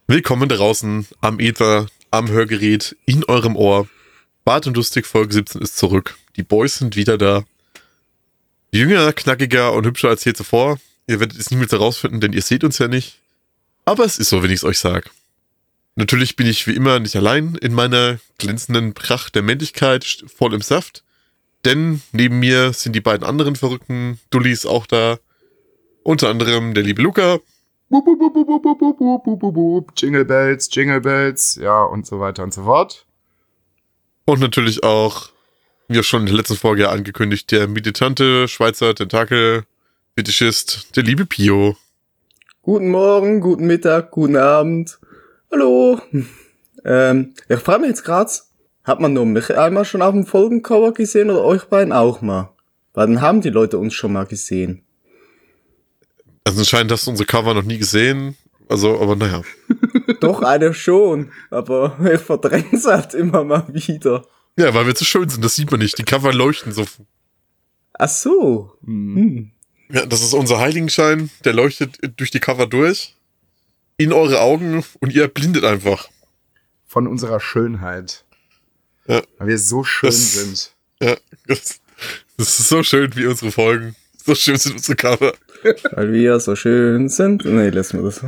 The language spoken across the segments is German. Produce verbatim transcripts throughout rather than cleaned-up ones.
Willkommen draußen am Äther, am Hörgerät, in eurem Ohr. Bart und Lustig Folge siebzehn ist zurück. Die Boys sind wieder da. Jünger, knackiger und hübscher als je zuvor. Ihr werdet es niemals herausfinden, denn ihr seht uns ja nicht. Aber es ist so, wenn ich es euch sage. Natürlich bin ich wie immer nicht allein in meiner glänzenden Pracht der Männlichkeit, voll im Saft. Denn neben mir sind die beiden anderen verrückten Dullis auch da. Unter anderem der liebe Luca. Boop, boop, boop, boop, boop, boop, boop, boop, boop, boop. Jingle Bells, Jingle Bells, ja, und so weiter und so fort. Und natürlich auch, wie schon in der letzten Folge angekündigt, der militante Schweizer Tentakel-Fetischist, der liebe Pio. Guten Morgen, guten Mittag, guten Abend. Hallo. Ähm, ich frage mich jetzt gerade, hat man nur mich einmal schon auf dem Folgencover gesehen oder euch beiden auch mal? Weil dann haben die Leute uns schon mal gesehen. Also anscheinend hast du unsere Cover noch nie gesehen, also, aber naja. Doch, einer schon, aber ich verdräng's halt immer mal wieder. Ja, weil wir zu schön sind, das sieht man nicht. Die Cover leuchten so. Ach so. Hm. Ja, das ist unser Heiligenschein, der leuchtet durch die Cover durch, in eure Augen und ihr blindet einfach. Von unserer Schönheit. Ja. Weil wir so schön das, sind. Ja, das, das ist so schön wie unsere Folgen. So schön sind unsere Cover. Weil wir so schön sind. Nee, lassen wir das.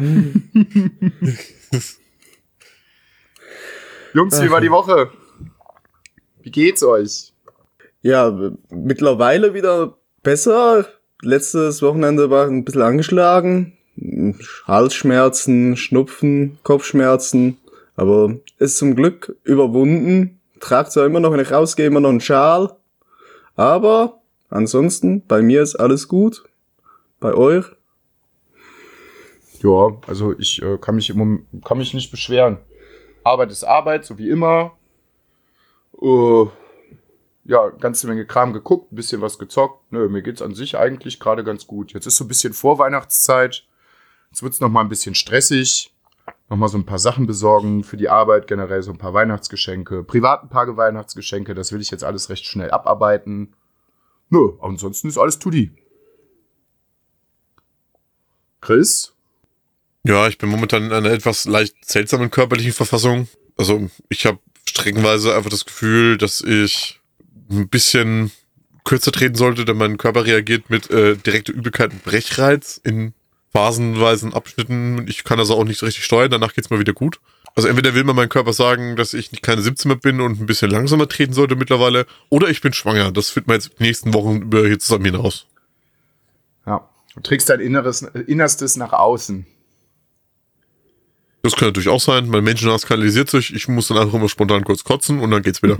Jungs, wie war die Woche? Wie geht's euch? Ja, mittlerweile wieder besser. Letztes Wochenende war ein bisschen angeschlagen. Halsschmerzen, Schnupfen, Kopfschmerzen. Aber ist zum Glück überwunden. Trage zwar immer noch, wenn ich rausgehe, immer noch einen Schal. Aber ansonsten, bei mir ist alles gut. Bei euch? Ja, also ich äh, kann mich im Moment, kann mich nicht beschweren. Arbeit ist Arbeit, so wie immer. Äh, ja, ganze Menge Kram geguckt, ein bisschen was gezockt. Nö, mir geht's an sich eigentlich gerade ganz gut. Jetzt ist so ein bisschen Vorweihnachtszeit. Jetzt wird's noch mal ein bisschen stressig. Noch mal so ein paar Sachen besorgen für die Arbeit, generell so ein paar Weihnachtsgeschenke. Privat ein paar Weihnachtsgeschenke, das will ich jetzt alles recht schnell abarbeiten. Nö, ansonsten ist alles tutti. Chris? Ja, ich bin momentan in einer etwas leicht seltsamen körperlichen Verfassung. Also ich habe streckenweise einfach das Gefühl, dass ich ein bisschen kürzer treten sollte, denn mein Körper reagiert mit äh, direkter Übelkeit und Brechreiz in phasenweisen Abschnitten. Ich kann also auch nicht so richtig steuern, danach geht's mal wieder gut. Also entweder will mir mein Körper sagen, dass ich nicht keine siebzehn mehr bin und ein bisschen langsamer treten sollte mittlerweile, oder ich bin schwanger. Das findet man jetzt die nächsten Wochen über hier zusammen hinaus. Ja, du trägst dein Inneres, Innerstes nach außen. Das kann natürlich auch sein. Mein Menschenhass kanalisiert sich. Ich muss dann einfach immer spontan kurz kotzen und dann geht's wieder.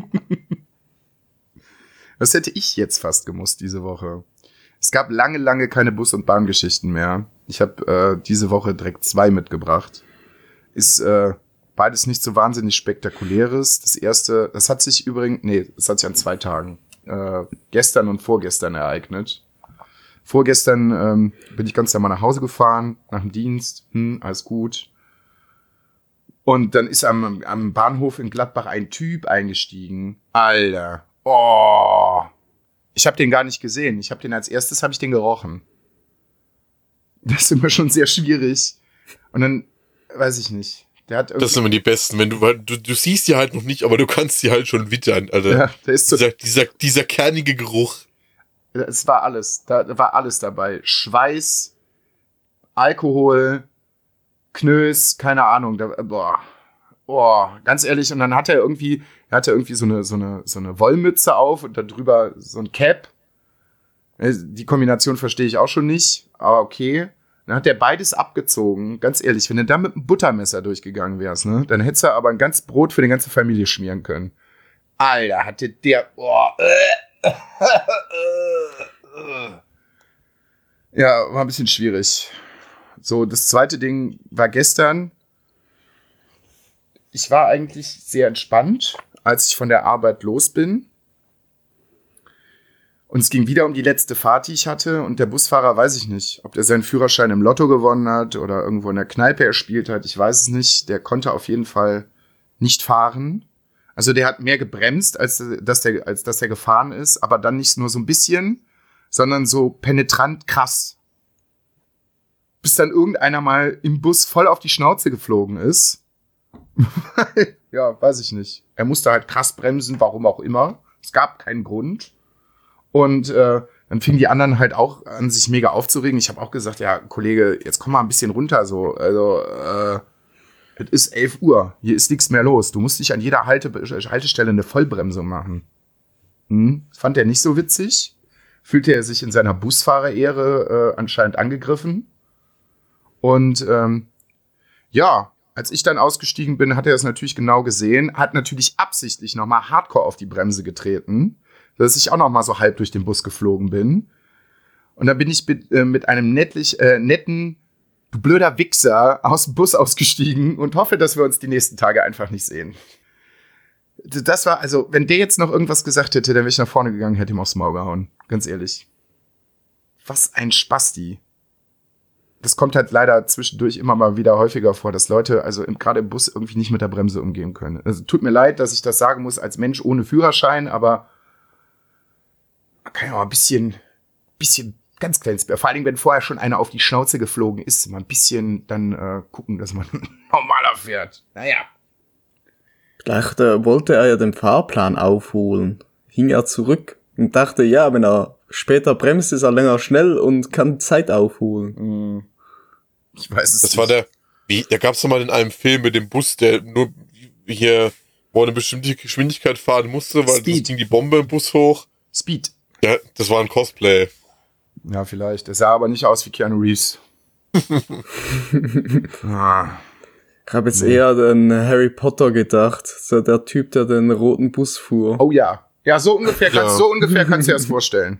Das hätte ich jetzt fast gemusst diese Woche. Es gab lange, lange keine Bus- und Bahngeschichten mehr. Ich habe äh, diese Woche direkt zwei mitgebracht. Ist äh, beides nicht so wahnsinnig spektakuläres. Das erste, das hat sich übrigens, nee, das hat sich an zwei Tagen, äh, gestern und vorgestern ereignet. Vorgestern ähm, bin ich ganz normal nach Hause gefahren, nach dem Dienst, hm, alles gut. Und dann ist am, am Bahnhof in Gladbach ein Typ eingestiegen. Alter, oh, ich habe den gar nicht gesehen. Ich habe den als erstes, habe ich den gerochen. Das ist immer schon sehr schwierig. Und dann, weiß ich nicht. Der hat das sind immer die Besten, wenn du, weil du, du siehst die halt noch nicht, aber du kannst die halt schon wittern, Alter. Ja, der ist so, dieser, dieser, dieser kernige Geruch. Es war alles, da war alles dabei. Schweiß, Alkohol, Knös, keine Ahnung. Da, boah, boah, ganz ehrlich. Und dann hat er irgendwie, er hatte irgendwie so eine, so eine, so eine Wollmütze auf und da drüber so ein Cap. Die Kombination verstehe ich auch schon nicht, aber okay. Dann hat er beides abgezogen. Ganz ehrlich, wenn du da mit einem Buttermesser durchgegangen wärst, ne, dann hättest du aber ein ganz Brot für die ganze Familie schmieren können. Alter, hatte der, boah, äh, ja, war ein bisschen schwierig. So, das zweite Ding war gestern. Ich war eigentlich sehr entspannt, als ich von der Arbeit los bin. Und es ging wieder um die letzte Fahrt, die ich hatte. Und der Busfahrer, weiß ich nicht, ob der seinen Führerschein im Lotto gewonnen hat oder irgendwo in der Kneipe erspielt hat. Ich weiß es nicht. Der konnte auf jeden Fall nicht fahren. Also der hat mehr gebremst, als dass der, als dass der gefahren ist. Aber dann nicht nur so ein bisschen, sondern so penetrant krass. bis dann irgendeiner mal im Bus voll auf die Schnauze geflogen ist. Ja, weiß ich nicht. Er musste halt krass bremsen, warum auch immer. Es gab keinen Grund. Und äh, dann fingen die anderen halt auch an, sich mega aufzuregen. Ich habe auch gesagt, ja, Kollege, jetzt komm mal ein bisschen runter. So, also, äh, es ist elf Uhr. Hier ist nichts mehr los. Du musst nicht an jeder Halte Haltestelle eine Vollbremsung machen. Hm? Fand er nicht so witzig. Fühlte er sich in seiner Busfahrerehre äh, anscheinend angegriffen. Und ähm, ja, als ich dann ausgestiegen bin, hat er es natürlich genau gesehen, hat natürlich absichtlich nochmal hardcore auf die Bremse getreten, dass ich auch nochmal so halb durch den Bus geflogen bin. Und dann bin ich mit, äh, mit einem nettlich, äh, netten, du blöder Wichser, aus dem Bus ausgestiegen und hoffe, dass wir uns die nächsten Tage einfach nicht sehen. Das war, also, wenn der jetzt noch irgendwas gesagt hätte, dann wäre ich nach vorne gegangen, hätte ihm aufs Maul gehauen. Ganz ehrlich. Was ein Spasti. Das kommt halt leider zwischendurch immer mal wieder häufiger vor, dass Leute also gerade im Bus irgendwie nicht mit der Bremse umgehen können. Also tut mir leid, dass ich das sagen muss als Mensch ohne Führerschein, aber man kann ja mal ein bisschen, bisschen ganz kleines, vor allen Dingen, wenn vorher schon einer auf die Schnauze geflogen ist, mal ein bisschen dann äh, gucken, dass man normaler fährt. Naja. Vielleicht äh, wollte er ja den Fahrplan aufholen. Hing er zurück und dachte, ja, wenn er später bremst, ist er länger schnell und kann Zeit aufholen. Ich weiß es Das nicht. war der, wie, da gab's doch mal in einem Film mit dem Bus, der nur hier, wo er eine bestimmte Geschwindigkeit fahren musste, weil Speed. das ging die Bombe im Bus hoch. Speed. Ja, das war ein Cosplay. Ja, vielleicht. Der sah aber nicht aus wie Keanu Reeves. ah. Ich habe jetzt Nee. eher an Harry Potter gedacht. So der Typ, der den roten Bus fuhr. Oh ja. Ja, so ungefähr kannst, Ja. so ungefähr kannst du dir das vorstellen.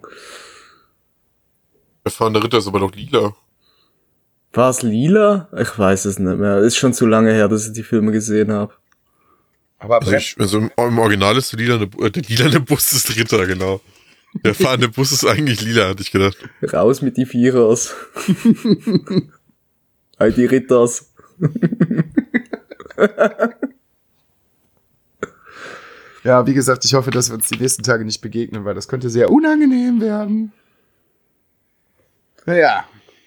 Der fahrende Ritter ist aber doch lila. War es lila? Ich weiß es nicht mehr. Ist schon zu lange her, dass ich die Filme gesehen habe. Aber Also, ich, also im, im Original ist der lilane, äh, der lilane Bus des Ritter, genau. Der fahrende Bus ist eigentlich lila, hatte ich gedacht. Raus mit die Vierers. All die Ritters. ja, wie gesagt, ich hoffe, dass wir uns die nächsten Tage nicht begegnen, weil das könnte sehr unangenehm werden. Naja.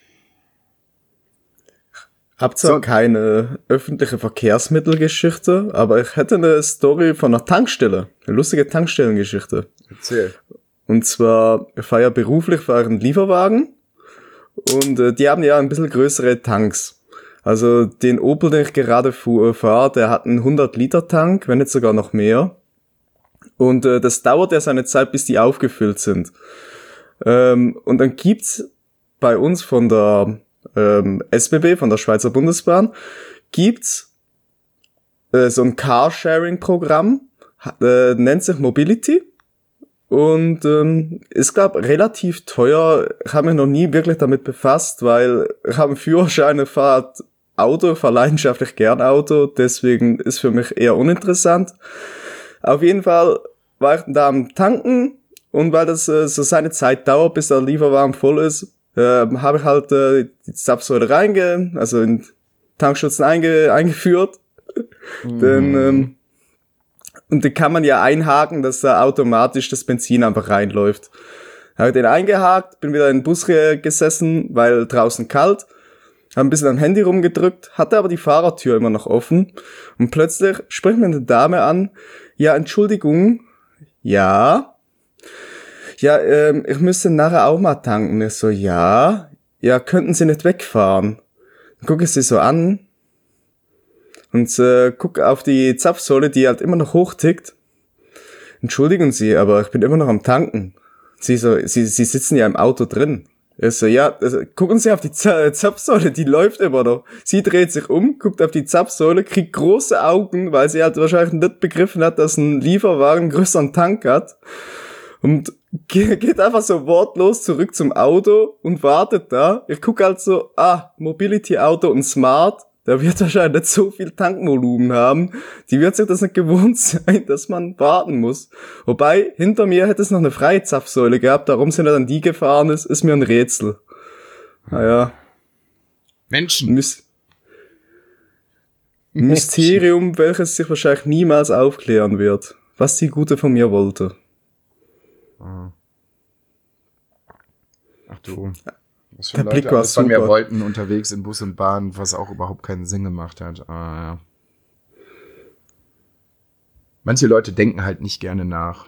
Hab zwar So. keine öffentliche Verkehrsmittelgeschichte, aber ich hätte eine Story von einer Tankstelle. Eine lustige Tankstellengeschichte. Erzähl. Und zwar, ich fahre ja beruflich für einen Lieferwagen und äh, die haben ja ein bisschen größere Tanks. Also den Opel, den ich gerade fu- fahre, der hat einen hundert Liter Tank, wenn nicht sogar noch mehr. Und äh, das dauert ja seine Zeit, bis die aufgefüllt sind. Ähm, und dann gibt's bei uns von der ähm, S B B, von der Schweizer Bundesbahn, gibt's äh, so ein Carsharing-Programm, ha- äh, nennt sich Mobility. Und ähm, ist, glaub, relativ teuer. Ich habe mich noch nie wirklich damit befasst, weil ich habe einen Führerschein, ich fahre Auto, ich fahre leidenschaftlich gern Auto, deswegen ist für mich eher uninteressant. Auf jeden Fall war ich da am Tanken und weil das äh, so seine Zeit dauert, bis der Lieferwagen voll ist, äh, habe ich halt äh, die Zapfsäule reinge, also in Tankschützen einge, eingeführt. Mhm. Dann, ähm, und den kann man ja einhaken, dass da automatisch das Benzin einfach reinläuft. Habe den eingehakt, bin wieder in den Bus ge- gesessen, weil draußen kalt, habe ein bisschen am Handy rumgedrückt, hatte aber die Fahrertür immer noch offen und plötzlich spricht mir eine Dame an, ja, Entschuldigung, ja, ja, ähm, ich müsste nachher auch mal tanken. Ich so, ja, ja, könnten Sie nicht wegfahren? Dann gucke ich sie so an und äh, guck auf die Zapfsäule, die halt immer noch hochtickt. Entschuldigen Sie, aber ich bin immer noch am Tanken. Sie so, Sie, Sie sitzen ja im Auto drin. Ich so, ja, also, gucken Sie auf die Z- Zapfsäule, die läuft immer noch. Sie dreht sich um, guckt auf die Zapfsäule, kriegt große Augen, weil sie halt wahrscheinlich nicht begriffen hat, dass ein Lieferwagen einen größeren Tank hat. Und ge- geht einfach so wortlos zurück zum Auto und wartet da. Ich gucke halt so, ah, Mobility-Auto und Smart, der wird wahrscheinlich nicht so viel Tankvolumen haben. Die wird sich das nicht gewohnt sein, dass man warten muss. Wobei, hinter mir hätte es noch eine freie Zapfsäule gehabt, darum sind er dann die gefahren ist, ist mir ein Rätsel. Naja, Menschen. Mys- Mysterium, welches sich wahrscheinlich niemals aufklären wird. Was die Gute von mir wollte. Ach du. Was Der für Blick Leute war alles von mir super. wollten unterwegs in Bus und Bahn, was auch überhaupt keinen Sinn gemacht hat. Ah, ja. Manche Leute denken halt nicht gerne nach.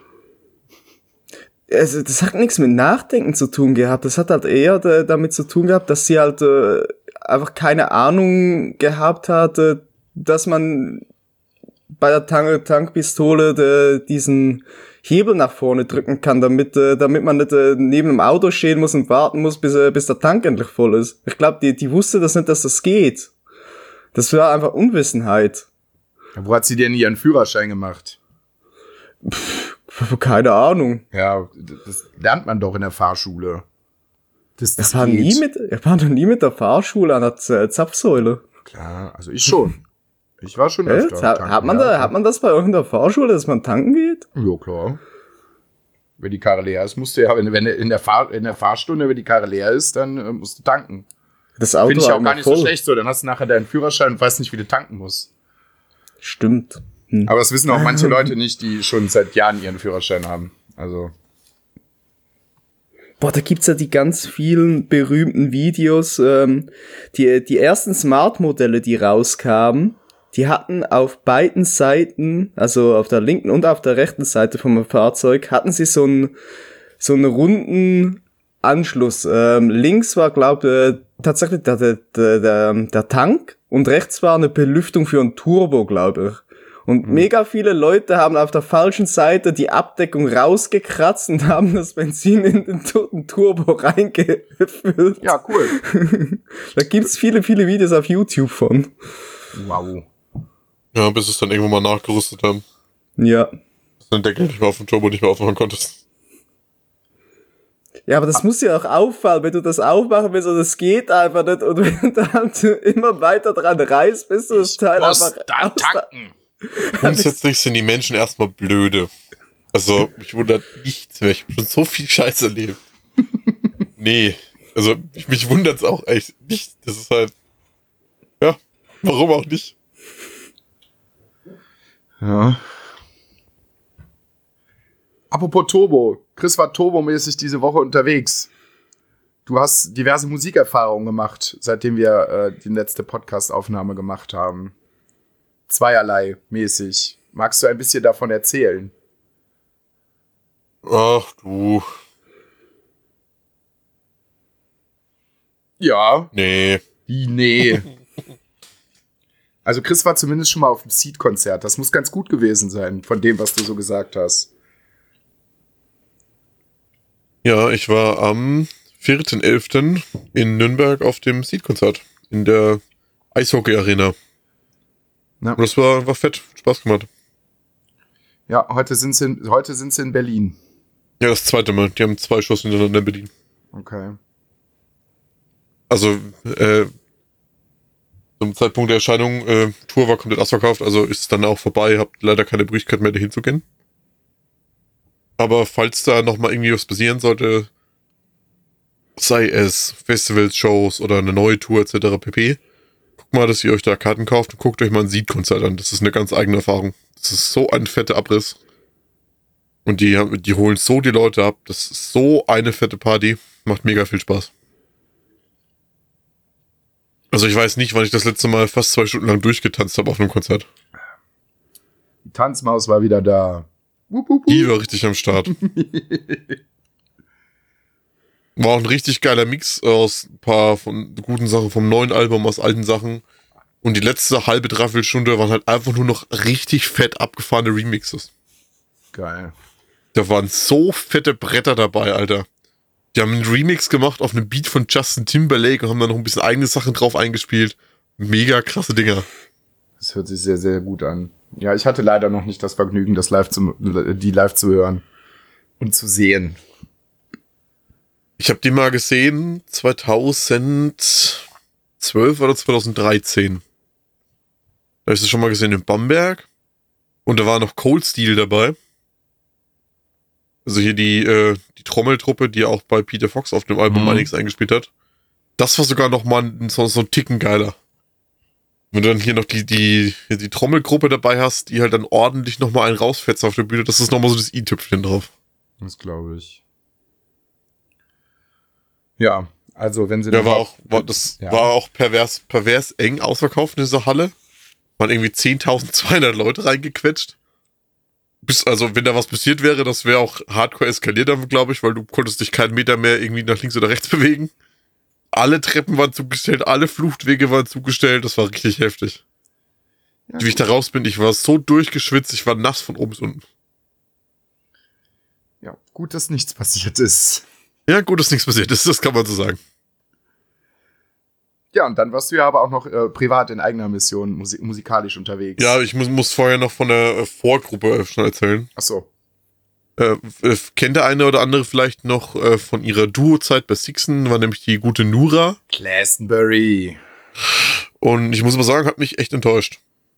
Also, das hat nichts mit Nachdenken zu tun gehabt. Das hat halt eher da, damit zu tun gehabt, dass sie halt äh, einfach keine Ahnung gehabt hatte, dass man bei der Tank Tankpistole de, diesen Hebel nach vorne drücken kann, damit äh, damit man nicht äh, neben dem Auto stehen muss und warten muss, bis äh, bis der Tank endlich voll ist. Ich glaube, die die wusste das nicht, dass das geht. Das war einfach Unwissenheit. Ja, wo hat sie denn ihren Führerschein gemacht? Keine Ahnung. Ja, das lernt man doch in der Fahrschule. Das, das Ich war geht. nie mit, ich war noch nie mit der Fahrschule an der Z- Zapfsäule. Klar, also ich schon. Ich war schon Echt? öfter. Hat, tanken, hat man ja, da, hat man das bei irgendeiner Fahrschule, dass man tanken geht? Ja, klar. Wenn die Karre leer ist, musst du ja, wenn, wenn in der Fahr, in der Fahrstunde, wenn die Karre leer ist, dann äh, musst du tanken. Das Auto Finde ich war auch immer gar nicht voll. so schlecht so. Dann hast du nachher deinen Führerschein und weißt nicht, wie du tanken musst. Stimmt. Hm. Aber das wissen auch manche Leute nicht, die schon seit Jahren ihren Führerschein haben. Also. Boah, da gibt's ja die ganz vielen berühmten Videos. Ähm, die, die ersten Smart-Modelle, die rauskamen, die hatten auf beiden Seiten, also auf der linken und auf der rechten Seite vom Fahrzeug, hatten sie so einen, so einen runden Anschluss. Ähm, links war, glaube ich, tatsächlich der, der, der, der Tank und rechts war eine Belüftung für ein Turbo, glaube ich. Und mhm. mega viele Leute haben auf der falschen Seite die Abdeckung rausgekratzt und haben das Benzin in den toten Turbo reingefüllt. Ja, cool. Da gibt's viele, viele Videos auf YouTube von. Wow. Ja, bis es dann irgendwann mal nachgerüstet haben. Ja. Dass du den Deckel nicht mehr auf dem Turbo nicht mehr aufmachen konntest. Ja, aber das muss ja auch auffallen, wenn du das aufmachen willst und es geht einfach nicht und wenn du halt immer weiter dran reißt, bis du das Teil muss einfach dann aus der- tanken. Grundsätzlich sind die Menschen erstmal blöde. Also, mich wundert nichts mehr. Ich habe schon so viel Scheiß erlebt. Nee. Also, mich, mich wundert's auch echt nicht. Das ist halt. Ja, warum auch nicht? Ja. Apropos Turbo. Chris war turbomäßig diese Woche unterwegs. Du hast diverse Musikerfahrungen gemacht, seitdem wir äh, die letzte Podcast-Aufnahme gemacht haben. Zweierlei mäßig. Magst du ein bisschen davon erzählen? Ach du. Ja. Nee. Wie, nee. Also Chris war zumindest schon mal auf dem Seed-Konzert. Das muss ganz gut gewesen sein, von dem, was du so gesagt hast. Ja, ich war am vierten elften in Nürnberg auf dem Seed-Konzert. In der Eishockey-Arena. Ja. Und das war, war fett. Spaß gemacht. Ja, heute sind sie in, heute sind sie in Berlin. Ja, das zweite Mal. Die haben zwei Shows hintereinander in Berlin. Okay. Also, äh, zum Zeitpunkt der Erscheinung, äh, Tour war komplett ausverkauft, also ist es dann auch vorbei, habt leider keine Möglichkeit mehr, dahin zu gehen. Aber falls da nochmal irgendwie was passieren sollte, sei es Festivals, Shows oder eine neue Tour et cetera pp., guckt mal, dass ihr euch da Karten kauft und guckt euch mal ein Seed-Konzert an. Das ist eine ganz eigene Erfahrung. Das ist so ein fetter Abriss. Und die, haben- die holen so die Leute ab. Das ist so eine fette Party. Macht mega viel Spaß. Also ich weiß nicht, wann ich das letzte Mal fast zwei Stunden lang durchgetanzt habe auf einem Konzert. Die Tanzmaus war wieder da. Wup, wup, wup. Die war richtig am Start. War auch ein richtig geiler Mix aus ein paar von guten Sachen vom neuen Album, aus alten Sachen. Und die letzte halbe, dreiviertel Stunde waren halt einfach nur noch richtig fett abgefahrene Remixes. Geil. Da waren so fette Bretter dabei, Alter. Die haben einen Remix gemacht auf einem Beat von Justin Timberlake und haben da noch ein bisschen eigene Sachen drauf eingespielt. Mega krasse Dinger. Das hört sich sehr, sehr gut an. Ja, ich hatte leider noch nicht das Vergnügen, das live zu, die live zu hören und zu sehen. Ich habe die mal gesehen zweitausendzwölf oder zweitausenddreizehn. Da habe ich das schon mal gesehen in Bamberg. Und da war noch Cold Steel dabei. Also hier die, äh, die Trommeltruppe, die auch bei Peter Fox auf dem Album Mhm. einiges eingespielt hat. Das war sogar noch mal so, so ein Ticken geiler. Wenn du dann hier noch die, die, die Trommelgruppe dabei hast, die halt dann ordentlich noch mal einen rausfetzt auf der Bühne, das ist noch mal so das i-Tüpfchen drauf. Das glaube ich. Ja, Also, wenn sie Ja, dann war noch- auch, war, das ja. war auch pervers, pervers eng ausverkauft in dieser Halle. Waren irgendwie zehntausendzweihundert Leute reingequetscht. Bis, also, wenn da was passiert wäre, das wäre auch hardcore eskaliert, glaube ich, weil du konntest dich keinen Meter mehr irgendwie nach links oder rechts bewegen. Alle Treppen waren zugestellt, alle Fluchtwege waren zugestellt, das war richtig heftig. Ja, Wie ich da raus bin, ich war so durchgeschwitzt, ich war nass von oben bis unten. ja, gut, dass nichts passiert ist. Ja, gut, dass nichts passiert ist, das kann man so sagen. Ja, und dann warst du ja aber auch noch äh, privat in eigener Mission musi- musikalisch unterwegs. Ja, ich muss, muss vorher noch von der äh, Vorgruppe äh, schon erzählen. Ach so. Äh, äh, kennt der eine oder andere vielleicht noch äh, von ihrer Duo-Zeit bei Sixten, war nämlich die gute Nura. Glastonbury. Und ich muss aber sagen, hat mich echt enttäuscht.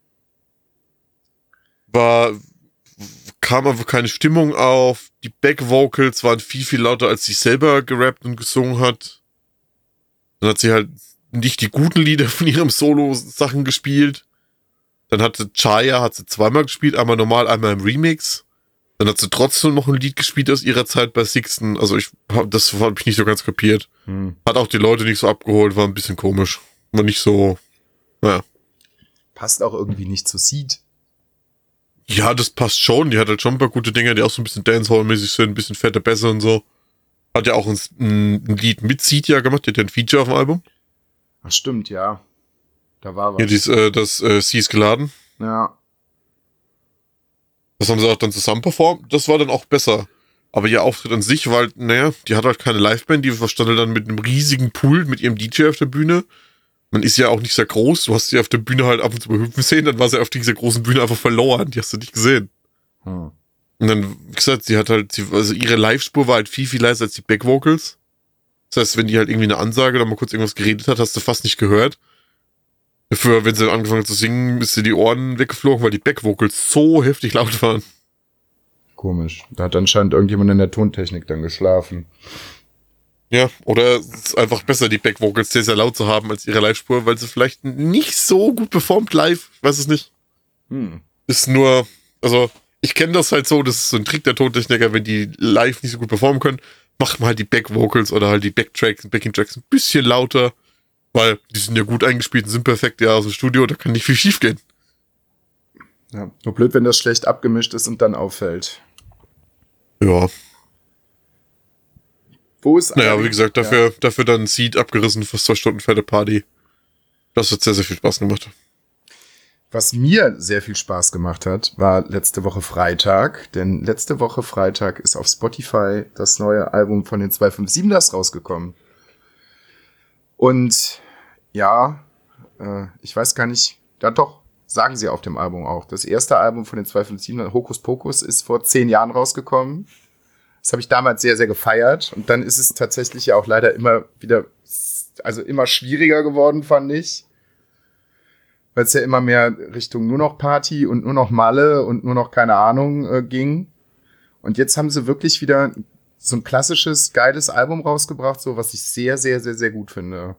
War, kam einfach keine Stimmung auf. Die Back-Vocals waren viel, viel lauter, als sie selber gerappt und gesungen hat. Dann hat sie halt nicht die guten Lieder von ihrem Solo-Sachen gespielt. Dann hatte Chaya, hat sie zweimal gespielt, einmal normal, einmal im Remix. Dann hat sie trotzdem noch ein Lied gespielt aus ihrer Zeit bei Sixten. Also ich hab, das habe ich nicht so ganz kapiert. Hm. Hat auch die Leute nicht so abgeholt, war ein bisschen komisch. War nicht so, naja. Passt auch irgendwie nicht zu Seed. Ja, das passt schon. Die hat halt schon ein paar gute Dinge, die auch so ein bisschen Dancehall-mäßig sind, ein bisschen fette Bässe und so. Hat ja auch ein, ein Lied mit Seed ja gemacht, die hat ja ein Feature auf dem Album. Ach, stimmt, ja. Da war was. Ja, dies, äh, das äh, Sie ist geladen. Ja. Das haben sie auch dann zusammen performt. Das war dann auch besser. Aber ihr Auftritt an sich war halt, naja, die hat halt keine Liveband, die stand halt dann mit einem riesigen Pult mit ihrem D J auf der Bühne. Man ist ja auch nicht sehr groß, du hast sie auf der Bühne halt ab und zu bei hüpfen sehen, dann war sie auf dieser großen Bühne einfach verloren, die hast du nicht gesehen. Hm. Und dann, wie gesagt, sie hat halt, sie, also ihre Live-Spur war halt viel, viel leiser als die Back-Vocals. Das heißt, wenn die halt irgendwie eine Ansage oder mal kurz irgendwas geredet hat, hast du fast nicht gehört. Dafür, wenn sie angefangen hat zu singen, ist sie die Ohren weggeflogen, weil die Back-Vocals so heftig laut waren. Komisch. Da hat anscheinend irgendjemand in der Tontechnik dann geschlafen. Ja, oder es ist einfach besser, die Back-Vocals sehr, sehr laut zu haben als ihre Live-Spur, weil sie vielleicht nicht so gut performt live. Ich weiß es nicht. Hm. Ist nur, also, ich kenne das halt so, das ist so ein Trick der Tontechniker, wenn die live nicht so gut performen können, macht man halt die Back-Vocals oder halt die Backtracks und Backing-Tracks ein bisschen lauter, weil die sind ja gut eingespielt und sind perfekt ja aus dem Studio, da kann nicht viel schief gehen. Ja. Nur blöd, wenn das schlecht abgemischt ist und dann auffällt. Ja, Wo ist naja, allerdings- wie gesagt, dafür, dafür dann Seed abgerissen, fast zwei Stunden fette Party. Das hat sehr, sehr viel Spaß gemacht. Was mir sehr viel Spaß gemacht hat, war letzte Woche Freitag. Denn letzte Woche Freitag ist auf Spotify das neue Album von den zwei fünf sieben-ers rausgekommen. Und ja, äh, ich weiß gar nicht, ja doch, sagen sie auf dem Album auch. Das erste Album von den zwei fünf sieben-ers, Hokus Pokus, ist vor zehn Jahren rausgekommen. Das habe ich damals sehr, sehr gefeiert. Und dann ist es tatsächlich ja auch leider immer wieder, also immer schwieriger geworden, fand ich. Weil es ja immer mehr Richtung nur noch Party und nur noch Malle und nur noch keine Ahnung äh, ging. Und jetzt haben sie wirklich wieder so ein klassisches, geiles Album rausgebracht, so was ich sehr, sehr, sehr, sehr gut finde.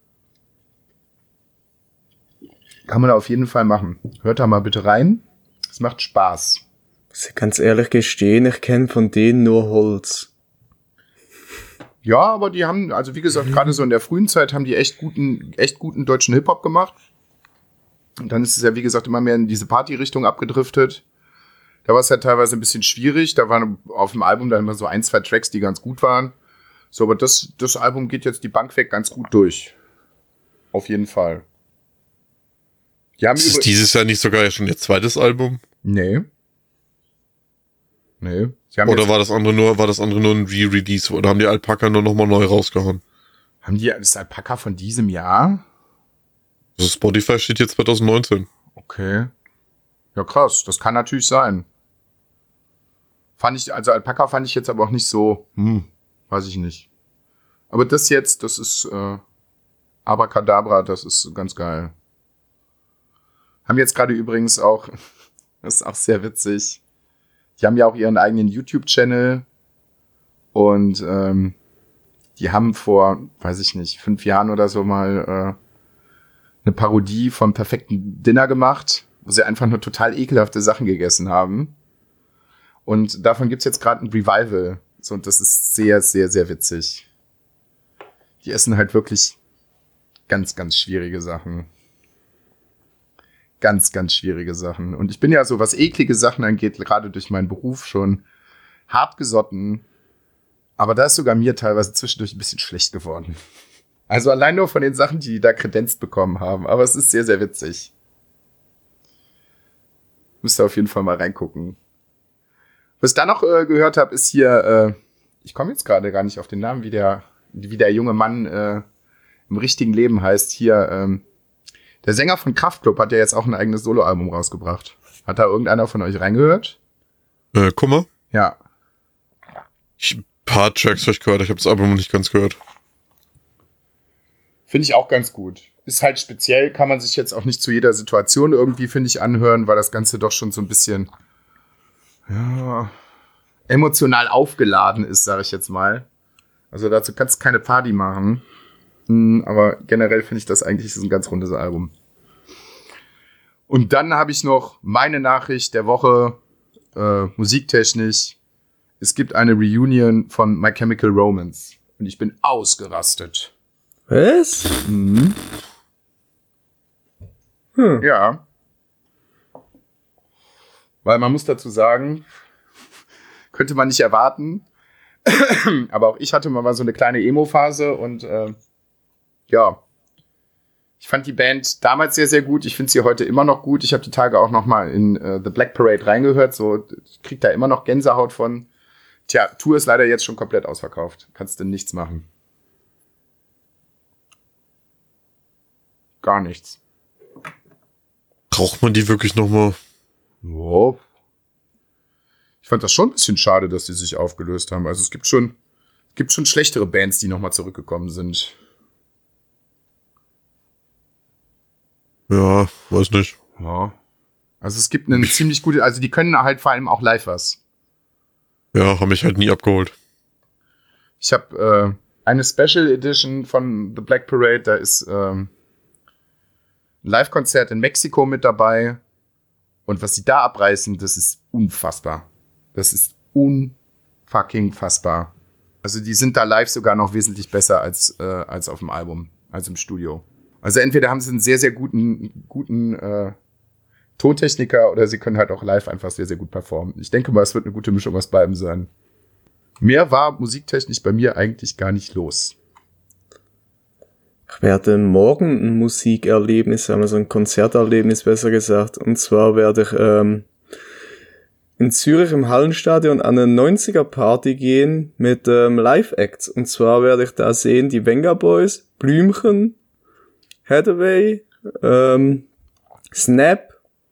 Kann man auf jeden Fall machen. Hört da mal bitte rein. Es macht Spaß. Muss ich ganz ehrlich gestehen, ich kenne von denen nur Holz. Ja, aber die haben, also wie gesagt, gerade so in der frühen Zeit haben die echt guten, echt guten deutschen Hip-Hop gemacht. Und dann ist es ja, wie gesagt, immer mehr in diese Party-Richtung abgedriftet. Da war es ja teilweise ein bisschen schwierig. Da waren auf dem Album dann immer so ein, zwei Tracks, die ganz gut waren. So, aber das, das Album geht jetzt die Bank weg ganz gut durch. Auf jeden Fall. Die haben Ist es über- dieses Jahr nicht sogar schon ihr zweites Album? Nee. Nee. Sie haben Oder jetzt, war das andere nur, war das andere nur ein Re-Release? Oder haben die Alpaka nur nochmal neu rausgehauen? haben die das Alpaka von diesem Jahr? Also Spotify steht jetzt zwanzig neunzehn. Okay. Ja, krass. Das kann natürlich sein. Fand ich, also Alpaka fand ich jetzt aber auch nicht so, hm, weiß ich nicht. Aber das jetzt, das ist, äh, Abracadabra, das ist ganz geil. Haben jetzt gerade übrigens auch, das ist auch sehr witzig, die haben ja auch ihren eigenen YouTube-Channel und, ähm, die haben vor, weiß ich nicht, fünf Jahren oder so mal, äh, eine Parodie vom perfekten Dinner gemacht, wo sie einfach nur total ekelhafte Sachen gegessen haben. Und davon gibt's jetzt gerade ein Revival. So, und das ist sehr, sehr, sehr witzig. die essen halt wirklich ganz, ganz schwierige Sachen. Ganz, ganz schwierige Sachen. Und ich bin ja so, was eklige Sachen angeht, gerade durch meinen Beruf schon hart gesotten. Aber da ist sogar mir teilweise zwischendurch ein bisschen schlecht geworden. Also allein nur von den Sachen, die, die da kredenzt bekommen haben. Aber es ist sehr, sehr witzig. Müsst ihr auf jeden Fall mal reingucken. Was ich da noch äh, gehört habe, ist hier, äh, ich komme jetzt gerade gar nicht auf den Namen, wie der, wie der junge Mann äh, im richtigen Leben heißt. Hier, ähm, der Sänger von Kraftklub hat ja jetzt auch ein eigenes Soloalbum rausgebracht. Hat da irgendeiner von euch reingehört? Äh, Kummer? Ja. Ich, ein paar Tracks habe ich gehört, ich habe das Album noch nicht ganz gehört. Finde ich auch ganz gut. Ist halt speziell, kann man sich jetzt auch nicht zu jeder Situation irgendwie, finde ich, anhören, weil das Ganze doch schon so ein bisschen ja, emotional aufgeladen ist, sage ich jetzt mal. Also dazu kannst du keine Party machen. Aber generell finde ich das eigentlich ist ein ganz rundes Album. Und dann habe ich noch meine Nachricht der Woche, äh, musiktechnisch. Es gibt eine Reunion von My Chemical Romance. Und ich bin ausgerastet. Was? Mhm. Hm. Ja. Weil man muss dazu sagen, könnte man nicht erwarten. Aber auch ich hatte mal so eine kleine Emo-Phase und äh, ja, ich fand die Band damals sehr, sehr gut. Ich finde sie heute immer noch gut. Ich habe die Tage auch noch mal in uh, The Black Parade reingehört. So, ich krieg da immer noch Gänsehaut von. Tja, Tour ist leider jetzt schon komplett ausverkauft. Kannst du nichts machen. Gar nichts. Braucht man die wirklich nochmal? Ja. Ich fand das schon ein bisschen schade, dass die sich aufgelöst haben. Also es gibt schon, es gibt schon schlechtere Bands, die nochmal zurückgekommen sind. Ja, weiß nicht. Ja. Also es gibt eine ziemlich gute, also die können halt vor allem auch live was. Ja, haben mich halt nie abgeholt. Ich habe äh, eine Special Edition von The Black Parade, da ist ähm, ein Live-Konzert in Mexiko mit dabei. Und was sie da abreißen, das ist unfassbar. Das ist unfucking fassbar. Also die sind da live sogar noch wesentlich besser als, äh, als auf dem Album, als im Studio. Also entweder haben sie einen sehr, sehr guten, guten äh, Tontechniker oder sie können halt auch live einfach sehr, sehr gut performen. Ich denke mal, es wird eine gute Mischung aus beidem sein. Mehr war musiktechnisch bei mir eigentlich gar nicht los. Ich werde morgen ein Musikerlebnis haben, also ein Konzerterlebnis besser gesagt. Und zwar werde ich ähm, in Zürich im Hallenstadion an eine neunziger-Party gehen mit ähm, Live-Acts. Und zwar werde ich da sehen die Venga Boys, Blümchen, Hathaway, ähm, Snap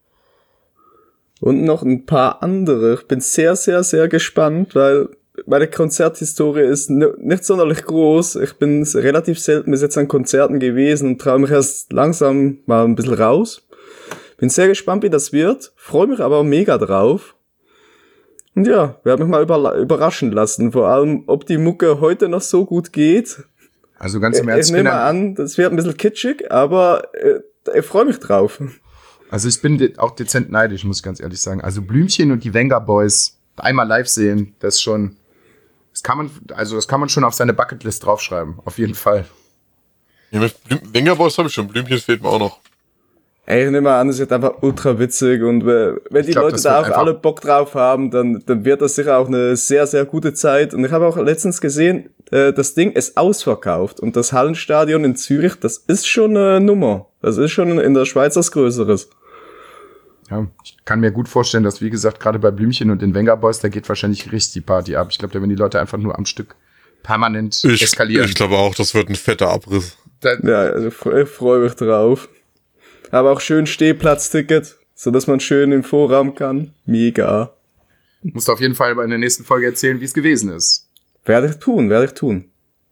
und noch ein paar andere. Ich bin sehr, sehr, sehr gespannt, weil meine Konzerthistorie ist n- nicht sonderlich groß. Ich bin relativ selten bis jetzt an Konzerten gewesen und traue mich erst langsam mal ein bisschen raus. Bin sehr gespannt, wie das wird. Freue mich aber mega drauf. Und ja, werde mich mal über- überraschen lassen. Vor allem, ob die Mucke heute noch so gut geht. Also ganz im Ich, Ernst. ich nehme an, das wird ein bisschen kitschig, aber äh, ich freue mich drauf. Also ich bin de- auch dezent neidisch, muss ich ganz ehrlich sagen. Also Blümchen und die Venga Boys einmal live sehen, das ist schon, das kann man, also das kann man schon auf seine Bucketlist draufschreiben, auf jeden Fall. Ja, mit Blüm- Wenger Boys habe ich schon, Blümchen fehlt mir auch noch. Ey, ich nehme an, das wird einfach ultra witzig und äh, wenn die glaub, Leute das da wird auch einfach- alle Bock drauf haben, dann, dann wird das sicher auch eine sehr, sehr gute Zeit. Und ich habe auch letztens gesehen, äh, das Ding ist ausverkauft und das Hallenstadion in Zürich, das ist schon eine Nummer. Das ist schon in der Schweiz was Größeres. Ja, ich kann mir gut vorstellen, dass, wie gesagt, gerade bei Blümchen und den Venga Boys, da geht wahrscheinlich richtig die Party ab. Ich glaube, da werden die Leute einfach nur am Stück permanent Ich, eskalieren. ich glaube auch, das wird ein fetter Abriss. Da, Ja, also ich freue mich drauf. Aber auch schön Stehplatzticket, so dass man schön im Vorraum kann. Mega. musst du auf jeden Fall in der nächsten Folge erzählen, wie es gewesen ist. Werde ich tun, werde ich tun.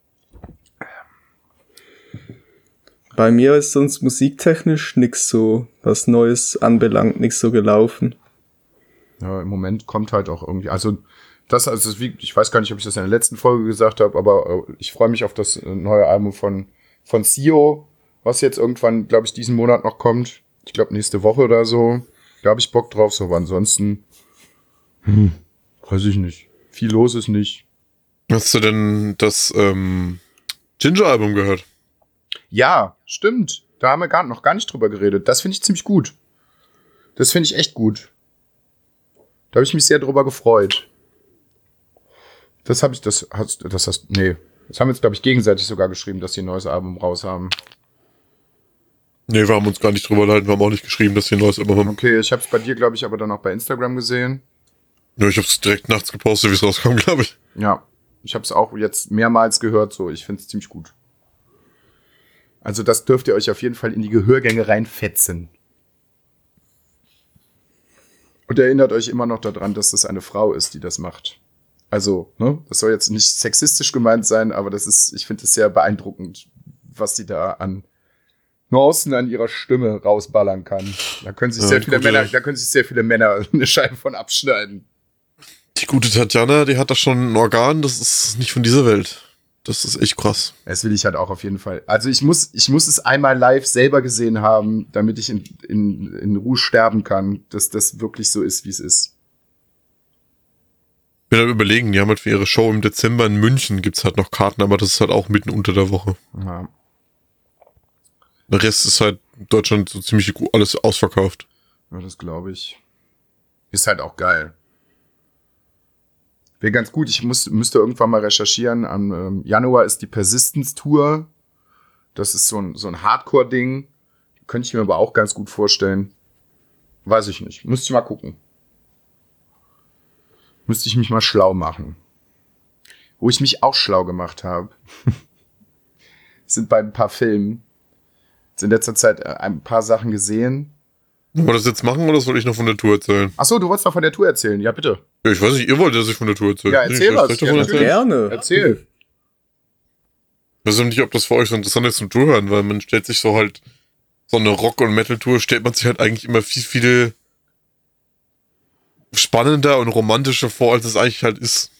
Bei mir ist sonst musiktechnisch nix so, was Neues anbelangt, nix so gelaufen. Ja, im Moment kommt halt auch irgendwie, also das, also wie, ich weiß gar nicht, ob ich das in der letzten Folge gesagt habe, aber äh, ich freue mich auf das äh, neue Album von von Sio, was jetzt irgendwann, glaube ich, diesen Monat noch kommt. Ich glaube, nächste Woche oder so. Da habe ich Bock drauf, so, aber ansonsten, hm, weiß ich nicht. Viel los ist nicht. Hast du denn das, ähm, Ginger-Album gehört. Ja, stimmt. Da haben wir gar, noch gar nicht drüber geredet. Das finde ich ziemlich gut. Das finde ich echt gut. Da habe ich mich sehr drüber gefreut. Das habe ich, das hast, das hast, nee. Das haben wir jetzt, glaube ich, gegenseitig sogar geschrieben, dass sie ein neues Album raus haben. Nee, wir haben uns gar nicht drüber unterhalten. Wir haben auch nicht geschrieben, dass sie ein neues Album haben. Okay, ich habe es bei dir, glaube ich, aber dann auch bei Instagram gesehen. Ja, ich habe es direkt nachts gepostet, wie es rauskam, glaube ich. Ja, ich habe es auch jetzt mehrmals gehört, so. Ich finde es ziemlich gut. Also das dürft ihr euch auf jeden Fall in die Gehörgänge reinfetzen. Und erinnert euch immer noch daran, dass das eine Frau ist, die das macht. Also, ne, das soll jetzt nicht sexistisch gemeint sein, aber das ist, ich finde es sehr beeindruckend, was sie da an Nuancen an ihrer Stimme rausballern kann. Da können sich Ja, sehr viele gute- Männer, da können sich sehr viele Männer eine Scheibe von abschneiden. Die gute Tatjana, die hat da schon ein Organ, das ist nicht von dieser Welt. Das ist echt krass. Das will ich halt auch auf jeden Fall. Also ich muss, ich muss es einmal live selber gesehen haben, damit ich in, in, in Ruhe sterben kann, dass das wirklich so ist, wie es ist. Ich bin am überlegen, die haben halt für ihre Show im Dezember in München, gibt's halt noch Karten, aber das ist halt auch mitten unter der Woche. Ja. Der Rest ist halt in Deutschland so ziemlich gut alles ausverkauft. Ja, das glaube ich. Ist halt auch geil. Wäre ganz gut, ich muss, müsste irgendwann mal recherchieren. Am ähm, Januar ist die Persistence Tour. Das ist so ein, so ein Hardcore-Ding. Könnte ich mir aber auch ganz gut vorstellen. Weiß ich nicht. Müsste ich mal gucken. Müsste ich mich mal schlau machen. Wo ich mich auch schlau gemacht habe, sind bei ein paar Filmen. Jetzt in letzter Zeit ein paar Sachen gesehen. Wollen wir das jetzt machen oder soll ich noch von der Tour erzählen? Ach so, du wolltest noch von der Tour erzählen. Ja, bitte. Ja, ich weiß nicht, ihr wollt, dass ich von der Tour erzähle. Ja, erzähl Nee, was. soll ich Ja, davon natürlich. erzählen? Gerne. Erzähl. Ich weiß nicht, ob das für euch so interessant ist zum Zuhören, weil man stellt sich so halt, so eine Rock- und Metal-Tour stellt man sich halt eigentlich immer viel, viel spannender und romantischer vor, als es eigentlich halt ist.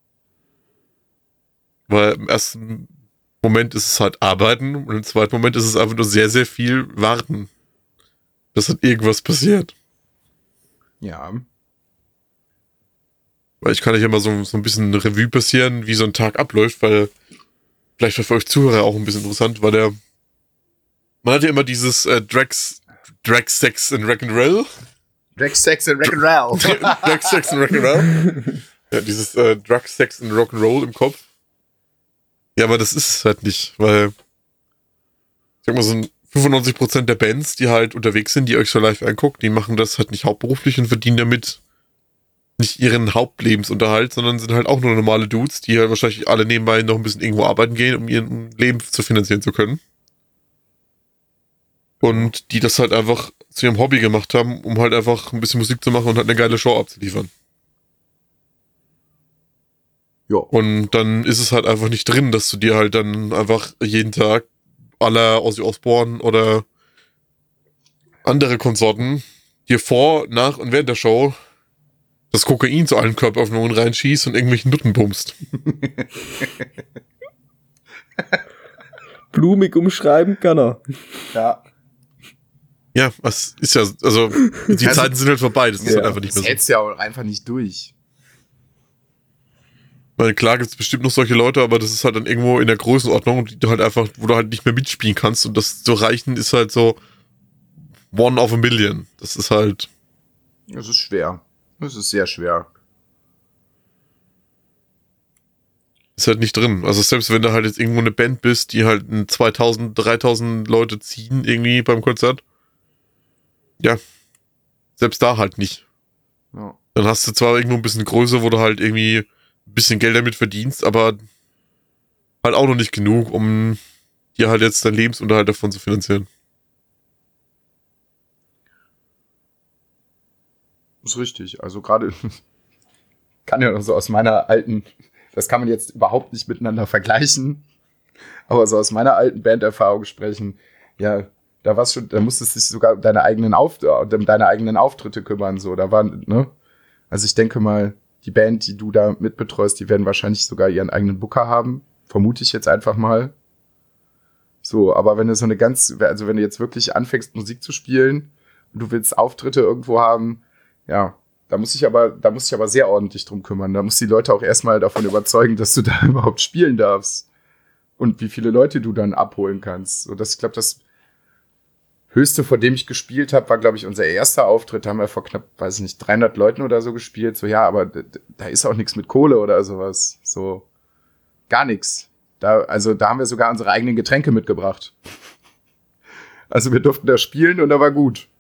Weil im ersten Moment ist es halt Arbeiten und im zweiten Moment ist es einfach nur sehr, sehr viel Warten, dass halt irgendwas passiert. Ja. Weil ich kann euch ja mal so, so ein bisschen eine Revue passieren, wie so ein Tag abläuft, weil vielleicht war für euch Zuhörer auch ein bisschen interessant, weil der man hat ja immer dieses äh, Drags, Drag, Sex and Rock'n'Roll. Drag, Sex and Rock'n'Roll. Drag, Sex and Rock'n'Roll. Ja, dieses äh, Drug, Sex and Rock'n'Roll im Kopf. Ja, aber das ist es halt nicht, weil ich sag mal, so ein fünfundneunzig Prozent der Bands, die halt unterwegs sind, die euch so live anguckt, die machen das halt nicht hauptberuflich und verdienen damit nicht ihren Hauptlebensunterhalt, sondern sind halt auch nur normale Dudes, die halt wahrscheinlich alle nebenbei noch ein bisschen irgendwo arbeiten gehen, um ihr Leben zu finanzieren zu können. Und die das halt einfach zu ihrem Hobby gemacht haben, um halt einfach ein bisschen Musik zu machen und halt eine geile Show abzuliefern. Ja. Und dann ist es halt einfach nicht drin, dass du dir halt dann einfach jeden Tag à la Ozzy Osbourne oder andere Konsorten dir vor, nach und während der Show das Kokain zu allen Körperöffnungen reinschießt und irgendwelchen Nutten pumpst. Blumig umschreiben kann er. Ja. Ja, das ist ja, also die Also, Zeiten sind halt vorbei, das ist ja, halt einfach nicht Das mehr so. hältst du ja auch einfach nicht durch. Weil klar gibt es bestimmt noch solche Leute, aber das ist halt dann irgendwo in der Größenordnung, die du halt einfach, wo du halt nicht mehr mitspielen kannst und das zu erreichen ist halt so one of a million. Das ist halt, Das ist schwer. Das ist sehr schwer. ist halt nicht drin. Also selbst wenn du halt jetzt irgendwo eine Band bist, die halt ein zweitausend, dreitausend Leute ziehen irgendwie beim Konzert, ja, selbst da halt nicht. Ja. Dann hast du zwar irgendwo ein bisschen Größe, wo du halt irgendwie ein bisschen Geld damit verdienst, aber halt auch noch nicht genug, um dir halt jetzt deinen Lebensunterhalt davon zu finanzieren. Das ist richtig. Also gerade kann ja so aus meiner alten, das kann man jetzt überhaupt nicht miteinander vergleichen, aber so aus meiner alten Banderfahrung sprechen, ja, da war's schon, da musstest du dich sogar um deine eigenen Auf, um deine eigenen Auftritte kümmern, so, da waren, ne? Also ich denke mal, die Band, die du da mitbetreust, die werden wahrscheinlich sogar ihren eigenen Booker haben, vermute ich jetzt einfach mal. So, aber wenn du so eine ganz, also wenn du jetzt wirklich anfängst, Musik zu spielen und du willst Auftritte irgendwo haben, ja, da muss ich aber, da muss ich aber sehr ordentlich drum kümmern. Da muss die Leute auch erstmal davon überzeugen, dass du da überhaupt spielen darfst. und wie viele Leute du dann abholen kannst. So, das, ich glaube, das Höchste, vor dem ich gespielt habe, war, glaube ich, unser erster Auftritt. Da haben wir vor knapp, weiß ich nicht, dreihundert Leuten oder so gespielt. So, ja, aber d- d- da ist auch nichts mit Kohle oder sowas. So, gar nichts. Da, also, da haben wir sogar unsere eigenen Getränke mitgebracht. Also, wir durften da spielen und da war gut.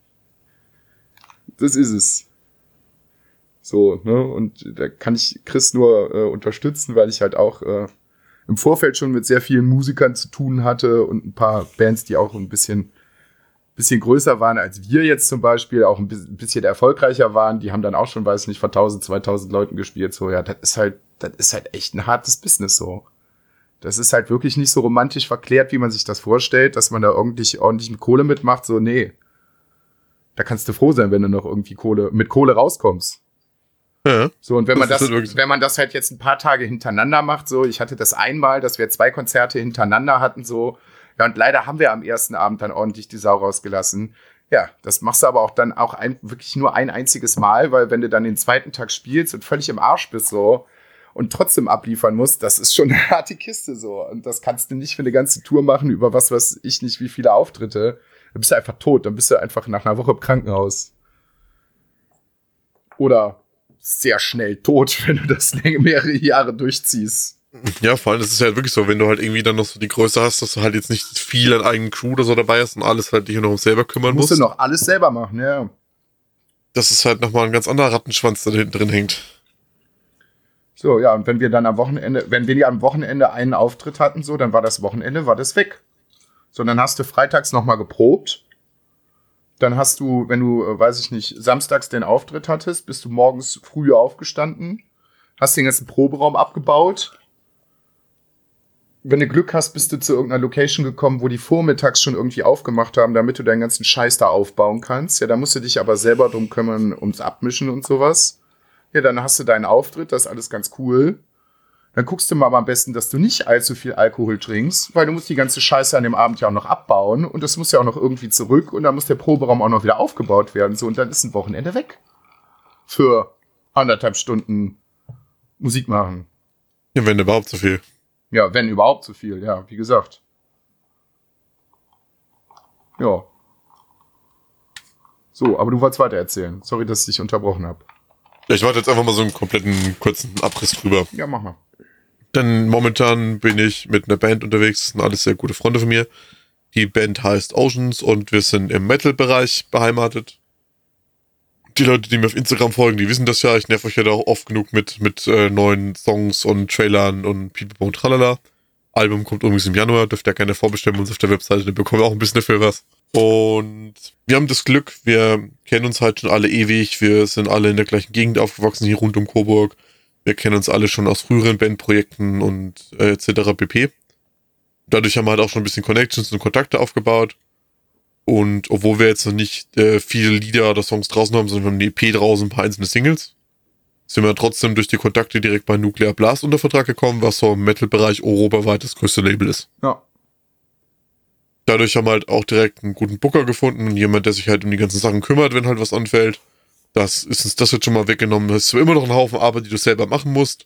Das ist es. So, ne, und da kann ich Chris nur äh, unterstützen, weil ich halt auch äh, im Vorfeld schon mit sehr vielen Musikern zu tun hatte und ein paar Bands, die auch ein bisschen bisschen größer waren als wir jetzt zum Beispiel, auch ein bisschen erfolgreicher waren, die haben dann auch schon, weiß nicht, vor tausend, zweitausend Leuten gespielt, so, ja, das ist halt, das ist halt echt ein hartes Business, so. Das ist halt wirklich nicht so romantisch verklärt, wie man sich das vorstellt, dass man da ordentlich, ordentlich mit Kohle mitmacht, so, nee. Da kannst du froh sein, wenn du noch irgendwie Kohle, mit Kohle rauskommst. Ja. So, und wenn man Das das, ist halt wirklich- wenn man das halt jetzt ein paar Tage hintereinander macht, so, ich hatte das einmal, dass wir zwei Konzerte hintereinander hatten, so, ja, und leider haben wir am ersten Abend dann ordentlich die Sau rausgelassen. Ja, das machst du aber auch dann auch ein, wirklich nur ein einziges Mal, weil wenn du dann den zweiten Tag spielst und völlig im Arsch bist, so, und trotzdem abliefern musst, das ist schon eine harte Kiste, so. Und das kannst du nicht für eine ganze Tour machen, über was weiß ich nicht, wie viele Auftritte. Dann bist du einfach tot, dann bist du einfach nach einer Woche im Krankenhaus. Oder sehr schnell tot, wenn du das länger, mehrere Jahre durchziehst. Ja, vor allem, das ist ja halt wirklich so, wenn du halt irgendwie dann noch so die Größe hast, dass du halt jetzt nicht viel an eigenen Crew oder so dabei hast und alles halt dich nur noch um selber kümmern Musst musst. du noch alles selber machen, ja. Das ist halt nochmal ein ganz anderer Rattenschwanz, der da hinten drin hängt. So, ja, und wenn wir dann am Wochenende, wenn wir ja am Wochenende einen Auftritt hatten, so, dann war das Wochenende, war das weg. So, dann hast du freitags nochmal geprobt. Dann hast du, wenn du, äh, weiß ich nicht, samstags den Auftritt hattest, bist du morgens früh aufgestanden, hast den ganzen Proberaum abgebaut. Wenn du Glück hast, bist du zu irgendeiner Location gekommen, wo die vormittags schon irgendwie aufgemacht haben, damit du deinen ganzen Scheiß da aufbauen kannst. Ja, da musst du dich aber selber drum kümmern, ums Abmischen und sowas. Ja, dann hast du deinen Auftritt, das ist alles ganz cool. Dann guckst du mal am besten, dass du nicht allzu viel Alkohol trinkst, weil du musst die ganze Scheiße an dem Abend ja auch noch abbauen und das muss ja auch noch irgendwie zurück und dann muss der Proberaum auch noch wieder aufgebaut werden. So, und dann ist ein Wochenende weg. Für anderthalb Stunden Musik machen. Ja, wenn überhaupt so viel. Ja, wenn überhaupt so viel, ja, wie gesagt. Ja. So, aber du wolltest weiter erzählen. Sorry, dass ich dich unterbrochen habe. Ja, ich wollte jetzt einfach mal so einen kompletten kurzen Abriss drüber. Ja, mach mal. Denn momentan bin ich mit einer Band unterwegs, das sind alles sehr gute Freunde von mir. Die Band heißt Oceans und wir sind im Metal-Bereich beheimatet. Die Leute, die mir auf Instagram folgen, die wissen das ja. Ich nerv euch ja da auch oft genug mit, mit äh, neuen Songs und Trailern und Pipapo und Tralala. Album kommt übrigens im Januar, dürft ihr gerne vorbestellen bei uns auf der Webseite, dann bekommen wir auch ein bisschen dafür was. Und wir haben das Glück, wir kennen uns halt schon alle ewig, wir sind alle in der gleichen Gegend aufgewachsen, hier rund um Coburg. Wir kennen uns alle schon aus früheren Bandprojekten und äh, et cetera pp. Dadurch haben wir halt auch schon ein bisschen Connections und Kontakte aufgebaut. Und obwohl wir jetzt noch nicht äh, viele Lieder oder Songs draußen haben, sondern wir haben eine E P draußen, ein paar einzelne Singles, sind wir trotzdem durch die Kontakte direkt bei Nuclear Blast unter Vertrag gekommen, was so im Metal-Bereich europaweit das größte Label ist. Ja. Dadurch haben wir halt auch direkt einen guten Booker gefunden und jemand, der sich halt um die ganzen Sachen kümmert, wenn halt was anfällt. Das ist uns das jetzt schon mal weggenommen. Das ist zwar immer noch ein Haufen Arbeit, die du selber machen musst,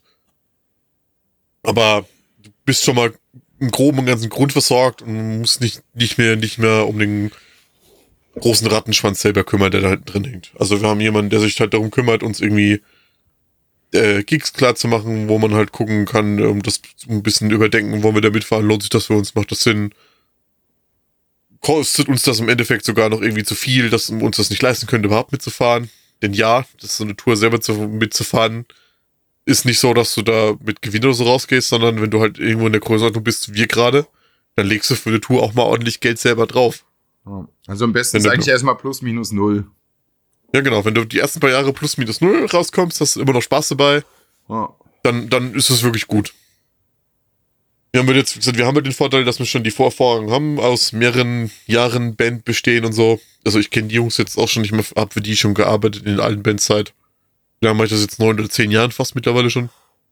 aber du bist schon mal im Groben und Ganzen grundversorgt und musst nicht, nicht mehr, nicht mehr um den großen Rattenschwanz selber kümmern, der da hinten drin hängt. Also wir haben jemanden, der sich halt darum kümmert, uns irgendwie äh, Gigs klar zu machen, wo man halt gucken kann, um das ein bisschen überdenken, wollen wir da mitfahren, lohnt sich das für uns, macht das Sinn? Kostet uns das im Endeffekt sogar noch irgendwie zu viel, dass wir uns das nicht leisten können, überhaupt mitzufahren? Denn ja, das ist so eine Tour selber zu, mitzufahren, ist nicht so, dass du da mit Gewinn oder so rausgehst, sondern wenn du halt irgendwo in der Größenordnung bist, wie wir gerade, dann legst du für eine Tour auch mal ordentlich Geld selber drauf. Also am besten Wenn ist du- eigentlich erstmal plus minus null. Ja genau, wenn du die ersten paar Jahre plus minus null rauskommst, hast du immer noch Spaß dabei, Ja. dann, dann ist es wirklich gut. Wir haben jetzt, wie gesagt, wir haben halt den Vorteil, dass wir schon die Vorerfahrung haben, aus mehreren Jahren Band bestehen und so. Also ich kenne die Jungs jetzt auch schon nicht mehr, hab für die schon gearbeitet in der alten Bandzeit. Wir haben das jetzt neun oder zehn Jahren fast mittlerweile schon.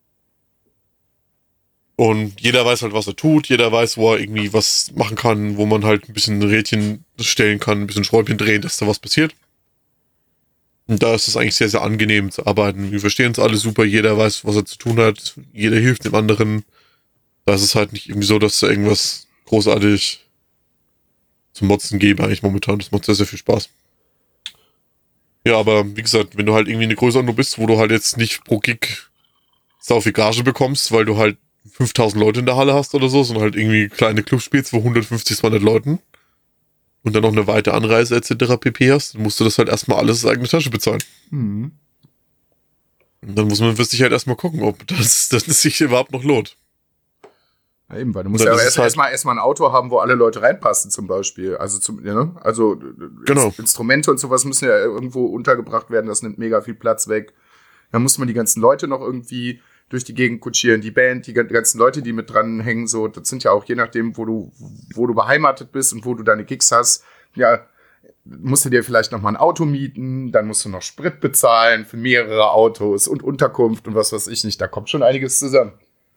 Und jeder weiß halt, was er tut, jeder weiß, wo er irgendwie was machen kann, wo man halt ein bisschen Rädchen stellen kann, ein bisschen Schräubchen drehen, dass da was passiert. Und da ist es eigentlich sehr, sehr angenehm zu arbeiten. Wir verstehen uns alle super, jeder weiß, was er zu tun hat, jeder hilft dem anderen. Da ist es halt nicht irgendwie so, dass da irgendwas großartig zum Motzen gäbe eigentlich momentan. Das macht sehr, sehr viel Spaß. Ja, aber wie gesagt, wenn du halt irgendwie eine größere nur bist, wo du halt jetzt nicht pro Gig sau viel Gage bekommst, weil du halt fünftausend Leute in der Halle hast oder so, sondern halt irgendwie kleine Clubs spielst, wo hundertfünfzig, zweihundert Leuten und dann noch eine weite Anreise et cetera pp. Hast, dann musst du das halt erstmal alles aus eigener Tasche bezahlen. Mhm. Und dann muss man für sich halt erstmal gucken, ob das, das sich überhaupt noch lohnt. Ja, eben, weil du musst ja erst, halt erstmal erstmal ein Auto haben, wo alle Leute reinpassen zum Beispiel. Also, zum, ja, ne? also genau. Instrumente und sowas müssen ja irgendwo untergebracht werden, das nimmt mega viel Platz weg. Dann muss man die ganzen Leute noch irgendwie durch die Gegend kutschieren, die Band, die ganzen Leute, die mit dran hängen, so, das sind ja auch je nachdem, wo du, wo du beheimatet bist und wo du deine Gigs hast, ja, musst du dir vielleicht noch mal ein Auto mieten, dann musst du noch Sprit bezahlen für mehrere Autos und Unterkunft und was weiß ich nicht, da kommt schon einiges zusammen.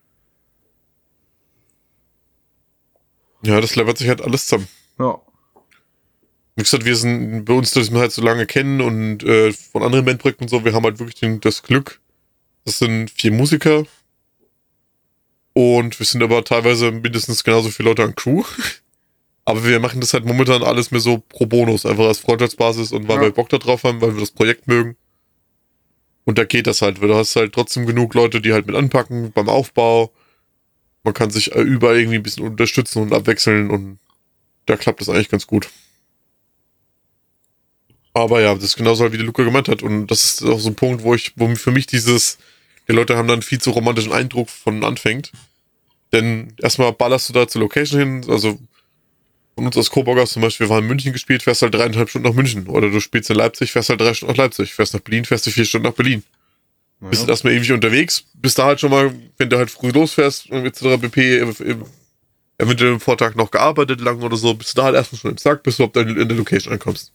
Ja, das läppert sich halt alles zusammen. Ja. Wie gesagt, wir sind bei uns, dass wir halt so lange kennen und äh, von anderen Bandprojekten und so, wir haben halt wirklich den, das Glück, das sind vier Musiker und wir sind aber teilweise mindestens genauso viele Leute an Crew. Aber wir machen das halt momentan alles mehr so pro Bonus, einfach als Freundschaftsbasis und weil ja. wir Bock da drauf haben, weil wir das Projekt mögen. Und da geht das halt, weil du hast halt trotzdem genug Leute, die halt mit anpacken beim Aufbau. Man kann sich überall irgendwie ein bisschen unterstützen und abwechseln und da klappt das eigentlich ganz gut. Aber ja, das ist genauso halt, wie der Luca gemeint hat. Und das ist auch so ein Punkt, wo ich, wo für mich dieses, die Leute haben dann viel zu romantischen Eindruck von anfängt. Denn erstmal ballerst du da zur Location hin, also von uns aus Coburg aus zum Beispiel, wir waren in München gespielt, fährst halt dreieinhalb Stunden nach München. Oder du spielst in Leipzig, fährst halt drei Stunden nach Leipzig. Fährst nach Berlin, fährst du vier Stunden nach Berlin. Ja. Bist halt erstmal ewig unterwegs, bist da halt schon mal, wenn du halt früh losfährst, et cetera pp, eventuell am Vortag noch gearbeitet lang oder so, bist du da halt erstmal schon im Sack, bis du überhaupt in der Location ankommst.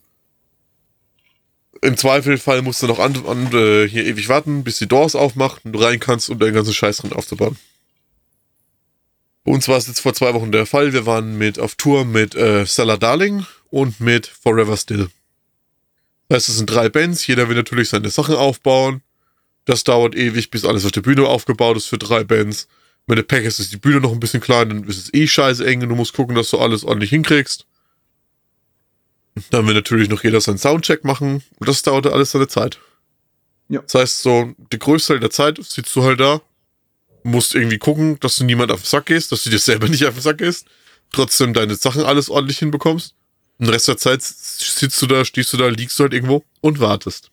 Im Zweifelfall musst du noch an, an, äh, hier ewig warten, bis die Doors aufmacht und du rein kannst, um deinen ganzen Scheiß drin aufzubauen. Bei uns war es jetzt vor zwei Wochen der Fall. Wir waren mit auf Tour mit äh, Stella Darling und mit Forever Still. Das heißt, es sind drei Bands. Jeder will natürlich seine Sachen aufbauen. Das dauert ewig, bis alles auf der Bühne aufgebaut ist für drei Bands. Wenn du Pech hast, ist die Bühne noch ein bisschen klein, dann ist es eh scheiße eng und du musst gucken, dass du alles ordentlich hinkriegst. Dann will natürlich noch jeder seinen Soundcheck machen und das dauert alles seine Zeit. Ja. Das heißt, so die größte Teil der Zeit sitzt du halt da, musst irgendwie gucken, dass du niemand auf den Sack gehst, dass du dir selber nicht auf den Sack gehst, trotzdem deine Sachen alles ordentlich hinbekommst. Und den Rest der Zeit sitzt du da, stehst du da, liegst du halt irgendwo und wartest.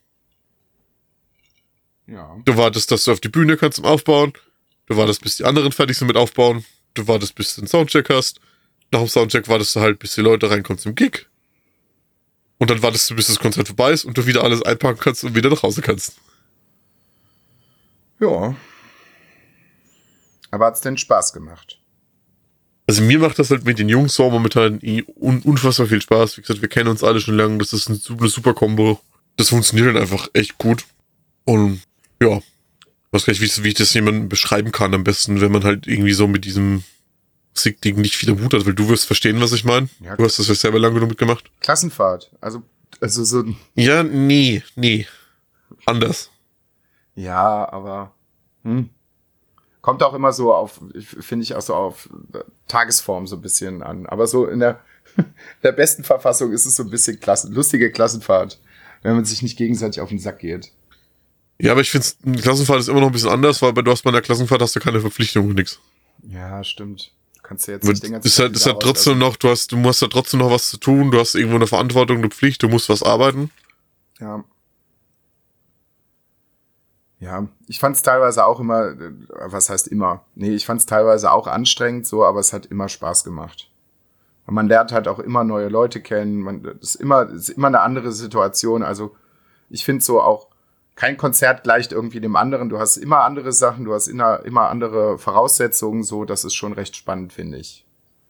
Ja. Du wartest, dass du auf die Bühne kannst zum Aufbauen. Du wartest, bis die anderen fertig sind mit Aufbauen. Du wartest, bis du einen Soundcheck hast. Nach dem Soundcheck wartest du halt, bis die Leute reinkommen zum Gig. Und dann wartest du, bis das Konzert vorbei ist und du wieder alles einpacken kannst und wieder nach Hause kannst. Ja. Aber hat's denn Spaß gemacht? Also mir macht das halt mit den Jungs so momentan eh un- unfassbar viel Spaß. Wie gesagt, wir kennen uns alle schon lange. Das ist eine, eine super Kombo. Das funktioniert halt einfach echt gut. Und ja, ich weiß gar nicht, wie, wie ich das jemandem beschreiben kann am besten, wenn man halt irgendwie so mit diesem Musikding nicht viel Mut hat, weil du wirst verstehen, was ich meine. Ja, du hast das ja selber lange genug mitgemacht. Klassenfahrt. Also, also so. Ja, nee, nee. Anders. Ja, aber hm. kommt auch immer so auf, finde ich auch so auf Tagesform so ein bisschen an. Aber so in der, der besten Verfassung ist es so ein bisschen Klassen, lustige Klassenfahrt, wenn man sich nicht gegenseitig auf den Sack geht. Ja, aber ich finde, eine Klassenfahrt ist immer noch ein bisschen anders, weil du hast bei einer Klassenfahrt hast du keine Verpflichtung und nichts. Ja, stimmt. Du kannst ja jetzt nicht den ganzen Tag. Es ist halt trotzdem noch, du hast, du musst ja trotzdem noch was zu tun, du hast irgendwo eine Verantwortung, eine Pflicht, du musst was arbeiten. Ja. Ja, ich fand es teilweise auch immer, was heißt immer? Nee, ich fand es teilweise auch anstrengend so, aber es hat immer Spaß gemacht. Und man lernt halt auch immer neue Leute kennen, man, das ist immer, das ist immer eine andere Situation, also ich finde so auch, kein Konzert gleicht irgendwie dem anderen, du hast immer andere Sachen, du hast immer, immer andere Voraussetzungen, so, das ist schon recht spannend, finde ich.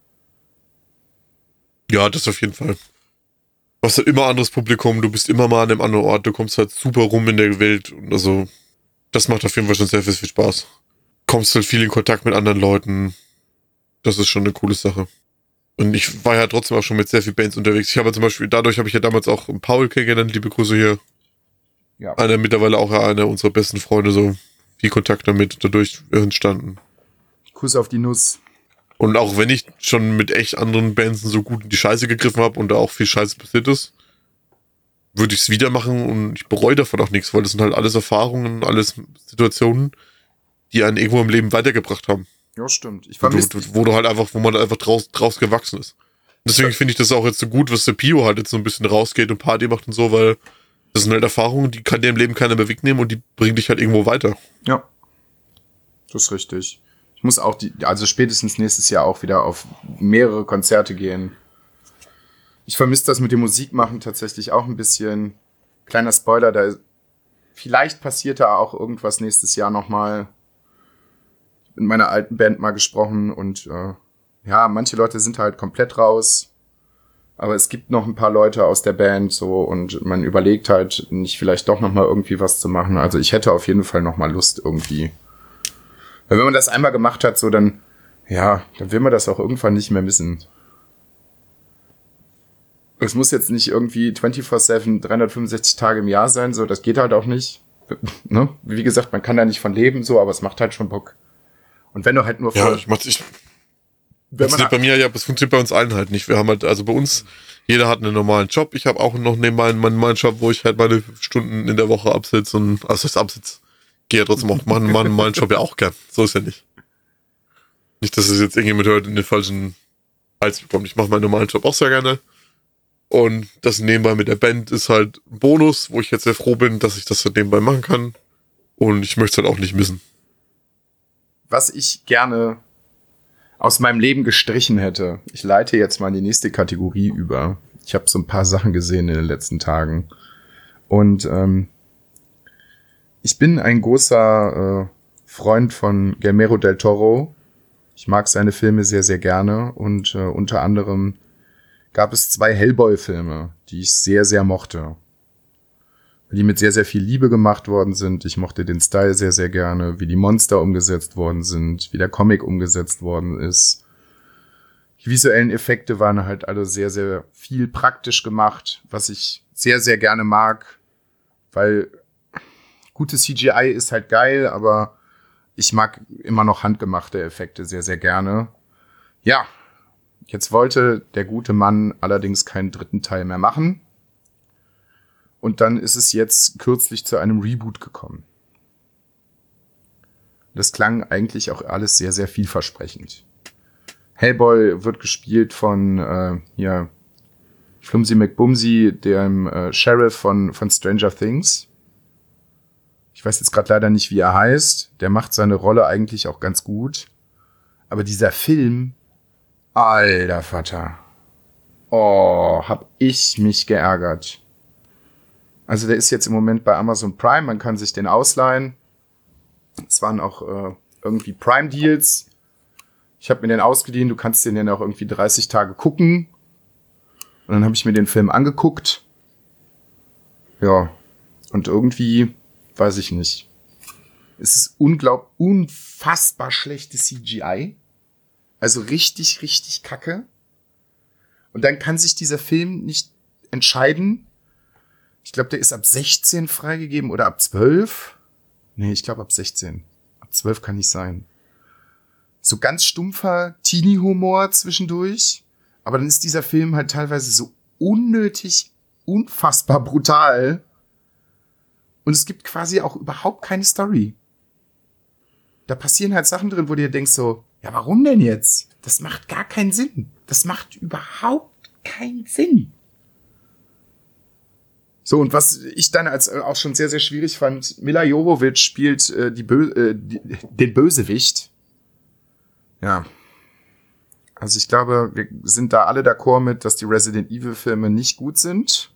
Ja, das auf jeden Fall. Du hast halt immer anderes Publikum, du bist immer mal an einem anderen Ort, du kommst halt super rum in der Welt und also das macht auf jeden Fall schon sehr viel, viel Spaß. Kommst halt viel in Kontakt mit anderen Leuten. Das ist schon eine coole Sache. Und ich war ja trotzdem auch schon mit sehr vielen Bands unterwegs. Ich habe zum Beispiel, dadurch habe ich ja damals auch Paul kennengelernt, liebe Grüße hier. Ja. Einer mittlerweile auch einer unserer besten Freunde, so viel Kontakt damit dadurch entstanden. Kuss auf die Nuss. Und auch wenn ich schon mit echt anderen Bands so gut in die Scheiße gegriffen habe und da auch viel Scheiße passiert ist, würde ich es wieder machen und ich bereue davon auch nichts, weil das sind halt alles Erfahrungen, alles Situationen, die einen irgendwo im Leben weitergebracht haben. Ja, stimmt. Ich Wo du, vermisse wo du halt einfach, wo man einfach draus, draus gewachsen ist. Deswegen finde ich das auch jetzt so gut, was der Pio halt jetzt so ein bisschen rausgeht und Party macht und so, weil das sind halt Erfahrungen, die kann dir im Leben keiner mehr wegnehmen und die bringen dich halt irgendwo weiter. Ja, das ist richtig. Ich muss auch, die, also spätestens nächstes Jahr auch wieder auf mehrere Konzerte gehen. Ich vermisse das mit dem Musikmachen tatsächlich auch ein bisschen. Kleiner Spoiler, da vielleicht passiert da auch irgendwas nächstes Jahr nochmal. Ich habe mit meiner alten Band mal gesprochen und äh, ja, manche Leute sind halt komplett raus. Aber es gibt noch ein paar Leute aus der Band so und man überlegt halt nicht vielleicht doch nochmal irgendwie was zu machen. Also ich hätte auf jeden Fall nochmal Lust irgendwie. Weil wenn man das einmal gemacht hat, so dann, ja, dann will man das auch irgendwann nicht mehr missen. Es muss jetzt nicht irgendwie vierundzwanzig sieben, dreihundertfünfundsechzig Tage im Jahr sein, so, das geht halt auch nicht. Ne? Wie gesagt, man kann da nicht von leben, so, aber es macht halt schon Bock. Und wenn du halt nur Ja, voll, ich mach's, ich, wenn das man funktioniert bei mir, ja, das funktioniert bei uns allen halt nicht. Wir haben halt, also bei uns, jeder hat einen normalen Job. Ich habe auch noch nebenbei meinen, meinen Job, wo ich halt meine Stunden in der Woche absitze und, also das absitze, gehe ja trotzdem auch, machen meinen normalen Job ja auch gern. So ist ja nicht. Nicht, dass es jetzt irgendjemand hört in den falschen Hals bekommt. Ich mache meinen normalen Job auch sehr gerne. Und das nebenbei mit der Band ist halt ein Bonus, wo ich jetzt sehr froh bin, dass ich das halt nebenbei machen kann. Und ich möchte es halt auch nicht missen. was ich gerne aus meinem Leben gestrichen hätte. Ich leite jetzt mal in die nächste Kategorie über. Ich habe so ein paar Sachen gesehen in den letzten Tagen. Und ähm, ich bin ein großer äh, Freund von Guillermo del Toro. Ich mag seine Filme sehr, sehr gerne. Und äh, unter anderem gab es zwei Hellboy-Filme, die ich sehr, sehr mochte. Die mit sehr, sehr viel Liebe gemacht worden sind. Ich mochte den Style sehr, sehr gerne, wie die Monster umgesetzt worden sind, wie der Comic umgesetzt worden ist. Die visuellen Effekte waren halt alle sehr, sehr viel praktisch gemacht, was ich sehr, sehr gerne mag, weil gute C G I ist halt geil, aber ich mag immer noch handgemachte Effekte sehr, sehr gerne. Ja, jetzt wollte der gute Mann allerdings keinen dritten Teil mehr machen. Und dann ist es jetzt kürzlich zu einem Reboot gekommen. Das klang eigentlich auch alles sehr, sehr vielversprechend. Hellboy wird gespielt von äh, ja, Flumsy McBumsy, dem äh, Sheriff von, von Stranger Things. Ich weiß jetzt gerade leider nicht, wie er heißt. Der macht seine Rolle eigentlich auch ganz gut. Aber dieser Film, alter Vater. Oh, hab ich mich geärgert. Also der ist jetzt im Moment bei Amazon Prime, man kann sich den ausleihen. Es waren auch äh, irgendwie Prime-Deals. Ich habe mir den ausgeliehen, du kannst den dann auch irgendwie dreißig Tage gucken. Und dann habe ich mir den Film angeguckt. Ja, und irgendwie, weiß ich nicht. Es ist unglaublich, unfassbar schlechtes C G I. Also richtig, richtig kacke. Und dann kann sich dieser Film nicht entscheiden. Ich glaube, der ist ab sechzehn freigegeben oder ab zwölf. Nee, ich glaube ab sechzehn. Ab zwölf kann nicht sein. So ganz stumpfer Teenie-Humor zwischendurch. Aber dann ist dieser Film halt teilweise so unnötig, unfassbar brutal. Und es gibt quasi auch überhaupt keine Story. Da passieren halt Sachen drin, wo du dir denkst so, ja, warum denn jetzt? Das macht gar keinen Sinn. Das macht überhaupt keinen Sinn. So, und was ich dann als äh, auch schon sehr, sehr schwierig fand, Mila Jovovich spielt äh, die Bö- äh, die, den Bösewicht. Ja. Also ich glaube, wir sind da alle d'accord mit, dass die Resident Evil Filme nicht gut sind.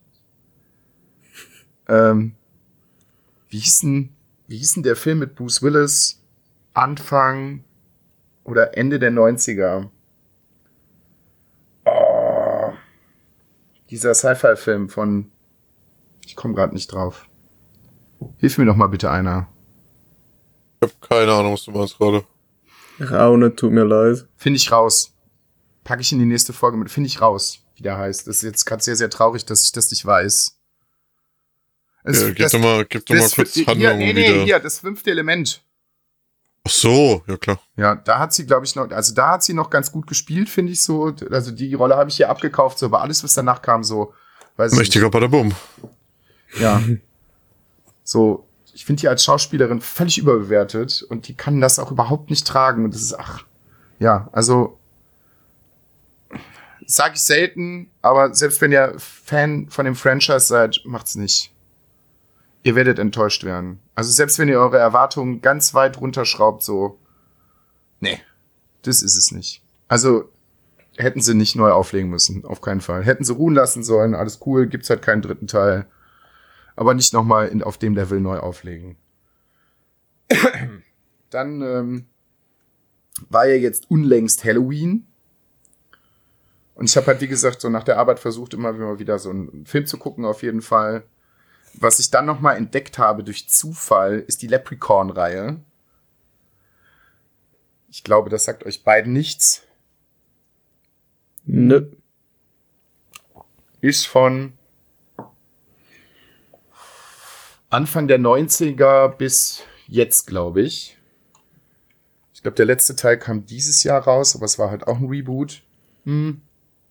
Ähm, wie hieß denn, wie hieß denn der Film mit Bruce Willis? Anfang oder Ende der neunziger. Oh, dieser Sci-Fi-Film von, ich komme gerade nicht drauf. Hilf mir doch mal bitte einer. Ich habe keine Ahnung, was du meinst gerade. Raune, tut mir leid. Finde ich raus. Packe ich in die nächste Folge mit. Finde ich raus, wie der heißt. Das ist jetzt gerade sehr, sehr traurig, dass ich das nicht weiß. Es, Ja, gib das, doch mal, gib doch mal das, kurz hier, Handlung nee, nee, wieder. hier, das fünfte Element. Ach so, ja klar. Ja, da hat sie, glaube ich, noch, also da hat sie noch ganz gut gespielt, finde ich so. Also die Rolle habe ich hier abgekauft, so, aber alles, was danach kam, so, weiß ich Mächtiger Badabum. Ja. So, ich finde die als Schauspielerin völlig überbewertet und die kann das auch überhaupt nicht tragen. Und das ist, ach, ja, also, sage ich selten, aber selbst wenn ihr Fan von dem Franchise seid, macht's nicht. Ihr werdet enttäuscht werden. Also selbst wenn ihr eure Erwartungen ganz weit runterschraubt, so, nee, das ist es nicht. Also hätten sie nicht neu auflegen müssen, auf keinen Fall. Hätten sie ruhen lassen sollen, alles cool, gibt's halt keinen dritten Teil. Aber nicht nochmal auf dem Level neu auflegen. Dann ähm, war ja jetzt unlängst Halloween. Und ich habe halt, wie gesagt, so nach der Arbeit versucht, immer wieder so einen Film zu gucken, auf jeden Fall. Was ich dann nochmal entdeckt habe durch Zufall, ist die Leprechaun-Reihe. Ich glaube, das sagt euch beiden nichts. Nö. Ist von Anfang der neunziger bis jetzt, glaube ich. Ich glaube, der letzte Teil kam dieses Jahr raus, aber es war halt auch ein Reboot. Hm.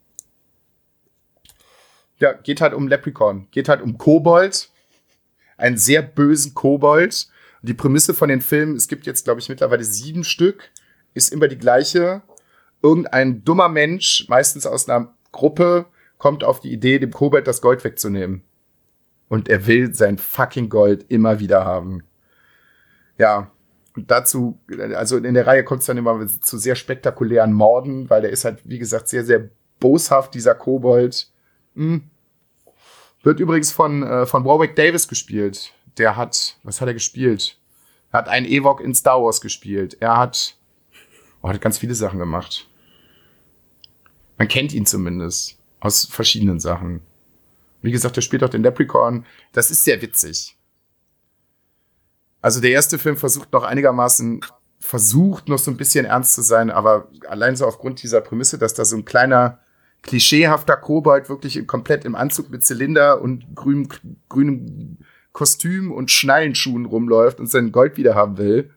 Ja, geht halt um Leprechaun. Geht halt um Kobold. Einen sehr bösen Kobold. Die Prämisse von den Filmen, es gibt jetzt, glaube ich, mittlerweile sieben Stück, ist immer die gleiche. Irgendein dummer Mensch, meistens aus einer Gruppe, kommt auf die Idee, dem Kobold das Gold wegzunehmen. Und er will sein fucking Gold immer wieder haben. Ja, und dazu, also in der Reihe kommt es dann immer zu sehr spektakulären Morden, weil der ist halt, wie gesagt, sehr, sehr boshaft, dieser Kobold. Hm. Wird übrigens von, äh, von Warwick Davis gespielt. Der hat, was hat er gespielt? Er hat einen Ewok in Star Wars gespielt. Er hat, oh, hat ganz viele Sachen gemacht. Man kennt ihn zumindest aus verschiedenen Sachen. Wie gesagt, er spielt auch den Leprechaun. Das ist sehr witzig. Also der erste Film versucht noch einigermaßen, versucht noch so ein bisschen ernst zu sein, aber allein so aufgrund dieser Prämisse, dass da so ein kleiner, klischeehafter Kobold wirklich komplett im Anzug mit Zylinder und grünem, grünem Kostüm und Schnallenschuhen rumläuft und sein Gold wieder haben will,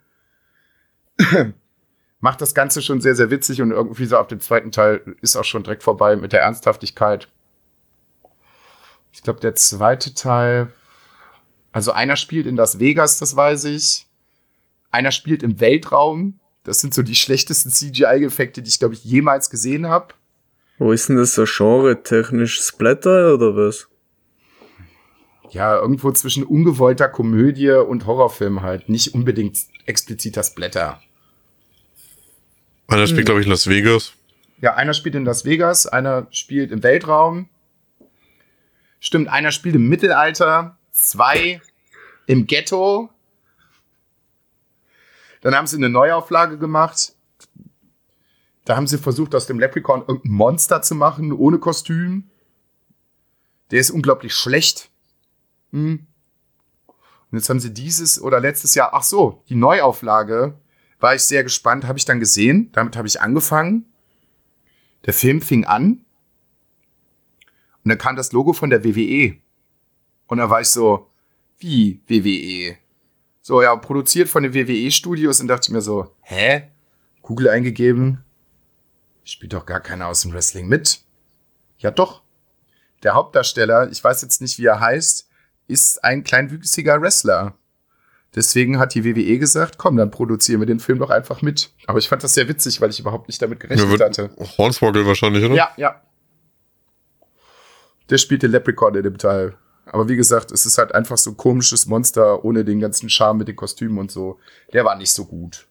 macht das Ganze schon sehr, sehr witzig und irgendwie so ab dem zweiten Teil ist auch schon direkt vorbei mit der Ernsthaftigkeit. Ich glaube, der zweite Teil, also einer spielt in Las Vegas, das weiß ich. Einer spielt im Weltraum. Das sind so die schlechtesten C G I-Effekte, die ich, glaube ich, jemals gesehen habe. Wo ist denn das so genre-technisch? Splatter oder was? Ja, irgendwo zwischen ungewollter Komödie und Horrorfilm halt. Nicht unbedingt expliziter Splatter. Einer spielt, hm. glaube ich, in Las Vegas. Ja, einer spielt in Las Vegas, einer spielt im Weltraum. Stimmt, einer spielt im Mittelalter, zwei im Ghetto. Dann haben sie eine Neuauflage gemacht. Da haben sie versucht, aus dem Leprechaun irgendein Monster zu machen, ohne Kostüm. Der ist unglaublich schlecht. Hm. Und jetzt haben sie dieses oder letztes Jahr, ach so, die Neuauflage, war ich sehr gespannt, habe ich dann gesehen. Damit habe ich angefangen. Der Film fing an. Und dann kam das Logo von der W W E. Und da war ich so, wie W W E? So, ja, produziert von den W W E-Studios. Und dachte ich mir so, hä? Google eingegeben. Spielt doch gar keiner aus dem Wrestling mit. Ja doch. Der Hauptdarsteller, ich weiß jetzt nicht, wie er heißt, ist ein kleinwüchsiger Wrestler. Deswegen hat die W W E gesagt, komm, dann produzieren wir den Film doch einfach mit. Aber ich fand das sehr witzig, weil ich überhaupt nicht damit gerechnet ja, hatte. Hornswoggle wahrscheinlich, oder? Ja, ja. Der spielt den Leprechaun in dem Teil. Aber wie gesagt, es ist halt einfach so ein komisches Monster ohne den ganzen Charme mit den Kostümen und so. Der war nicht so gut.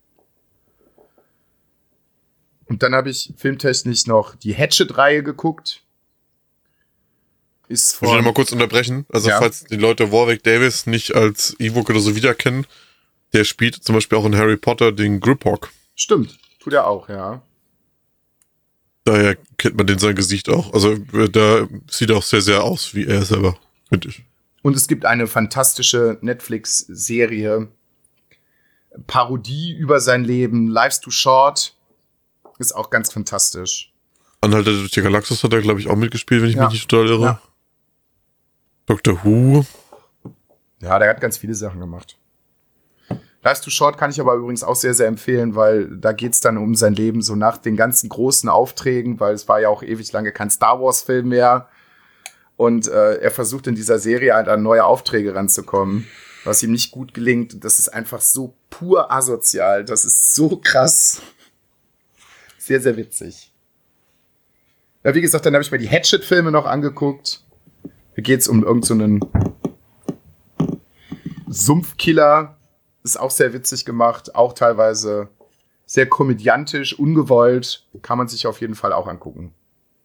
Und dann habe ich filmtechnisch noch die Hatchet-Reihe geguckt. Ist von... Ich will mal kurz unterbrechen. Also ja. Falls die Leute Warwick Davis nicht als Ewok oder so wiederkennen, der spielt zum Beispiel auch in Harry Potter den Griphook. Stimmt, tut er auch, ja. Daher kennt man den sein Gesicht auch. Also da sieht er auch sehr, sehr aus wie er selber, finde ich. Und es gibt eine fantastische Netflix-Serie, Parodie über sein Leben, Life's Too Short. Ist auch ganz fantastisch. Anhalter durch die Galaxis hat er, glaube ich, auch mitgespielt, wenn ich ja. mich nicht total irre. Ja. Doctor Who. Ja, der hat ganz viele Sachen gemacht. Life Too Short kann ich aber übrigens auch sehr, sehr empfehlen, weil da geht's dann um sein Leben so nach den ganzen großen Aufträgen, weil es war ja auch ewig lange kein Star Wars-Film mehr. Und äh, er versucht in dieser Serie halt an neue Aufträge ranzukommen, was ihm nicht gut gelingt. Und das ist einfach so pur asozial. Das ist so krass. Sehr, sehr witzig. Ja, wie gesagt, dann habe ich mir die Hatchet-Filme noch angeguckt. Da geht's um irgendeinen so Sumpfkiller. Ist auch sehr witzig gemacht. Auch teilweise sehr komödiantisch, ungewollt. Kann man sich auf jeden Fall auch angucken.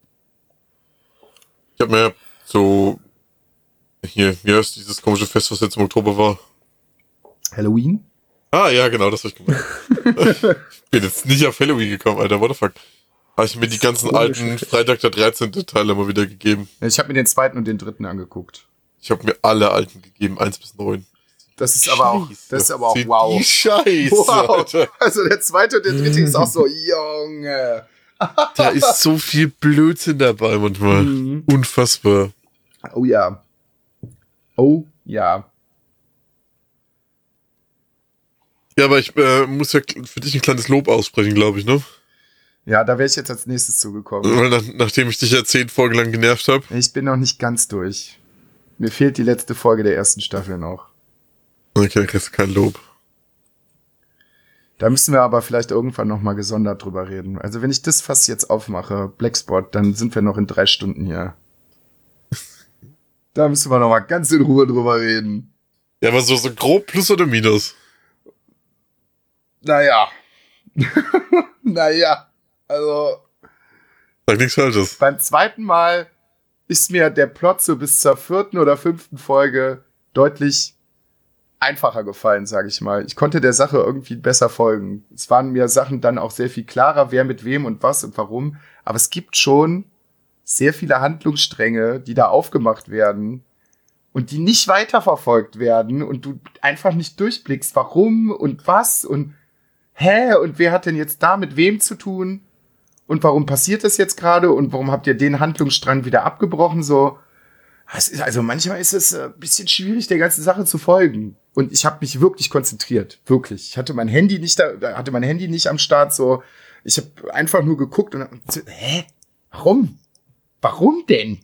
Ich habe mir so hier, wie heißt dieses komische Fest, was jetzt im Oktober war? Halloween? Ah, ja, genau, das hab ich gemacht. Ich bin jetzt nicht auf Halloween gekommen, Alter, what the fuck. Habe ich mir die ganzen alten Freitag der dreizehnte Teile mal wieder gegeben. Ich habe mir den zweiten und den dritten angeguckt. Ich habe mir alle alten gegeben, eins bis neun. Das ist aber auch, das ist aber auch wow. Die Scheiße, wow. Alter. Also der zweite und der dritte ist auch so, Junge. Da ist so viel Blödsinn dabei manchmal. Mhm. Unfassbar. Oh ja. Oh ja. Ja, aber ich äh, muss ja für dich ein kleines Lob aussprechen, glaube ich, ne? Ja, da wäre ich jetzt als nächstes zugekommen. Weil nach, nachdem ich dich ja zehn Folgen lang genervt habe. Ich bin noch nicht ganz durch. Mir fehlt die letzte Folge der ersten Staffel noch. Okay, kriegst du kein Lob. Da müssen wir aber vielleicht irgendwann noch mal gesondert drüber reden. Also wenn ich das Fass jetzt aufmache, Blackspot, dann sind wir noch in drei Stunden hier. Da müssen wir noch mal ganz in Ruhe drüber reden. Ja, aber so, so grob Plus oder Minus? Naja. naja. Also. Sag nichts Falsches. Beim zweiten Mal ist mir der Plot so bis zur vierten oder fünften Folge deutlich einfacher gefallen, sage ich mal. Ich konnte der Sache irgendwie besser folgen. Es waren mir Sachen dann auch sehr viel klarer, wer mit wem und was und warum. Aber es gibt schon sehr viele Handlungsstränge, die da aufgemacht werden und die nicht weiterverfolgt werden und du einfach nicht durchblickst, warum und was und hä und wer hat denn jetzt da mit wem zu tun und warum passiert das jetzt gerade und warum habt ihr den Handlungsstrang wieder abgebrochen, so. Also manchmal ist es ein bisschen schwierig, der ganzen Sache zu folgen. Und ich habe mich wirklich konzentriert, wirklich. Ich hatte mein Handy nicht da, hatte mein Handy nicht am Start, so. Ich habe einfach nur geguckt und so, hä? Warum? Warum denn?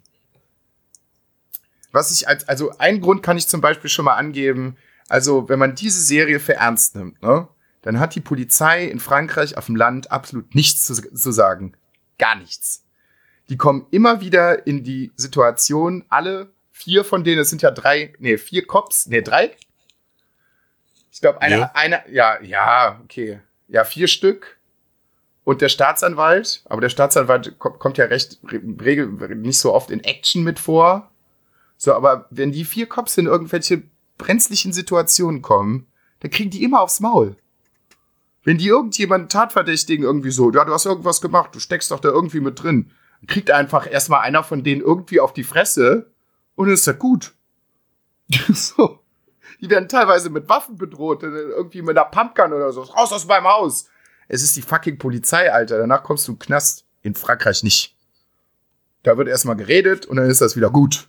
Was ich als, also ein Grund kann ich zum Beispiel schon mal angeben. Also wenn man diese Serie für ernst nimmt, ne, dann hat die Polizei in Frankreich auf dem Land absolut nichts zu, zu sagen, gar nichts. Die kommen immer wieder in die Situation, alle vier von denen, es sind ja drei, nee, vier Cops, nee, drei. Ich glaube, einer, Ja. einer, ja, ja, okay. Ja, vier Stück. Und der Staatsanwalt, aber der Staatsanwalt kommt, kommt ja recht, regel, nicht so oft in Action mit vor. So, aber wenn die vier Cops in irgendwelche brenzlichen Situationen kommen, dann kriegen die immer aufs Maul. Wenn die irgendjemanden Tatverdächtigen irgendwie so, ja, du hast irgendwas gemacht, du steckst doch da irgendwie mit drin, kriegt einfach erstmal einer von denen irgendwie auf die Fresse und dann ist das gut. So. Die werden teilweise mit Waffen bedroht, irgendwie mit einer Pumpgun oder so. Raus aus meinem Haus. Es ist die fucking Polizei, Alter. Danach kommst du in den Knast. In Frankreich nicht. Da wird erstmal geredet und dann ist das wieder gut.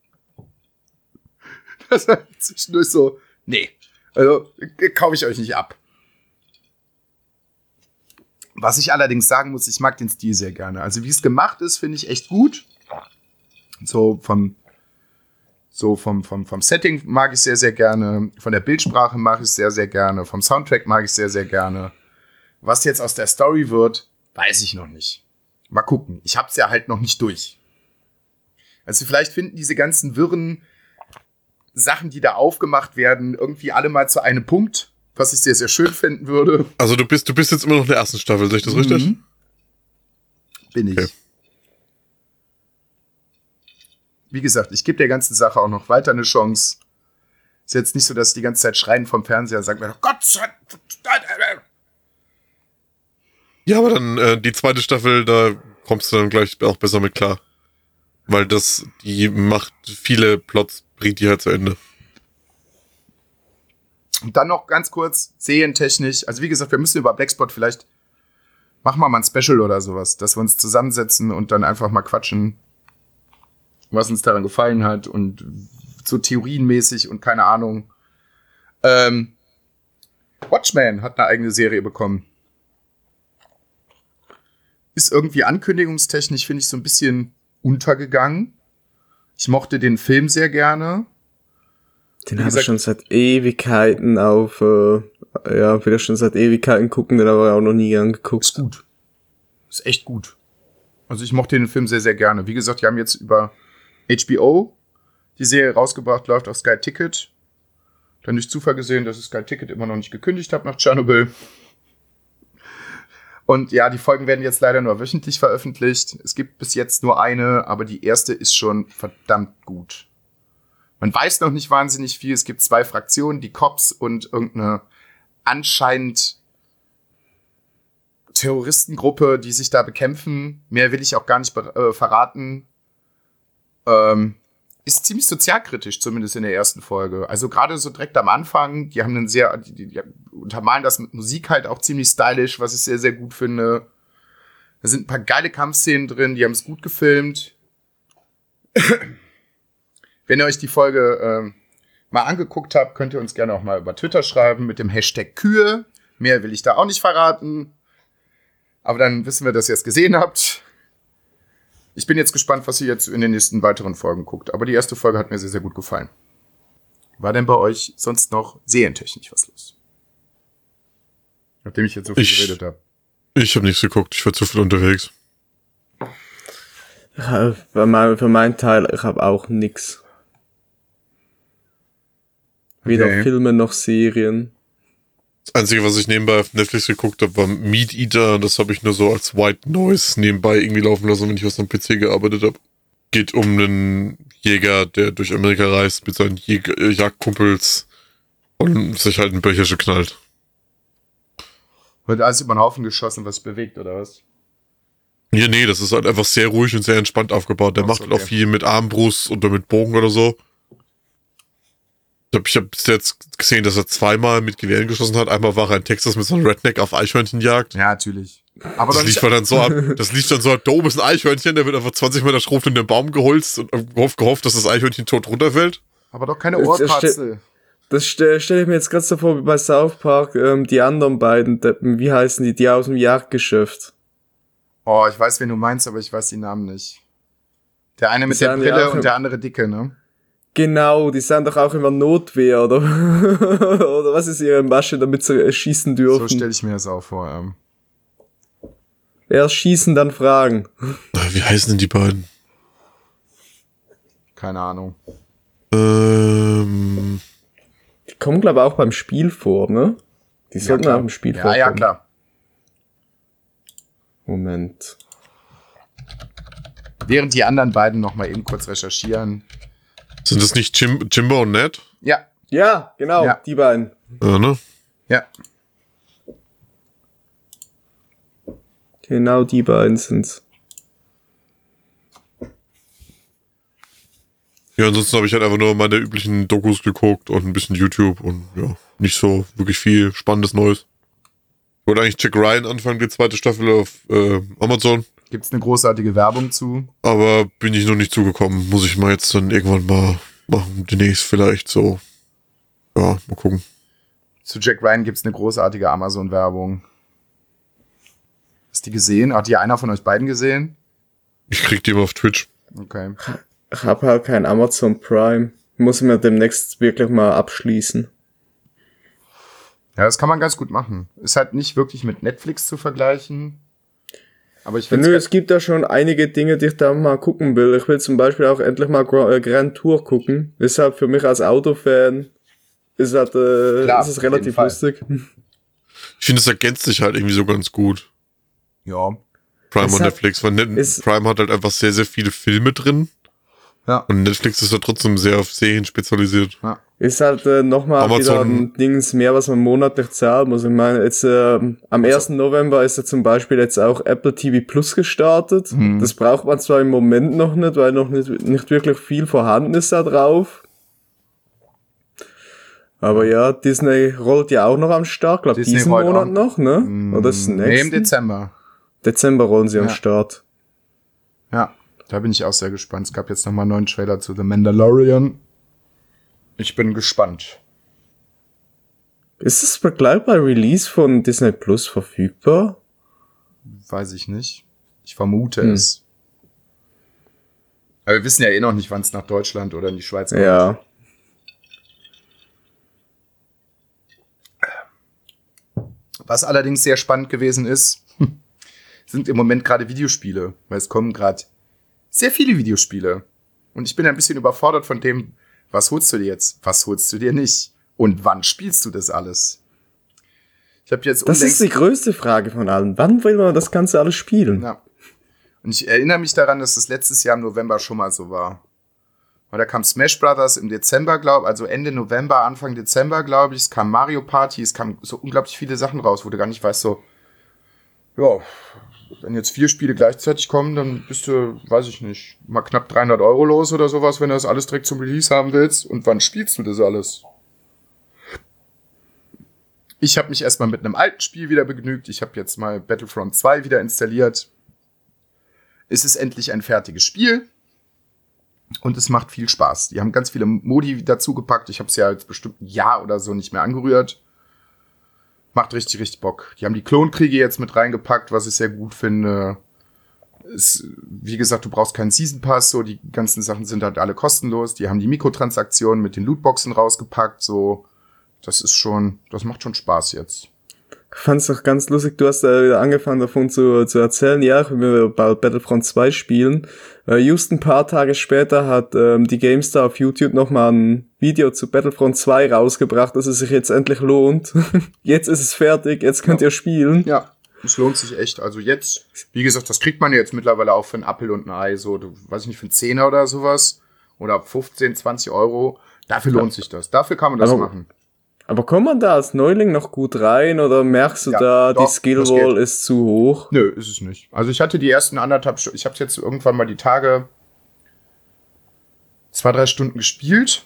Das ist zwischendurch so, nee. Also, kaufe ich euch nicht ab. Was ich allerdings sagen muss, ich mag den Stil sehr gerne. Also wie es gemacht ist, finde ich echt gut. So vom, so vom, vom, vom Setting mag ich sehr, sehr gerne. Von der Bildsprache mag ich sehr, sehr gerne. Vom Soundtrack mag ich sehr, sehr gerne. Was jetzt aus der Story wird, weiß ich noch nicht. Mal gucken. Ich hab's ja halt noch nicht durch. Also vielleicht finden diese ganzen wirren Sachen, die da aufgemacht werden, irgendwie alle mal zu einem Punkt, was ich sehr, sehr schön finden würde. Also du bist, du bist jetzt immer noch in der ersten Staffel, sehe ich das richtig? Mhm. Bin ich. Okay. Wie gesagt, ich gebe der ganzen Sache auch noch weiter eine Chance. Ist jetzt nicht so, dass ich die ganze Zeit schreien vom Fernseher und sagen, Gott sei Dank. Ja, aber dann äh, die zweite Staffel, da kommst du dann gleich auch besser mit klar. Weil das, die macht viele Plots, bringt die halt zu Ende. Und dann noch ganz kurz, serientechnisch. Also wie gesagt, wir müssen über Blackspot vielleicht, machen wir mal ein Special oder sowas, dass wir uns zusammensetzen und dann einfach mal quatschen, was uns daran gefallen hat und so theorienmäßig und keine Ahnung. Ähm, Watchmen hat eine eigene Serie bekommen. Ist irgendwie ankündigungstechnisch, finde ich, so ein bisschen untergegangen. Ich mochte den Film sehr gerne. Den habe ich schon seit Ewigkeiten auf, äh, ja, wieder schon seit Ewigkeiten gucken, den habe ich auch noch nie angeguckt. Ist gut. Ist echt gut. Also ich mochte den Film sehr, sehr gerne. Wie gesagt, die haben jetzt über H B O die Serie rausgebracht, läuft auf Sky Ticket. Dann durch Zufall gesehen, dass ich Sky Ticket immer noch nicht gekündigt habe nach Tschernobyl. Und ja, die Folgen werden jetzt leider nur wöchentlich veröffentlicht. Es gibt bis jetzt nur eine, aber die erste ist schon verdammt gut. Man weiß noch nicht wahnsinnig viel. Es gibt zwei Fraktionen, die Cops und irgendeine anscheinend Terroristengruppe, die sich da bekämpfen. Mehr will ich auch gar nicht äh, verraten. Ähm, ist ziemlich sozialkritisch, zumindest in der ersten Folge. Also gerade so direkt am Anfang, die haben einen sehr, die, die, die untermalen das mit Musik halt auch ziemlich stylisch, was ich sehr, sehr gut finde. Da sind ein paar geile Kampfszenen drin, die haben es gut gefilmt. Wenn ihr euch die Folge ähm, mal angeguckt habt, könnt ihr uns gerne auch mal über Twitter schreiben mit dem Hashtag Kühe. Mehr will ich da auch nicht verraten. Aber dann wissen wir, dass ihr es gesehen habt. Ich bin jetzt gespannt, was ihr jetzt in den nächsten weiteren Folgen guckt. Aber die erste Folge hat mir sehr, sehr gut gefallen. War denn bei euch sonst noch serientechnisch was los? Nachdem ich jetzt so viel ich, geredet habe. Ich habe nichts geguckt. Ich war zu viel unterwegs. Ja, für, mein, für meinen Teil, ich habe auch nix. Weder okay. Filme noch Serien. Das Einzige, was ich nebenbei auf Netflix geguckt habe, war Meat Eater. Das habe ich nur so als White Noise nebenbei irgendwie laufen lassen, wenn ich was am P C gearbeitet habe. Geht um einen Jäger, der durch Amerika reist mit seinen Jäger- Jagdkumpels und sich halt ein Böcherchen knallt. Wird alles über den Haufen geschossen, was bewegt, oder was? Ja, nee, das ist halt einfach sehr ruhig und sehr entspannt aufgebaut. Der Ach, macht okay. halt auch viel mit Armbrust oder mit Bogen oder so. Ich habe bis jetzt gesehen, dass er zweimal mit Gewehren geschossen hat. Einmal war er in Texas mit so einem Redneck auf Eichhörnchenjagd. Ja, natürlich. Aber das lief dann so ab, das lief dann so ab, da oben ist ein Eichhörnchen, der wird einfach zwanzig Meter schrumpft in den Baum geholzt und gehofft, gehofft, dass das Eichhörnchen tot runterfällt. Aber doch keine Ohrkatzel. Das stelle stell ich mir jetzt gerade so vor, wie bei South Park, ähm, die anderen beiden Deppen, wie heißen die, die aus dem Jagdgeschäft? Oh, ich weiß, wen du meinst, aber ich weiß die Namen nicht. Der eine mit der Brille und der andere dicke, ne? Genau, die sind doch auch immer Notwehr, oder? Oder was ist ihre Masche, damit sie schießen dürfen? So stelle ich mir das auch vor, ähm. Erst schießen, dann fragen. Wie heißen denn die beiden? Keine Ahnung. Ähm. Die kommen, glaube ich, auch beim Spiel vor, ne? Die ja, sollten auch im Spiel ja, vorkommen. Ja, ja, klar. Moment. Während die anderen beiden noch mal eben kurz recherchieren. Sind das nicht Jim, Jimbo und Ned? Ja. Ja, genau, ja. Die beiden. Ja, ne? Ja. Genau die beiden sind's. Ja, ansonsten habe ich halt einfach nur meine üblichen Dokus geguckt und ein bisschen YouTube und ja, nicht so wirklich viel Spannendes Neues. Ich wollte eigentlich Jack Ryan anfangen, die zweite Staffel auf äh, Amazon. Gibt's eine großartige Werbung zu? Aber bin ich noch nicht zugekommen. Muss ich mal jetzt dann irgendwann mal machen. Demnächst vielleicht so. Ja, mal gucken. Zu Jack Ryan gibt's eine großartige Amazon-Werbung. Hast du die gesehen? Hat die einer von euch beiden gesehen? Ich krieg die immer auf Twitch. Okay. Ich habe halt kein Amazon Prime. Muss ich mir demnächst wirklich mal abschließen. Ja, das kann man ganz gut machen. Ist halt nicht wirklich mit Netflix zu vergleichen. Aber ich finde, Nö, es gibt da schon einige Dinge, die ich da mal gucken will. Ich will zum Beispiel auch endlich mal Grand Tour gucken. Ist halt für mich als Autofan, ist halt, äh, Klar, ist es relativ lustig. Ich finde, es ergänzt sich halt irgendwie so ganz gut. Ja. Prime und Netflix, weil Net- Prime hat halt einfach sehr, sehr viele Filme drin. Ja. Und Netflix ist ja trotzdem sehr auf Serien spezialisiert. Ja. Ist halt äh, nochmal wieder ein Dings mehr, was man monatlich zahlen muss. Ich meine, jetzt äh, am ersten November ist ja zum Beispiel jetzt auch Apple T V Plus gestartet. Mhm. Das braucht man zwar im Moment noch nicht, weil noch nicht, nicht wirklich viel vorhanden ist da drauf. Aber ja, Disney rollt ja auch noch am Start. Ich glaube, diesen Monat noch, ne? Mm, Oder ist nee, im Dezember. Dezember rollen sie ja. am Start. Ja, da bin ich auch sehr gespannt. Es gab jetzt nochmal einen neuen Trailer zu The Mandalorian. Ich bin gespannt. Ist es gleich bei Release von Disney Plus verfügbar? Weiß ich nicht. Ich vermute Hm. es. Aber wir wissen ja eh noch nicht, wann es nach Deutschland oder in die Schweiz kommt. Ja. Was allerdings sehr spannend gewesen ist, sind im Moment gerade Videospiele. Weil es kommen gerade sehr viele Videospiele. Und ich bin ein bisschen überfordert von dem, was holst du dir jetzt, was holst du dir nicht? Und wann spielst du das alles? Ich habe jetzt Das ist die unlängst, größte Frage von allen. Wann will man das Ganze alles spielen? ja. Und ich erinnere mich daran, dass das letztes Jahr im November schon mal so war. Und da kam Smash Brothers im Dezember, glaube also Ende November, Anfang Dezember, glaube ich. Es kam Mario Party, es kamen so unglaublich viele Sachen raus, wo du gar nicht weißt, so, ja, wenn jetzt vier Spiele gleichzeitig kommen, dann bist du, weiß ich nicht, mal knapp dreihundert Euro los oder sowas, wenn du das alles direkt zum Release haben willst. Und wann spielst du das alles? Ich habe mich erstmal mit einem alten Spiel wieder begnügt. Ich habe jetzt mal Battlefront zwei wieder installiert. Es ist endlich ein fertiges Spiel. Und es macht viel Spaß. Die haben ganz viele Modi dazu gepackt. Ich habe es ja jetzt bestimmt ein Jahr oder so nicht mehr angerührt. Macht richtig, richtig Bock. Die haben die Klonkriege jetzt mit reingepackt, was ich sehr gut finde. Ist, wie gesagt, du brauchst keinen Season Pass. So, die ganzen Sachen sind halt alle kostenlos. Die haben die Mikrotransaktionen mit den Lootboxen rausgepackt. So, das ist schon, das macht schon Spaß jetzt. Ich fand's doch ganz lustig, du hast da wieder angefangen davon zu, zu erzählen, ja, wenn wir bald Battlefront zwei spielen. Äh, just ein paar Tage später hat ähm, die GameStar auf YouTube nochmal ein Video zu Battlefront zwei rausgebracht, dass es sich jetzt endlich lohnt. Jetzt ist es fertig, jetzt könnt Ja. ihr spielen. Ja, es lohnt sich echt. Also jetzt, wie gesagt, das kriegt man ja jetzt mittlerweile auch für einen Apfel und ein Ei, so, du, weiß ich nicht, für einen Zehner oder sowas. Oder fünfzehn, zwanzig Euro. Dafür lohnt sich das. Dafür kann man das Aber- machen. Aber kommt man da als Neuling noch gut rein oder merkst du Ja, da, doch, die Skillwall das geht. ist zu hoch? Nö, ist es nicht. Also ich hatte die ersten anderthalb Stunden, ich habe jetzt irgendwann mal die Tage zwei, drei Stunden gespielt.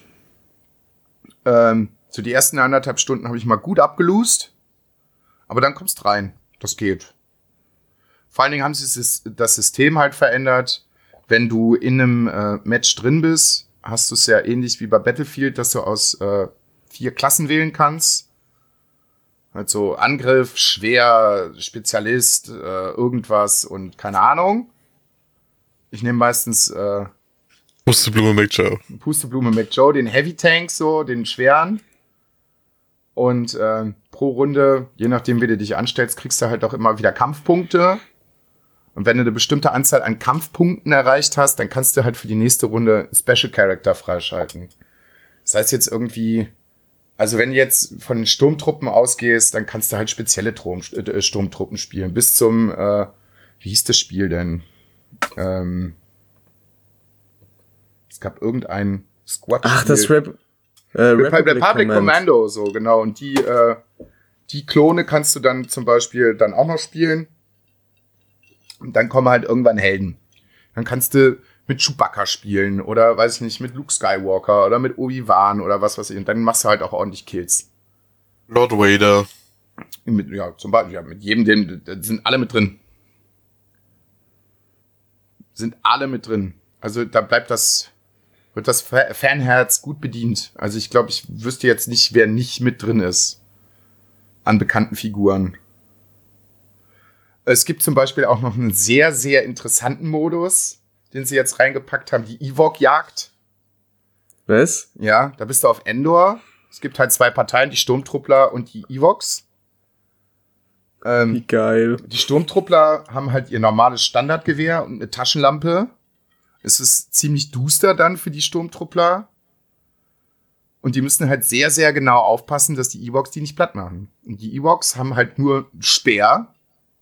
Ähm, so die ersten anderthalb Stunden habe ich mal gut abgeloost. Aber dann kommst rein. Das geht. Vor allen Dingen haben sie das- das System halt verändert. Wenn du in einem äh, Match drin bist, hast du es ja ähnlich wie bei Battlefield, dass du aus äh, vier Klassen wählen kannst. Also Angriff, Schwer, Spezialist, äh, irgendwas und keine Ahnung. Ich nehme meistens äh, Pusteblume McJoe. Pusteblume McJoe, den Heavy Tank so, den schweren. Und äh, pro Runde, je nachdem wie du dich anstellst, kriegst du halt auch immer wieder Kampfpunkte. Und wenn du eine bestimmte Anzahl an Kampfpunkten erreicht hast, dann kannst du halt für die nächste Runde Special Character freischalten. Das heißt jetzt irgendwie, also wenn du jetzt von den Sturmtruppen ausgehst, dann kannst du halt spezielle Trom, äh, Sturmtruppen spielen. Bis zum, äh, wie hieß das Spiel denn? Ähm, es gab irgendein Squad-Spiel. Ach, das Rep äh, Republic, Republic, Republic Command. Commando, so genau. Und die, äh, die Klone kannst du dann zum Beispiel dann auch noch spielen. Und dann kommen halt irgendwann Helden. Dann kannst du mit Chewbacca spielen oder, weiß ich nicht, mit Luke Skywalker oder mit Obi-Wan oder was weiß ich. Und dann machst du halt auch ordentlich Kills. Lord Vader. Mit, ja, zum Beispiel, ja, mit jedem, den, da sind alle mit drin. Sind alle mit drin. Also da bleibt das, wird das Fa- Fanherz gut bedient. Also ich glaube, ich wüsste jetzt nicht, wer nicht mit drin ist. An bekannten Figuren. Es gibt zum Beispiel auch noch einen sehr, sehr interessanten Modus, den sie jetzt reingepackt haben, die Ewok-Jagd. Was? Ja, da bist du auf Endor. Es gibt halt zwei Parteien, die Sturmtruppler und die Ewoks. Ähm, Wie geil. Die Sturmtruppler haben halt ihr normales Standardgewehr und eine Taschenlampe. Es ist ziemlich duster dann für die Sturmtruppler. Und die müssen halt sehr, sehr genau aufpassen, dass die Ewoks die nicht platt machen. Und die Ewoks haben halt nur einen Speer.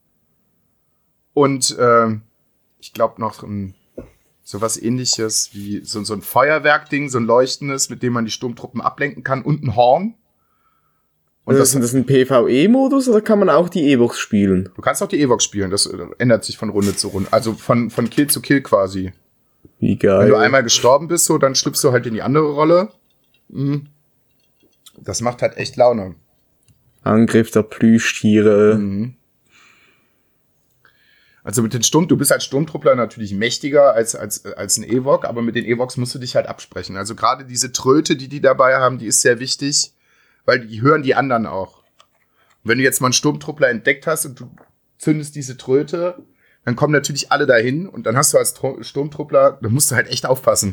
Und ähm, ich glaube noch ein, so was ähnliches wie so, so ein Feuerwerkding, so ein leuchtendes, mit dem man die Sturmtruppen ablenken kann. Und ein Horn. Und Und das, das, ist das ein PvE-Modus oder kann man auch die Ewoks spielen? du kannst auch die Ewoks spielen. Das äh, ändert sich von Runde zu Runde. Also von, von Kill zu Kill quasi. Wie geil. Wenn du einmal gestorben bist, so, dann schlüpfst du halt in die andere Rolle. Mhm. Das macht halt echt Laune. Angriff der Plüschtiere. Mhm. Also mit den Sturm, du bist als Sturmtruppler natürlich mächtiger als, als, als ein Ewok, aber mit den Ewoks musst du dich halt absprechen. Also gerade diese Tröte, die die dabei haben, die ist sehr wichtig, weil die hören die anderen auch. Und wenn du jetzt mal einen Sturmtruppler entdeckt hast und du zündest diese Tröte, dann kommen natürlich alle dahin und dann hast du als Tro- Sturmtruppler, da musst du halt echt aufpassen.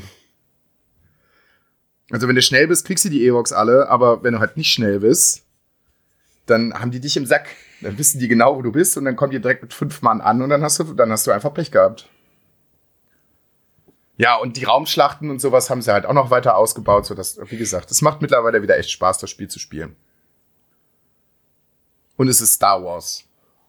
Also wenn du schnell bist, kriegst du die Ewoks alle, aber wenn du halt nicht schnell bist, dann haben die dich im Sack. Dann wissen die genau, wo du bist und dann kommen die direkt mit fünf Mann an und dann hast du, dann hast du einfach Pech gehabt. Ja, und die Raumschlachten und sowas haben sie halt auch noch weiter ausgebaut, sodass, wie gesagt, es macht mittlerweile wieder echt Spaß, das Spiel zu spielen. Und es ist Star Wars.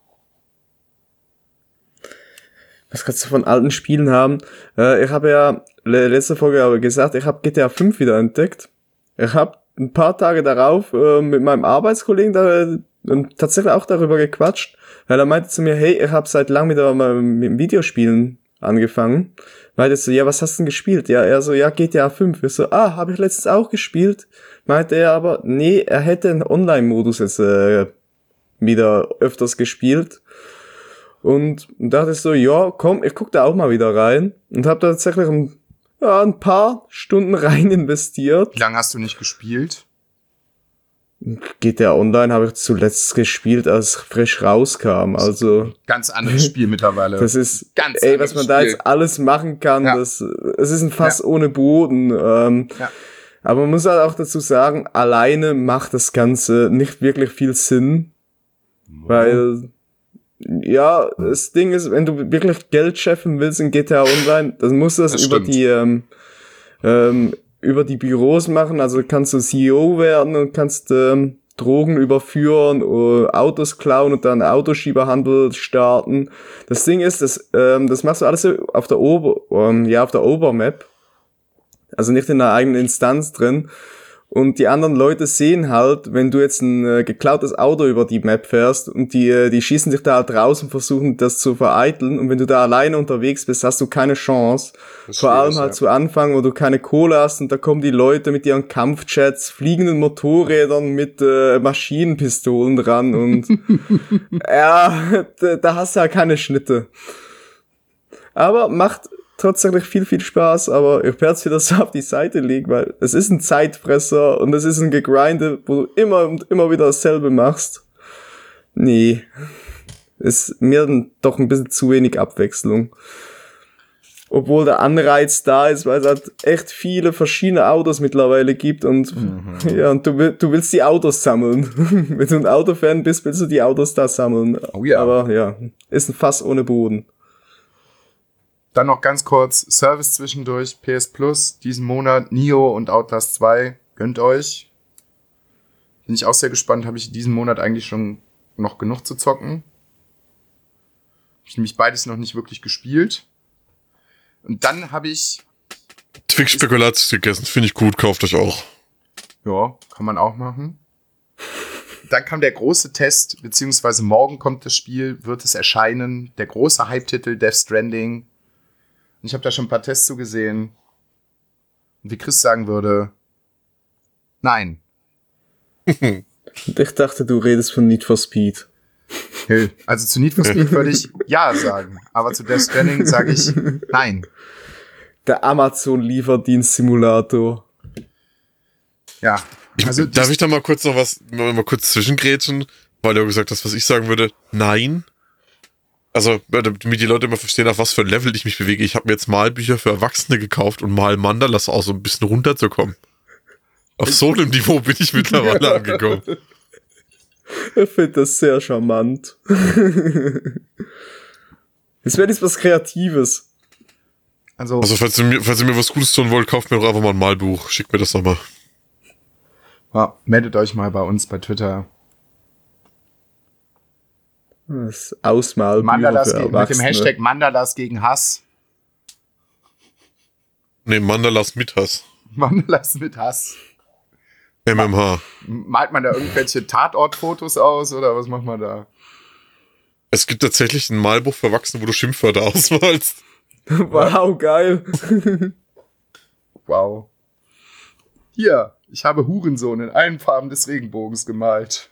Was kannst du von alten Spielen haben? Äh, ich habe ja le- letzte Folge aber gesagt, ich habe G T A fünf wieder entdeckt. Ich habe ein paar Tage darauf äh, mit meinem Arbeitskollegen da und tatsächlich auch darüber gequatscht, weil er meinte zu mir, hey, ich habe seit langem wieder mal mit Videospielen angefangen. Meinte so, ja, was hast du denn gespielt? Ja, er so, ja, G T A fünf. Ich so, ah, habe ich letztens auch gespielt. Meinte er aber, nee, er hätte einen Online-Modus jetzt äh, wieder öfters gespielt. Und dachte ich so, ja, komm, ich guck da auch mal wieder rein. Und habe da tatsächlich ein, ja, ein paar Stunden rein investiert. Wie lange hast du nicht gespielt? G T A Online habe ich zuletzt gespielt, als es frisch rauskam. Also ganz anderes Spiel mittlerweile. Das ist, ganz ey, was man Spiel. da jetzt alles machen kann, Ja. das, es ist ein Fass Ja. ohne Boden. Ähm, Ja. Aber man muss halt auch dazu sagen, alleine macht das Ganze nicht wirklich viel Sinn, weil, ja, das Ding ist, wenn du wirklich Geld scheffeln willst in G T A Online, dann musst du das, Das über stimmt. die, ähm, ähm, über die Büros machen, also kannst du C E O werden und kannst ähm, Drogen überführen, äh, Autos klauen und dann Autoschieberhandel starten. Das Ding ist, das, ähm, das machst du alles auf der Ober, ähm, ja, auf der Obermap, also nicht in einer eigenen Instanz drin. Und die anderen Leute sehen halt, wenn du jetzt ein äh, geklautes Auto über die Map fährst und die äh, die schießen sich da halt raus und versuchen das zu vereiteln. Und wenn du da alleine unterwegs bist, hast du keine Chance. Das ist Vor allem schwierig, halt ja. zu Anfang, wo du keine Kohle hast und da kommen die Leute mit ihren Kampfjets, fliegenden Motorrädern mit äh, Maschinenpistolen dran und ja, da, da hast du ja keine Schnitte. Aber macht tatsächlich viel, viel Spaß, aber ich werde es wieder so auf die Seite legen, weil es ist ein Zeitfresser und es ist ein Gegrinde, wo du immer und immer wieder dasselbe machst. Nee. Ist mir dann doch ein bisschen zu wenig Abwechslung. Obwohl der Anreiz da ist, weil es halt echt viele verschiedene Autos mittlerweile gibt und Mhm. ja, und du, will- du willst die Autos sammeln. Wenn du ein Autofan bist, willst du die Autos da sammeln. Oh ja. Aber ja, ist ein Fass ohne Boden. Dann noch ganz kurz Service zwischendurch, P S Plus, diesen Monat, Nioh und Outlast zwei, gönnt euch. Bin ich auch sehr gespannt, habe ich diesen Monat eigentlich schon noch genug zu zocken. Hab ich nämlich beides noch nicht wirklich gespielt. Und dann habe ich, Twix-Spekulatius gegessen, finde ich gut, kauft euch auch. ja, kann man auch machen. Dann kam der große Test, beziehungsweise morgen kommt das Spiel, wird es erscheinen, der große Hype-Titel Death Stranding. Und ich habe da schon ein paar Tests zu gesehen. Und wie Chris sagen würde, nein. Und ich dachte, du redest von Need for Speed. Hey, also zu Need for Speed würde ich ja sagen, aber zu Death Stranding sage ich nein. Der Amazon-Lieferdienst-Simulator. Ja, also Darf ich da mal kurz noch was, mal, mal kurz zwischengrätschen, weil du gesagt hast, was ich sagen würde? Nein. Also, damit die Leute immer verstehen, auf was für ein Level ich mich bewege. Ich habe mir jetzt Malbücher für Erwachsene gekauft und mal Mandalas auch so ein bisschen runterzukommen. Auf so einem Niveau bin ich mittlerweile angekommen. Ich finde das sehr charmant. Es wäre jetzt was Kreatives. Also, Also, falls ihr, mir, falls ihr mir was Gutes tun wollt, kauft mir doch einfach mal ein Malbuch. Schickt mir das nochmal. ja, meldet euch mal bei uns bei Twitter. Das Ausmalbücher Mandalas für ge- mit dem Erwachsene. Hashtag Mandalas gegen Hass. Ne, Mandalas mit Hass. Mandalas mit Hass. M M H. Malt man da irgendwelche Tatortfotos aus oder was macht man da? Es gibt tatsächlich ein Malbuch für Erwachsene, wo du Schimpfwörter ausmalst. Wow, geil. Wow. Hier, ich habe Hurensohn in allen Farben des Regenbogens gemalt.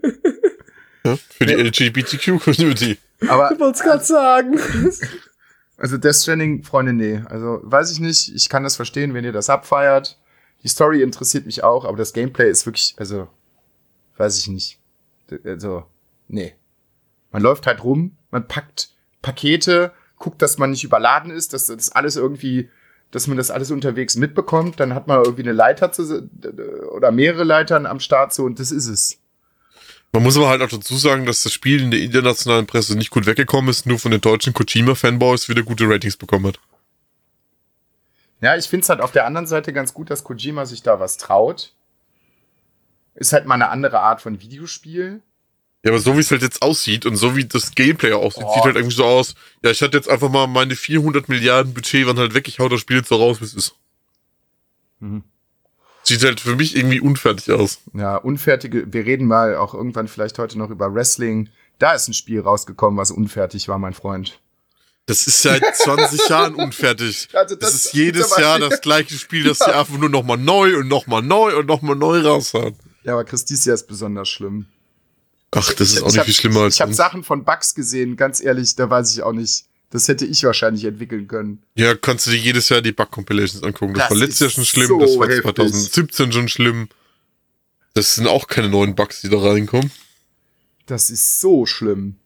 Ja, für die L G B T Q-Community. Aber Ich wollte es gerade sagen. Also Death Stranding, Freunde, nee. Also weiß ich nicht, ich kann das verstehen, wenn ihr das abfeiert. Die Story interessiert mich auch, aber das Gameplay ist wirklich, also, weiß ich nicht. Also, nee. Man läuft halt rum, man packt Pakete, guckt, dass man nicht überladen ist, dass das alles irgendwie, dass man das alles unterwegs mitbekommt. Dann hat man irgendwie eine Leiter zu, oder mehrere Leitern am Start so und das ist es. Man muss aber halt auch dazu sagen, dass das Spiel in der internationalen Presse nicht gut weggekommen ist, nur von den deutschen Kojima-Fanboys wieder gute Ratings bekommen hat. Ja, ich find's halt auf der anderen Seite ganz gut, dass Kojima sich da was traut. Ist halt mal eine andere Art von Videospiel. Ja, aber so wie es halt jetzt aussieht und so wie das Gameplay aussieht, Oh. sieht halt irgendwie so aus, ja, ich hatte jetzt einfach mal meine vierhundert Milliarden Budget waren halt weg, ich hau das Spiel jetzt so raus, wie es ist. Mhm. Sieht halt für mich irgendwie unfertig aus. Ja, unfertige, wir reden mal auch irgendwann vielleicht heute noch über Wrestling. Da ist ein Spiel rausgekommen, was unfertig war, mein Freund. Das ist seit zwanzig Jahren unfertig. Also das, das ist jedes aber- Jahr das gleiche Spiel, das sie einfach nur nochmal neu und nochmal neu und nochmal neu raushauen. Ja, aber Chris, dieses Jahr ist besonders schlimm. Ach, das ist auch Ich nicht hab- viel schlimmer als Ich habe sonst. Sachen von Bugs gesehen, ganz ehrlich, da weiß ich auch nicht. Das hätte ich wahrscheinlich entwickeln können. Ja, kannst du dir jedes Jahr die Bug-Compilations angucken. Das, Das war letztes Jahr ist schon schlimm, so das war heftig. zwanzig siebzehn schon schlimm. Das sind auch keine neuen Bugs, die da reinkommen. Das ist so schlimm.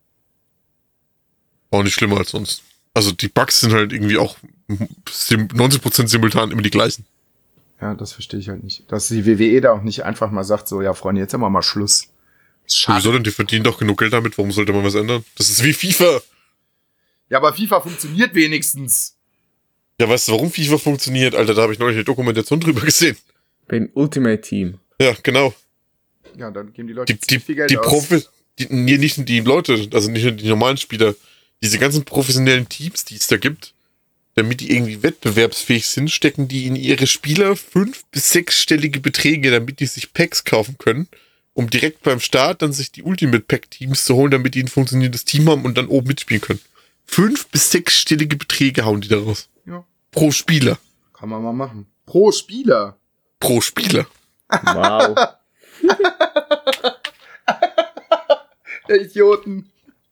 Auch nicht schlimmer als sonst. Also die Bugs sind halt irgendwie auch sim- neunzig Prozent simultan immer die gleichen. Ja, das verstehe ich halt nicht. Dass die W W E da auch nicht einfach mal sagt, so, ja, Freunde, jetzt haben wir mal Schluss. Schade. Wieso denn? Die verdienen doch genug Geld damit, warum sollte man was ändern? Das ist wie FIFA. Ja, aber FIFA funktioniert wenigstens. Ja, weißt du, warum FIFA funktioniert? Alter, da habe ich neulich eine Dokumentation drüber gesehen. Beim Ultimate Team. Ja, genau. Ja, dann geben die Leute Die, die, ziemlich viel Geld die aus. Profi, die, nee, nicht nur die Leute, also nicht nur die normalen Spieler, diese ganzen professionellen Teams, die es da gibt, damit die irgendwie wettbewerbsfähig sind, stecken die in ihre Spieler fünf- bis sechsstellige Beträge, damit die sich Packs kaufen können, um direkt beim Start dann sich die Ultimate Pack Teams zu holen, damit die ein funktionierendes Team haben und dann oben mitspielen können. Fünf- bis sechsstellige Beträge hauen die daraus. Ja, Pro Spieler. kann man mal machen. Pro Spieler. Pro Spieler. Wow. Der Idioten.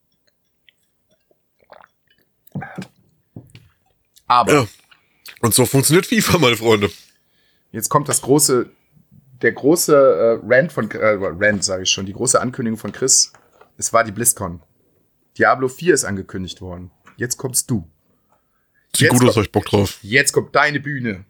Aber Ja. Und so funktioniert FIFA, meine Freunde. jetzt kommt das große, der große äh, Rant von, äh, Rant sage ich schon, die große Ankündigung von Chris. Es war die BlizzCon. Diablo vier ist angekündigt worden. Jetzt kommst du. Sieht Jetzt gut aus, kommt- hab ich Bock drauf. Jetzt kommt deine Bühne.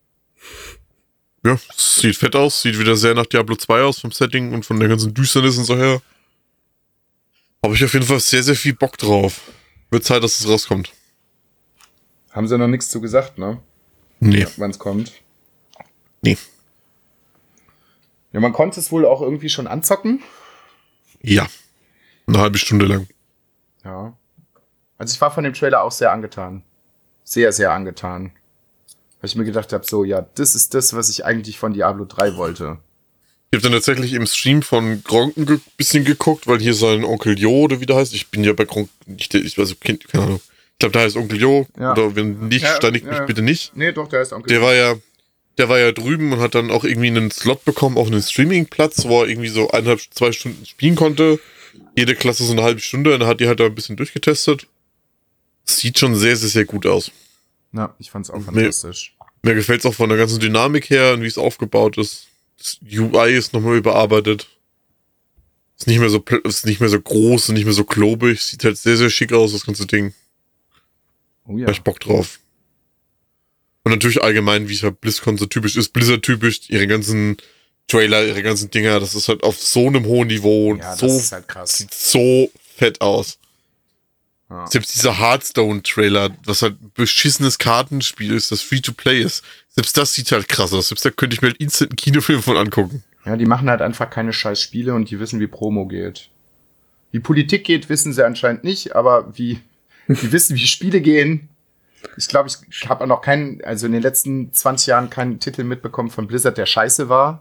Ja, sieht fett aus, sieht wieder sehr nach Diablo zwei aus vom Setting und von der ganzen Düsternis und so her. Habe ich auf jeden Fall sehr, sehr viel Bock drauf. Wird Zeit, dass es rauskommt. Haben sie noch nichts zu gesagt, ne? Nee. Wann es kommt. Nee. Ja, man konnte es wohl auch irgendwie schon anzocken. Ja. Eine halbe Stunde lang. Ja. Also ich war von dem Trailer auch sehr angetan. Sehr, sehr angetan. Weil ich mir gedacht habe, so, ja, das ist das, was ich eigentlich von Diablo drei wollte. Ich habe dann tatsächlich im Stream von Gronk ein ge- bisschen geguckt, weil hier sein Onkel Jo, oder wie der heißt, ich bin ja bei Gronk nicht, der- ich weiß, keine Ahnung. Ich glaube, der heißt Onkel Jo, Ja. oder wenn nicht, Ja, steinigt ja. mich bitte nicht. Nee, doch, der ist Onkel. Der war ja, der war ja drüben und hat dann auch irgendwie einen Slot bekommen auf einen Streaming-Platz, wo er irgendwie so eineinhalb, zwei Stunden spielen konnte. Jede Klasse so eine halbe Stunde, und er hat die halt da ein bisschen durchgetestet. Sieht schon sehr, sehr, sehr gut aus. Ja, ich fand's auch Nee. fantastisch. Mir gefällt es auch von der ganzen Dynamik her und wie es aufgebaut ist. Das U I ist nochmal überarbeitet. Ist nicht mehr so, pl- ist nicht mehr so groß und nicht mehr so klobig. Sieht halt sehr, sehr schick aus, das ganze Ding. Oh ja. Da hab ich Bock drauf. Und natürlich allgemein, wie es halt BlizzCon so typisch ist. Blizzard-typisch, ihre ganzen Trailer, ihre ganzen Dinger, das ist halt auf so einem hohen Niveau und Ja, das so, ist halt krass. sieht so fett aus. Ja. Selbst dieser Hearthstone-Trailer, was halt ein beschissenes Kartenspiel ist, das Free-to-Play ist, selbst das sieht halt krass aus. Selbst da könnte ich mir halt instant einen Kinofilm von angucken. Ja, die machen halt einfach keine scheiß Spiele und die wissen, wie Promo geht. Wie Politik geht, wissen sie anscheinend nicht, aber wie die wissen, wie Spiele gehen. Ich glaube, ich habe noch keinen, also in den letzten zwanzig Jahren keinen Titel mitbekommen von Blizzard, der scheiße war.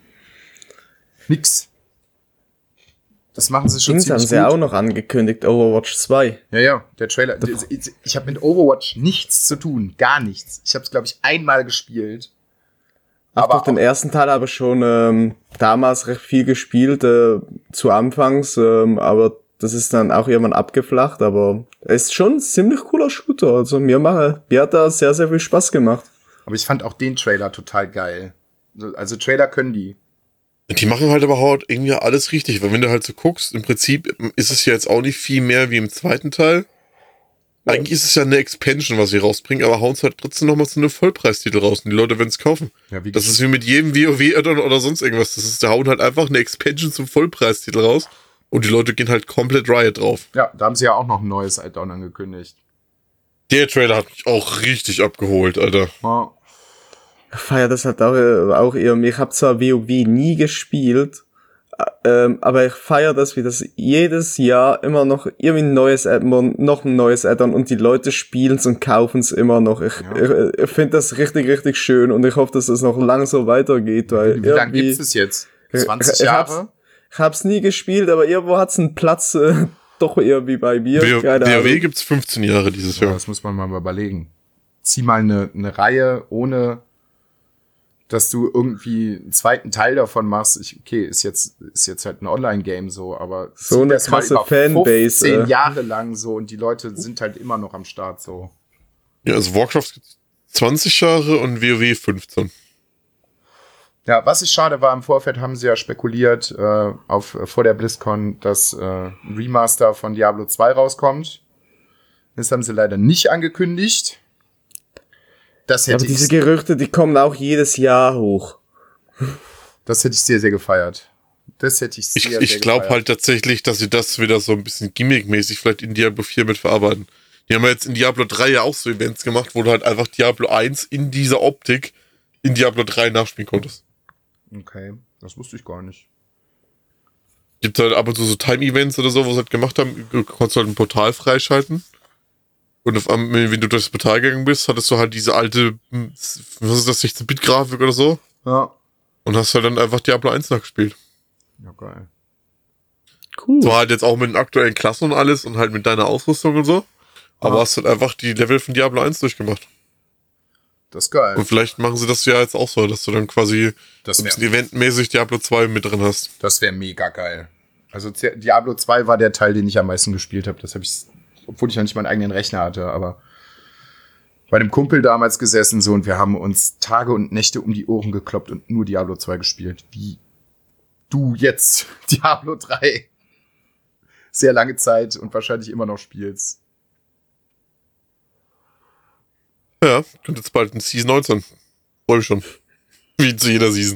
Nix. Das machen sie schon Dings haben ziemlich sie gut. auch noch angekündigt, Overwatch zwei. Ja, ja, der Trailer. Ich, ich habe mit Overwatch nichts zu tun, gar nichts. Ich habe es, glaube ich, einmal gespielt. Ach Aber doch, den auch- ersten Teil habe ich schon ähm, damals recht viel gespielt, äh, zu Anfangs, ähm, aber das ist dann auch irgendwann abgeflacht, aber es ist schon ein ziemlich cooler Shooter. Also mir, mache, mir hat da sehr, sehr viel Spaß gemacht. Aber ich fand auch den Trailer total geil. Also Trailer können die. Die machen halt aber halt irgendwie alles richtig, weil wenn du halt so guckst, im Prinzip ist es ja jetzt auch nicht viel mehr wie im zweiten Teil. Ja. Eigentlich ist es ja eine Expansion, was sie rausbringen, aber hauen es halt trotzdem nochmal so eine Vollpreistitel raus und die Leute werden es kaufen. Ja, wie das ist wie mit jedem WoW-Addon oder sonst irgendwas. Das ist, da hauen halt einfach eine Expansion zum Vollpreistitel raus und die Leute gehen halt komplett Riot drauf. Ja, da haben sie ja auch noch ein neues Addon angekündigt. Der Trailer hat mich auch richtig abgeholt, Alter. Ja. Ich feier das halt auch, auch irgendwie. Ich habe zwar WoW nie gespielt, ähm, aber ich feier das, wie das jedes Jahr immer noch irgendwie ein neues Add-on, noch ein neues Add-on und die Leute spielen's und kaufen's immer noch. Ich, ja. ich, ich finde das richtig, richtig schön und ich hoffe, dass das noch lang so weitergeht, weil wie lange gibt's es jetzt? zwanzig ich, Jahre? Ich hab's, ich hab's nie gespielt, aber irgendwo hat's einen Platz, äh, doch irgendwie bei mir. WoW gibt's fünfzehn Jahre dieses Jahr. Ja, das muss man mal überlegen. Zieh mal eine, eine Reihe ohne, dass du irgendwie einen zweiten Teil davon machst. Ich, okay, ist jetzt, ist jetzt halt ein Online-Game so, aber so eine krasse Fanbase. Zehn Jahre lang so und die Leute sind halt immer noch am Start so. Ja, also Warcraft gibt's zwanzig Jahre und WoW fünfzehn. Ja, was ich schade war, im Vorfeld haben sie ja spekuliert, äh, auf, äh, vor der BlizzCon, dass äh, ein Remaster von Diablo zwei rauskommt. Das haben sie leider nicht angekündigt. Das hätte Aber diese Gerüchte, die kommen auch jedes Jahr hoch. Das hätte ich sehr, sehr gefeiert. Das hätte ich sehr, ich, sehr Ich glaube halt tatsächlich, dass sie das wieder so ein bisschen gimmickmäßig vielleicht in Diablo vier mit verarbeiten. Die haben ja jetzt in Diablo drei ja auch so Events gemacht, wo du halt einfach Diablo eins in dieser Optik in Diablo drei nachspielen konntest. Okay, das wusste ich gar nicht. Gibt halt ab und zu so Time-Events oder so, wo sie halt gemacht haben, du konntest halt ein Portal freischalten. Und auf, wenn du durch das Portal gegangen bist, hattest du halt diese alte, was ist das, sechzehn-Bit-Grafik oder so? Ja. Und hast halt dann einfach Diablo eins nachgespielt. Ja, geil. Cool. So halt jetzt auch mit den aktuellen Klassen und alles und halt mit deiner Ausrüstung und so. Aber ah. hast halt einfach die Level von Diablo eins durchgemacht. Das ist geil. Und vielleicht machen sie das ja jetzt auch so, dass du dann quasi das ein bisschen eventmäßig Diablo zwei mit drin hast. Das wäre mega geil. Also Diablo zwei war der Teil, den ich am meisten gespielt habe. Das habe ich, obwohl ich noch nicht meinen eigenen Rechner hatte, aber bei einem Kumpel damals gesessen so und wir haben uns Tage und Nächte um die Ohren gekloppt und nur Diablo zwei gespielt. Wie du jetzt Diablo drei sehr lange Zeit und wahrscheinlich immer noch spielst. Ja, kommt jetzt bald in Season neunzehn. Freue mich schon. Wie zu jeder Season.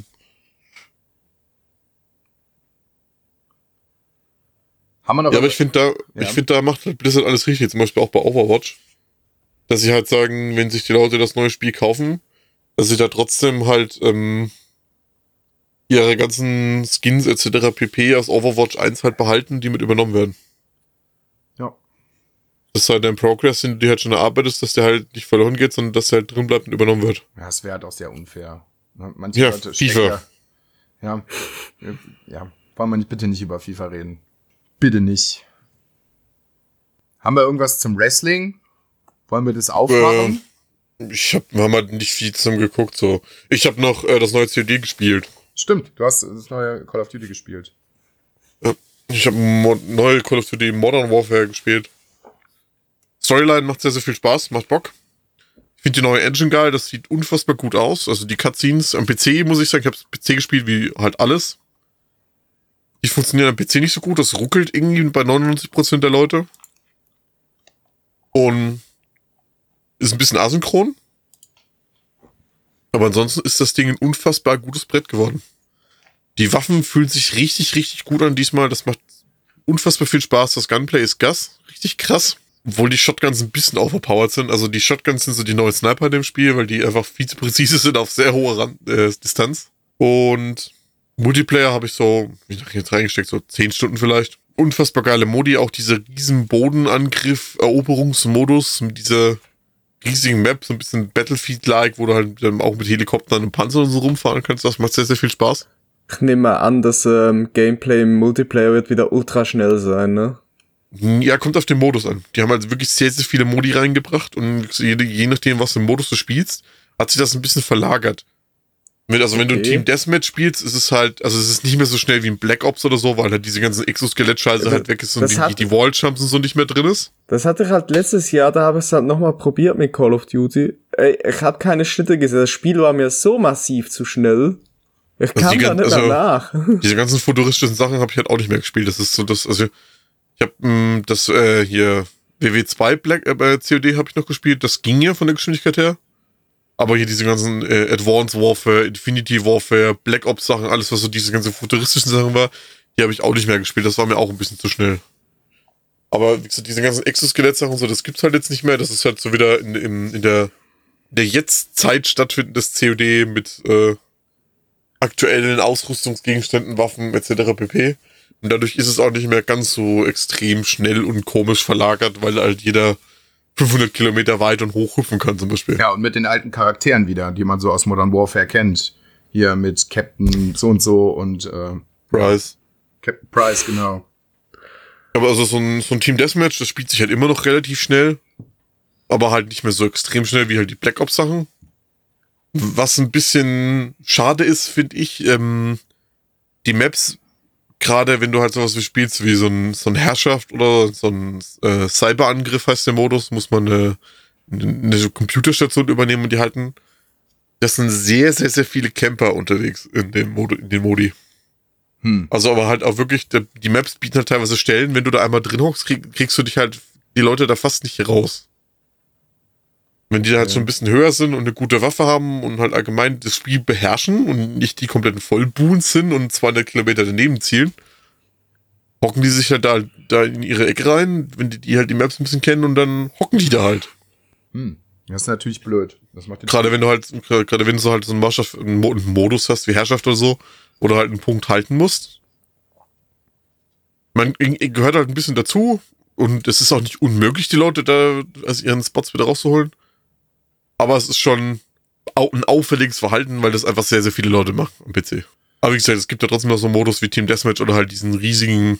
Haben wir noch ja, aber ich finde da, ja. ich finde da macht halt Blizzard alles richtig. Zum Beispiel auch bei Overwatch. Dass sie halt sagen, wenn sich die Leute das neue Spiel kaufen, dass sie da trotzdem halt ähm, ihre ganzen Skins et cetera pp. Aus Overwatch eins halt behalten, die mit übernommen werden. Ja. Das ist halt ein Progress, den du halt schon erarbeitest, dass der halt nicht verloren geht, sondern dass der halt drin bleibt und übernommen wird. Ja, das wäre halt auch sehr unfair. Manche ja, Leute FIFA. Ja, ja, wollen wir nicht, bitte nicht über FIFA reden. Bitte nicht. Haben wir irgendwas zum Wrestling? Wollen wir das aufmachen? Äh, ich hab, wir haben halt nicht viel zusammen geguckt, so. Ich habe noch äh, das neue C O D gespielt. Stimmt, du hast das neue Call of Duty gespielt. Ja, ich habe Mo- neue Call of Duty Modern Warfare gespielt. Storyline macht sehr, sehr viel Spaß, macht Bock. Ich finde die neue Engine geil, das sieht unfassbar gut aus. Also die Cutscenes am P C, muss ich sagen, ich habe P C gespielt wie halt alles. Die funktionieren am P C nicht so gut, das ruckelt irgendwie bei neunundneunzig Prozent der Leute. Und ist ein bisschen asynchron. Aber ansonsten ist das Ding ein unfassbar gutes Brett geworden. Die Waffen fühlen sich richtig, richtig gut an diesmal. Das macht unfassbar viel Spaß. Das Gunplay ist Gas. Richtig krass. Obwohl die Shotguns ein bisschen overpowered sind. Also die Shotguns sind so die neuen Sniper in dem Spiel, weil die einfach viel zu präzise sind auf sehr hoher Rand, äh, Distanz. Und Multiplayer habe ich so, wie nach jetzt reingesteckt, so zehn Stunden vielleicht. Unfassbar geile Modi. Auch dieser riesen Bodenangriff, Eroberungsmodus mit dieser riesigen Map, so ein bisschen Battlefield-like, wo du halt dann auch mit Helikoptern und Panzern und so rumfahren kannst. Das macht sehr, sehr viel Spaß. Ich nehme mal an, dass ähm, Gameplay im Multiplayer wird wieder ultra schnell sein, ne? Ja, kommt auf den Modus an. Die haben halt wirklich sehr, sehr viele Modi reingebracht und je, je nachdem, was für Modus du spielst, hat sich das ein bisschen verlagert. Wenn, also wenn du ein Okay. Team Deathmatch spielst, ist es halt, also es ist nicht mehr so schnell wie ein Black Ops oder so, weil halt diese ganzen Exoskelett-Scheiße Das- halt weg ist und das die, hat- die Wall-Jumps und so nicht mehr drin ist. Das hatte ich halt letztes Jahr, da habe ich es halt nochmal probiert mit Call of Duty. Ey, ich habe keine Schnitte gesehen. Das Spiel war mir so massiv zu schnell. Ich Also kam die da gan- nicht also- danach. Diese ganzen futuristischen Sachen habe ich halt auch nicht mehr gespielt. Das ist so das, also ich habe das äh, hier W W zwei Black äh, C O D habe ich noch gespielt. Das ging ja von der Geschwindigkeit her. Aber hier diese ganzen äh, Advanced Warfare, Infinity Warfare, Black Ops Sachen, alles was so diese ganzen futuristischen Sachen war, die habe ich auch nicht mehr gespielt. Das war mir auch ein bisschen zu schnell. Aber wie gesagt, diese ganzen Exoskelett-Sachen und so, das gibt's halt jetzt nicht mehr. Das ist halt so wieder in, in, in der, der Jetzt-Zeit stattfindendes C O D mit äh, aktuellen Ausrüstungsgegenständen, Waffen et cetera pp. Und dadurch ist es auch nicht mehr ganz so extrem schnell und komisch verlagert, weil halt jeder fünfhundert Kilometer weit und hoch hüpfen kann zum Beispiel. Ja, und mit den alten Charakteren wieder, die man so aus Modern Warfare kennt. Hier mit Captain so und so und äh, Price. Captain Price, genau. Aber also so ein, so ein Team Deathmatch, das spielt sich halt immer noch relativ schnell. Aber halt nicht mehr so extrem schnell wie halt die Black Ops Sachen. Was ein bisschen schade ist, finde ich, ähm, die Maps, gerade wenn du halt sowas wie spielst, wie so ein, so ein Herrschaft oder so ein äh, Cyberangriff heißt der Modus, muss man eine, eine Computerstation übernehmen und die halten. Das sind sehr, sehr, sehr viele Camper unterwegs in dem Modi, in den Modi. Hm. Also aber halt auch wirklich, die Maps bieten halt teilweise Stellen, wenn du da einmal drin hockst, krieg, kriegst du dich halt, die Leute da fast nicht raus. Wenn die da halt Ja. schon ein bisschen höher sind und eine gute Waffe haben und halt allgemein das Spiel beherrschen und nicht die kompletten Vollbuhns sind und zweihundert Kilometer daneben zielen, hocken die sich halt da, da in ihre Ecke rein, wenn die, die halt die Maps ein bisschen kennen und dann hocken die da halt. Hm. Das ist natürlich blöd. Das macht den Gerade wenn du halt, gerade wenn du so halt so einen, Marschaft, einen Mo- einen Modus hast wie Herrschaft oder so, oder halt einen Punkt halten musst. Man gehört halt ein bisschen dazu und es ist auch nicht unmöglich, die Leute da aus ihren Spots wieder rauszuholen. Aber es ist schon au- ein auffälliges Verhalten, weil das einfach sehr, sehr viele Leute machen am P C. Aber wie gesagt, es gibt ja trotzdem noch so einen Modus wie Team Deathmatch oder halt diesen riesigen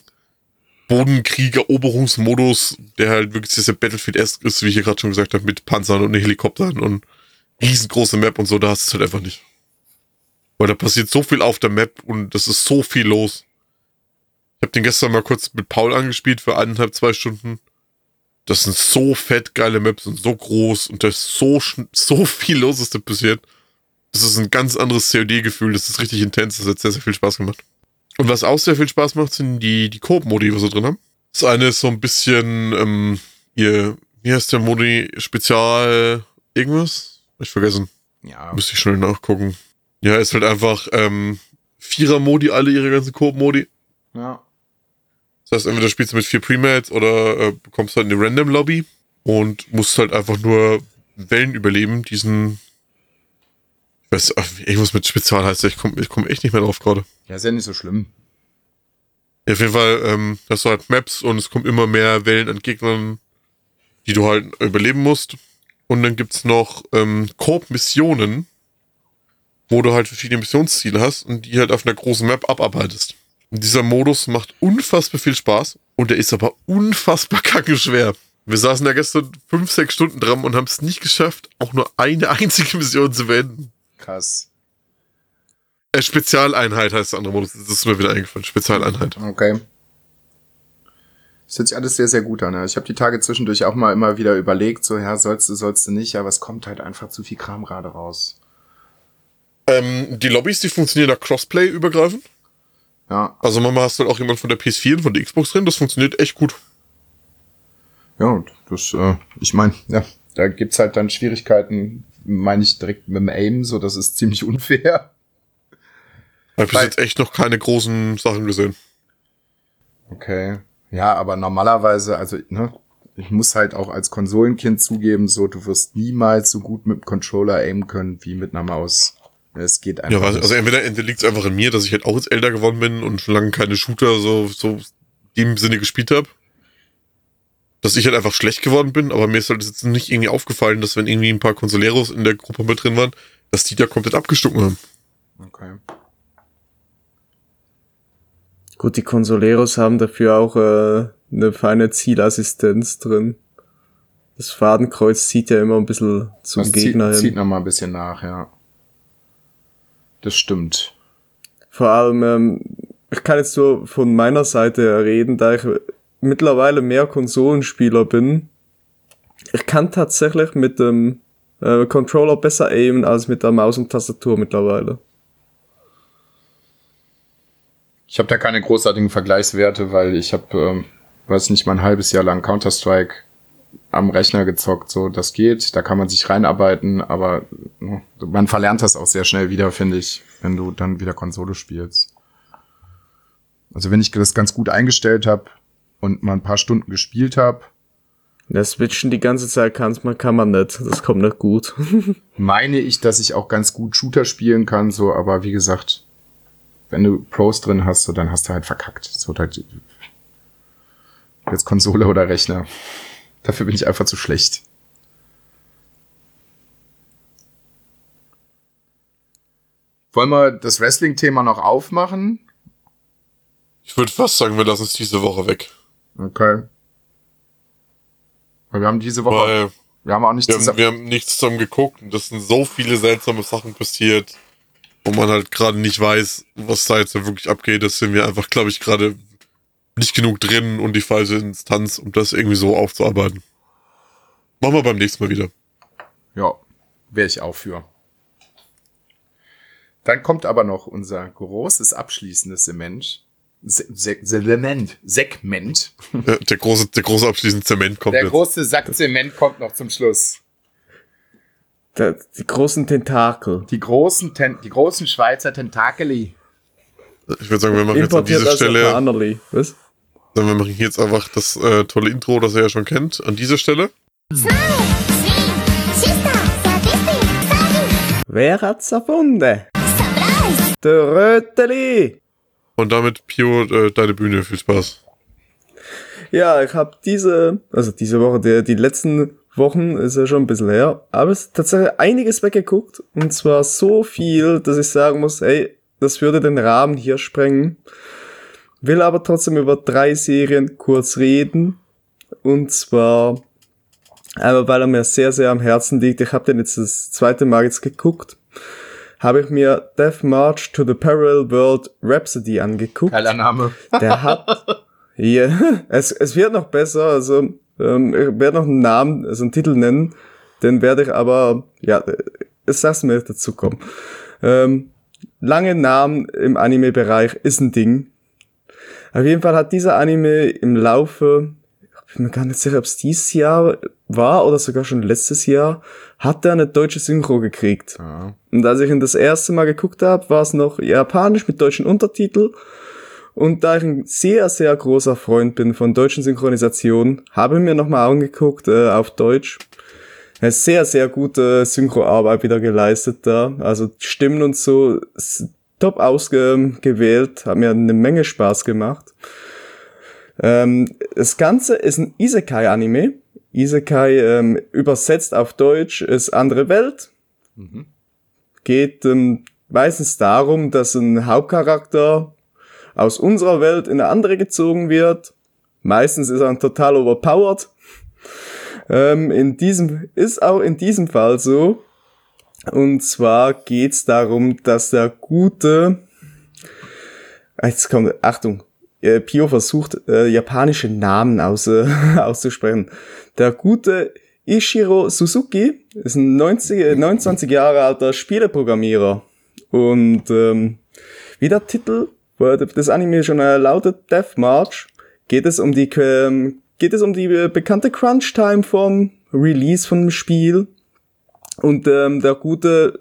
Bodenkrieg-Eroberungsmodus, der halt wirklich sehr, sehr Battlefield-esque ist, wie ich hier gerade schon gesagt habe, mit Panzern und Helikoptern und riesengroße Map und so, da hast du es halt einfach nicht. Weil da passiert so viel auf der Map und das ist so viel los. Ich habe den gestern mal kurz mit Paul angespielt für eineinhalb, zwei Stunden. Das sind so fett geile Maps und so groß und da ist so, schn- so viel los, ist da passiert. Das ist ein ganz anderes C O D-Gefühl, das ist richtig intens, das hat sehr, sehr viel Spaß gemacht. Und was auch sehr viel Spaß macht, sind die, die Koop-Modi, was wir drin haben. Das eine ist so ein bisschen, ähm, ihr, wie heißt der Modi? Spezial irgendwas? Hab ich vergessen. Ja. Müsste ich schnell nachgucken. Ja, ist halt einfach, ähm, Vierer-Modi, alle ihre ganzen Koop-Modi. Ja. Das heißt, entweder spielst du mit vier Premates oder äh, bekommst halt eine Random-Lobby und musst halt einfach nur Wellen überleben, diesen, ich weiß, ach, irgendwas mit Spezial heißt der, ich komme ich komm echt nicht mehr drauf gerade. Ja, ist ja nicht so schlimm. Ja, auf jeden Fall, ähm, hast du halt Maps und es kommen immer mehr Wellen an Gegnern, die du halt überleben musst. Und dann gibt's noch ähm, Koop-Missionen, wo du halt verschiedene Missionsziele hast und die halt auf einer großen Map abarbeitest. Und dieser Modus macht unfassbar viel Spaß und der ist aber unfassbar kacke schwer. Wir saßen da gestern fünf, sechs Stunden dran und haben es nicht geschafft, auch nur eine einzige Mission zu beenden. Krass. Äh, Spezialeinheit heißt der andere Modus, das ist mir wieder eingefallen. Spezialeinheit. Okay. Das hört sich alles sehr, sehr gut an. Ja. Ich habe die Tage zwischendurch auch mal immer wieder überlegt, so, ja, sollst du, sollst du nicht, aber es kommt halt einfach zu viel Kram gerade raus. Ähm, die Lobbys, die funktionieren da Crossplay übergreifend. Ja, Also manchmal hast du halt auch jemand von der P S vier und von der Xbox drin, das funktioniert echt gut. ja, und das, äh, ich meine, ja, da gibt's halt dann Schwierigkeiten, meine ich direkt mit dem Aim, so, das ist ziemlich unfair. Ich habe bis Weil- jetzt echt noch keine großen Sachen gesehen. Okay. Ja, aber normalerweise, also, ne, ich muss halt auch als Konsolenkind zugeben, so, du wirst niemals so gut mit dem Controller aimen können wie mit einer Maus. Es geht einfach Ja, was, nicht. also entweder, entweder liegt es einfach an mir, dass ich halt auch jetzt älter geworden bin und schon lange keine Shooter so, so in dem Sinne gespielt habe. Dass ich halt einfach schlecht geworden bin, aber mir ist halt jetzt nicht irgendwie aufgefallen, dass wenn irgendwie ein paar Consoleros in der Gruppe mit drin waren, dass die da komplett abgestunken haben. Okay. Gut, die Consoleros haben dafür auch äh, eine feine Zielassistenz drin. Das Fadenkreuz zieht ja immer ein bisschen zum Das Gegner zieht, zieht hin. noch mal ein bisschen nach, ja. Das stimmt. Vor allem, ähm, ich kann jetzt so von meiner Seite reden, da ich mittlerweile mehr Konsolenspieler bin. Ich kann tatsächlich mit dem äh, Controller besser aimen als mit der Maus und Tastatur mittlerweile. Ich habe da keine großartigen Vergleichswerte, weil ich habe, ähm, weiß nicht, mal ein halbes Jahr lang Counter-Strike am Rechner gezockt. So, das geht, da kann man sich reinarbeiten, aber äh, man verlernt das auch sehr schnell wieder, finde ich, wenn du dann wieder Konsole spielst. Also wenn ich das ganz gut eingestellt habe und mal ein paar Stunden gespielt habe, Ja, switchen die ganze Zeit kann's man, kann man nicht. Das kommt nicht gut. meine ich, dass ich auch ganz gut Shooter spielen kann, so, aber wie gesagt, wenn du Pros drin hast, so, dann hast du halt verkackt. So, da, jetzt Konsole oder Rechner. Dafür bin ich einfach zu schlecht. Wollen wir das Wrestling-Thema noch aufmachen? Ich würde fast sagen, wir lassen es diese Woche weg. Okay. Weil wir haben diese Woche, Weil wir haben auch nicht wir haben, zusammen, wir haben nichts zusammen geguckt und es sind so viele seltsame Sachen passiert, wo man halt gerade nicht weiß, was da jetzt wirklich abgeht. Das sind wir einfach, glaube ich, gerade nicht genug drin und die falsche Instanz, um das irgendwie so aufzuarbeiten. Machen wir beim nächsten Mal wieder. ja, wäre ich auch für. Dann kommt aber noch unser großes abschließendes Segment. Se- Se- Segment. Segment. Ja, der große, der große abschließende Zement kommt Der jetzt. große Sack Zement kommt noch zum Schluss. Der, die großen Tentakel. Die großen, Ten- die großen Schweizer Tentakeli. Ich würde sagen, wir machen jetzt an Importiert dieser aus Stelle, Japanerli. Was? dann wir machen jetzt einfach das äh, tolle Intro, das ihr ja schon kennt, an dieser Stelle. Wer hat's erfunden? Der Röteli. Und damit, Pio, äh, deine Bühne. Viel Spaß. Ja, ich habe diese, also diese Woche, die, die letzten Wochen ist ja schon ein bisschen her, aber es ist tatsächlich einiges weggeguckt. Und zwar so viel, dass ich sagen muss, ey, das würde den Rahmen hier sprengen. Will aber trotzdem über drei Serien kurz reden. Und zwar, einmal weil er mir sehr, sehr am Herzen liegt. Ich habe den jetzt das zweite Mal jetzt geguckt. Habe ich mir Death March to the Parallel World Rhapsody angeguckt. Geiler Name. Der hat, ja, es, es wird noch besser, also, ähm, ich werde noch einen Namen, also einen Titel nennen, den werde ich aber, ja, ich sag's mir dazu kommen. Ähm, lange Namen im Anime-Bereich ist ein Ding. Auf jeden Fall hat dieser Anime im Laufe, ich bin mir gar nicht sicher, ob es dieses Jahr war oder sogar schon letztes Jahr, hat er eine deutsche Synchro gekriegt. Ja. Und als ich ihn das erste Mal geguckt habe, war es noch japanisch mit deutschen Untertiteln. Und da ich ein sehr, sehr großer Freund bin von deutschen Synchronisationen, habe ich mir nochmal angeguckt äh, auf Deutsch. Eine sehr, sehr gute Synchroarbeit wieder geleistet da. Also Stimmen und so top ausgewählt, hat mir eine Menge Spaß gemacht. Ähm, das Ganze ist ein Isekai-Anime. Isekai ähm, übersetzt auf Deutsch ist andere Welt. Mhm. Geht ähm, meistens darum, dass ein Hauptcharakter aus unserer Welt in eine andere gezogen wird. Meistens ist er total overpowered. Ähm, in diesem, ist auch in diesem Fall so. Und zwar geht's darum, dass der gute, jetzt kommt, Achtung, äh, Pio versucht, äh, japanische Namen aus, äh, auszusprechen. Der gute Ishiro Suzuki ist ein neunzig, neunundzwanzig Jahre alter Spieleprogrammierer. Und ähm, wie der Titel des Anime schon äh, lautet, Death March, geht es um die ähm, geht es um die äh, bekannte Crunch-Time vom Release von dem Spiel. Und ähm, der Gute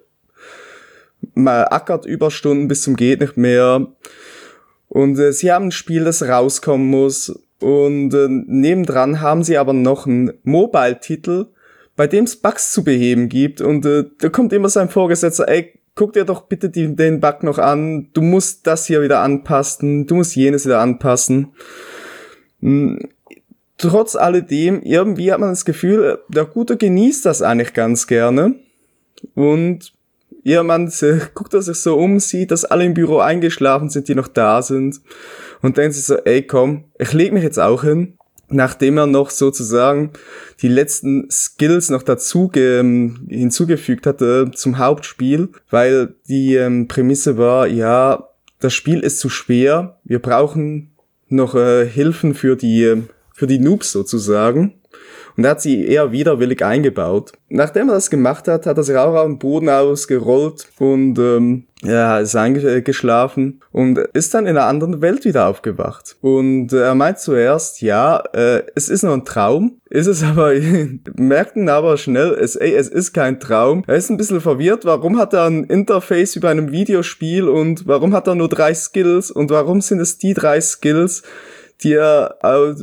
mal ackert Überstunden bis zum geht nicht mehr. Und äh, sie haben ein Spiel, das rauskommen muss. Und äh, nebendran haben sie aber noch einen Mobile-Titel, bei dem es Bugs zu beheben gibt. Und äh, da kommt immer sein Vorgesetzter, ey, guck dir doch bitte die, den Bug noch an. Du musst das hier wieder anpassen. Du musst jenes wieder anpassen. Hm. Trotz alledem, irgendwie hat man das Gefühl, der Gute genießt das eigentlich ganz gerne. Und ja, man guckt er sich so um, sieht, dass alle im Büro eingeschlafen sind, die noch da sind. Und denkt sich so, ey komm, ich leg mich jetzt auch hin. nachdem er noch sozusagen die letzten Skills noch dazu ge- hinzugefügt hatte zum Hauptspiel, weil die ähm, Prämisse war, ja, das Spiel ist zu schwer, wir brauchen noch äh, Hilfen für die für die Noobs sozusagen. Und er hat sie eher widerwillig eingebaut. Nachdem er das gemacht hat, hat er sich auch auf den Boden ausgerollt und ähm, ja, ist eingeschlafen und ist dann in einer anderen Welt wieder aufgewacht. Und äh, er meint zuerst, ja, äh, es ist nur ein Traum, ist es aber, merkten aber schnell, es, ey, es ist kein Traum. Er ist ein bisschen verwirrt, warum hat er ein Interface über einem Videospiel und warum hat er nur drei Skills und warum sind es die drei Skills, die er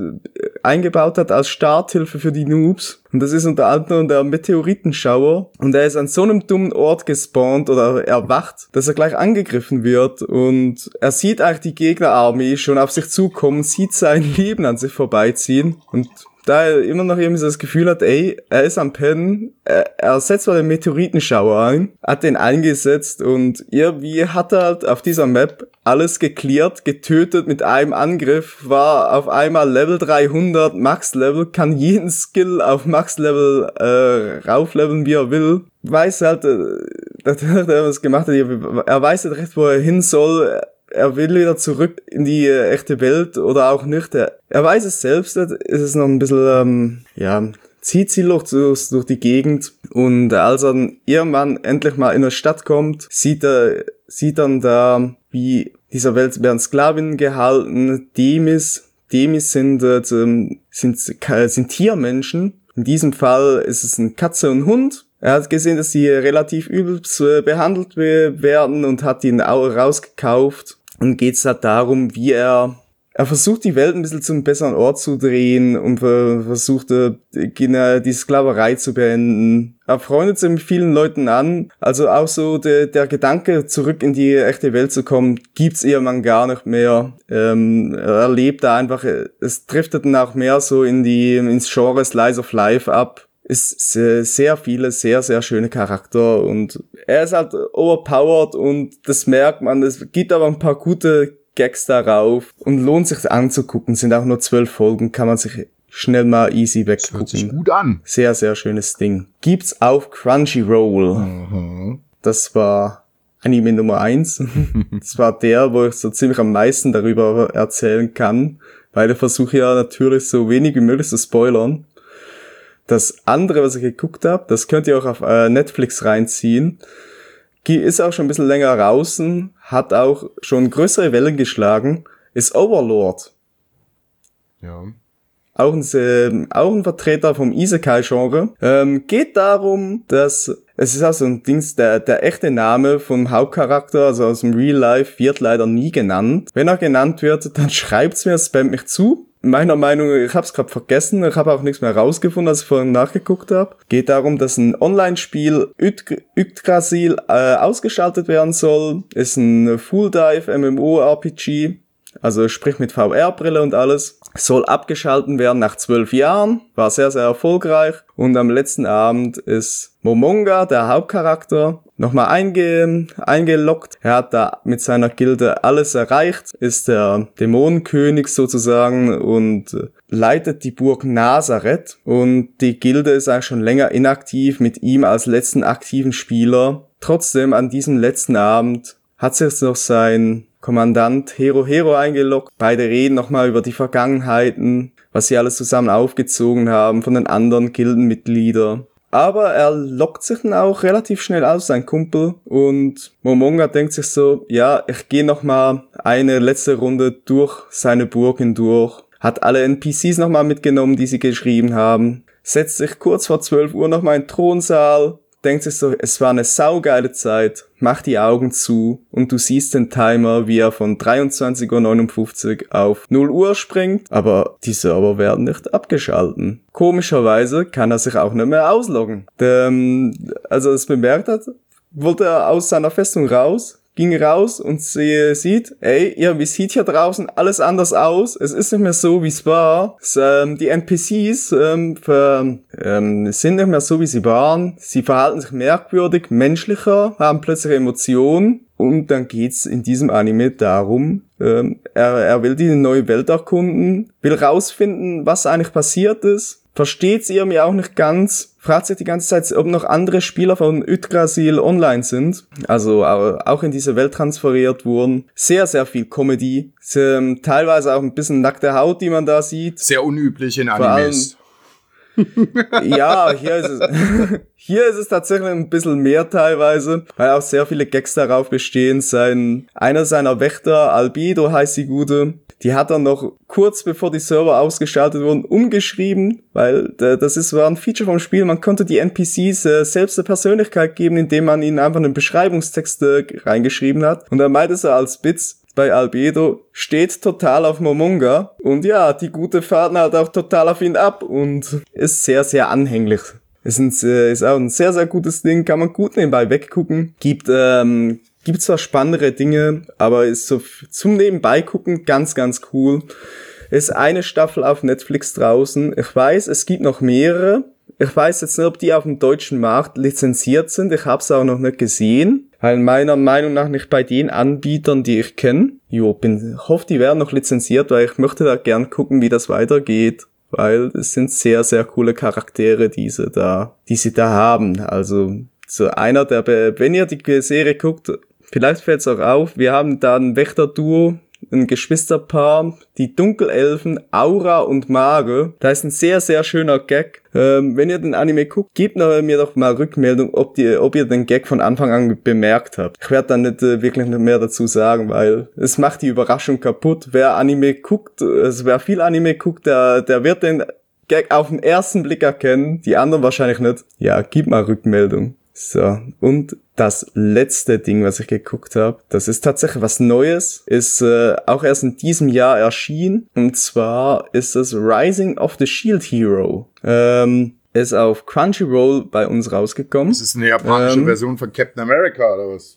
eingebaut hat als Starthilfe für die Noobs. Und das ist unter anderem der Meteoritenschauer. Und er ist an so einem dummen Ort gespawnt oder erwacht, dass er gleich angegriffen wird. Und er sieht eigentlich die Gegnerarmee schon auf sich zukommen, sieht sein Leben an sich vorbeiziehen. Und da er immer noch irgendwie so das Gefühl hat, ey, er ist am Pennen, er, er setzt mal den Meteoritenschauer ein, hat den eingesetzt und irgendwie hat er halt auf dieser Map alles geklärt, getötet mit einem Angriff, war auf einmal Level dreihundert, Max-Level, kann jeden Skill auf Max-Level äh, raufleveln, wie er will. Weiß halt, äh, nachdem er was gemacht hat, er weiß nicht recht, wo er hin soll. Er will wieder zurück in die äh, echte Welt oder auch nicht. Er, er weiß es selbst, ist es noch ein bisschen, ähm, ja, zieht sie durch, durch die Gegend. Und als er dann irgendwann endlich mal in eine Stadt kommt, sieht er, sieht dann da, wie dieser Welt werden Sklavinnen gehalten, Demis. Demis sind, äh, sind, sind Tiermenschen. In diesem Fall ist es eine Katze und Hund. Er hat gesehen, dass sie relativ übelst äh, behandelt werden und hat ihn auch rausgekauft. Und geht's halt darum, wie er, er versucht die Welt ein bisschen zum besseren Ort zu drehen und versucht äh, die Sklaverei zu beenden. Er freundet sich mit vielen Leuten an. Also auch so de, der Gedanke, zurück in die echte Welt zu kommen, gibt's irgendwann gar nicht mehr. Ähm, er lebt da einfach, es driftet dann auch mehr so in die, ins Genre Slice of Life ab. Ist sehr viele, sehr, sehr schöne Charakter und er ist halt overpowered und das merkt man. Es gibt aber ein paar gute Gags darauf und lohnt sich anzugucken. Sind auch nur zwölf Folgen, kann man sich schnell mal easy weggucken. Das hört sich gut an. Sehr, sehr schönes Ding. Gibt's auf Crunchyroll. Mhm. Das war Anime Nummer eins. Das war der, wo ich so ziemlich am meisten darüber erzählen kann, weil ich versuche ja natürlich so wenig wie möglich zu spoilern. Das andere, was ich geguckt habe, das könnt ihr auch auf äh, Netflix reinziehen, ist auch schon ein bisschen länger draußen, hat auch schon größere Wellen geschlagen, ist Overlord. Ja. Auch ein, äh, auch ein Vertreter vom Isekai-Genre. Ähm, geht darum, dass, es ist auch so ein Dings, der, der echte Name vom Hauptcharakter, also aus dem Real Life, wird leider nie genannt. Wenn er genannt wird, dann schreibt's mir, spammt mich zu. Meiner Meinung, ich hab's gerade vergessen, ich habe auch nichts mehr rausgefunden, als ich vorhin nachgeguckt habe. Geht darum, dass ein Online-Spiel Yggdrasil äh, ausgeschaltet werden soll. Ist ein Full-Dive MMORPG, also sprich mit V R-Brille und alles. Soll abgeschalten werden nach zwölf Jahren, war sehr, sehr erfolgreich. Und am letzten Abend ist Momonga, der Hauptcharakter, nochmal einge, eingeloggt. Er hat da mit seiner Gilde alles erreicht, ist der Dämonenkönig sozusagen und leitet die Burg Nazareth. Und die Gilde ist eigentlich schon länger inaktiv mit ihm als letzten aktiven Spieler. Trotzdem an diesem letzten Abend hat sich noch sein Kommandant Hero Hero eingeloggt. Beide reden nochmal über die Vergangenheiten, was sie alles zusammen aufgezogen haben von den anderen Gildenmitgliedern. Aber er lockt sich dann auch relativ schnell aus, sein Kumpel. Und Momonga denkt sich so, ja, ich gehe nochmal eine letzte Runde durch seine Burg hindurch. Hat alle N P Cs nochmal mitgenommen, die sie geschrieben haben. Setzt sich kurz vor zwölf Uhr nochmal in den Thronsaal. Denkt sich so, es war eine saugeile Zeit, macht die Augen zu und du siehst den Timer, wie er von dreiundzwanzig Uhr neunundfünfzig auf null Uhr springt, aber die Server werden nicht abgeschalten. Komischerweise kann er sich auch nicht mehr ausloggen. Der, als er es bemerkt hat, wollte er aus seiner Festung raus, ging raus und sie sieht, ey, irgendwie sieht hier draußen alles anders aus. Es ist nicht mehr so, wie es war. Es, ähm, die N P Cs ähm, für, ähm, sind nicht mehr so, wie sie waren. Sie verhalten sich merkwürdig, menschlicher, haben plötzlich Emotionen. Und dann geht's in diesem Anime darum, ähm, er, er will die neue Welt erkunden, will rausfinden, was eigentlich passiert ist, versteht's irgendwie auch nicht ganz, fragt sich die ganze Zeit, ob noch andere Spieler von Yggdrasil online sind, also auch in diese Welt transferiert wurden. Sehr, sehr viel Comedy, sehr, teilweise auch ein bisschen nackte Haut, die man da sieht. Sehr unüblich in Animes. Ja, hier ist es, hier ist es tatsächlich ein bisschen mehr teilweise, weil auch sehr viele Gags darauf bestehen. Sein, einer seiner Wächter, Albedo heißt die Gute, die hat er noch kurz bevor die Server ausgeschaltet wurden, umgeschrieben, weil das ist, war ein Feature vom Spiel, man konnte die N P Cs äh, selbst eine Persönlichkeit geben, indem man ihnen einfach einen Beschreibungstext äh, reingeschrieben hat. Und dann meinte er als Bits, bei Albedo steht total auf Momonga und ja, die Gute fahren halt auch total auf ihn ab und ist sehr, sehr anhänglich. Ist, ein, ist auch ein sehr, sehr gutes Ding, kann man gut nebenbei weggucken. Gibt, ähm, gibt zwar spannendere Dinge, aber ist so zum Nebenbei gucken ganz, ganz cool. Ist eine Staffel auf Netflix draußen. Ich weiß, es gibt noch mehrere. Ich weiß jetzt nicht, ob die auf dem deutschen Markt lizenziert sind. Ich habe es auch noch nicht gesehen. Weil meiner Meinung nach nicht bei den Anbietern, die ich kenne. Jo, bin, hoffe, die werden noch lizenziert, weil ich möchte da gern gucken, wie das weitergeht. Weil es sind sehr, sehr coole Charaktere, die sie da, die sie da haben. Also, so einer der, wenn ihr die Serie guckt, vielleicht fällt es auch auf, wir haben da ein Wächterduo, ein Geschwisterpaar, die Dunkelelfen, Aura und Mage. Da ist ein sehr, sehr schöner Gag. Ähm, wenn ihr den Anime guckt, gebt mir doch mal Rückmeldung, ob, die, ob ihr den Gag von Anfang an bemerkt habt. Ich werde dann nicht äh, wirklich nicht mehr dazu sagen, weil es macht die Überraschung kaputt. Wer Anime guckt, also wer viel Anime guckt, der, der wird den Gag auf den ersten Blick erkennen. Die anderen wahrscheinlich nicht. Ja, gib mal Rückmeldung. So, und das letzte Ding, was ich geguckt habe, das ist tatsächlich was Neues, ist äh, auch erst in diesem Jahr erschienen, und zwar ist es Rising of the Shield Hero. Ähm, ist auf Crunchyroll bei uns rausgekommen. Ist es eine japanische ähm, Version von Captain America oder was?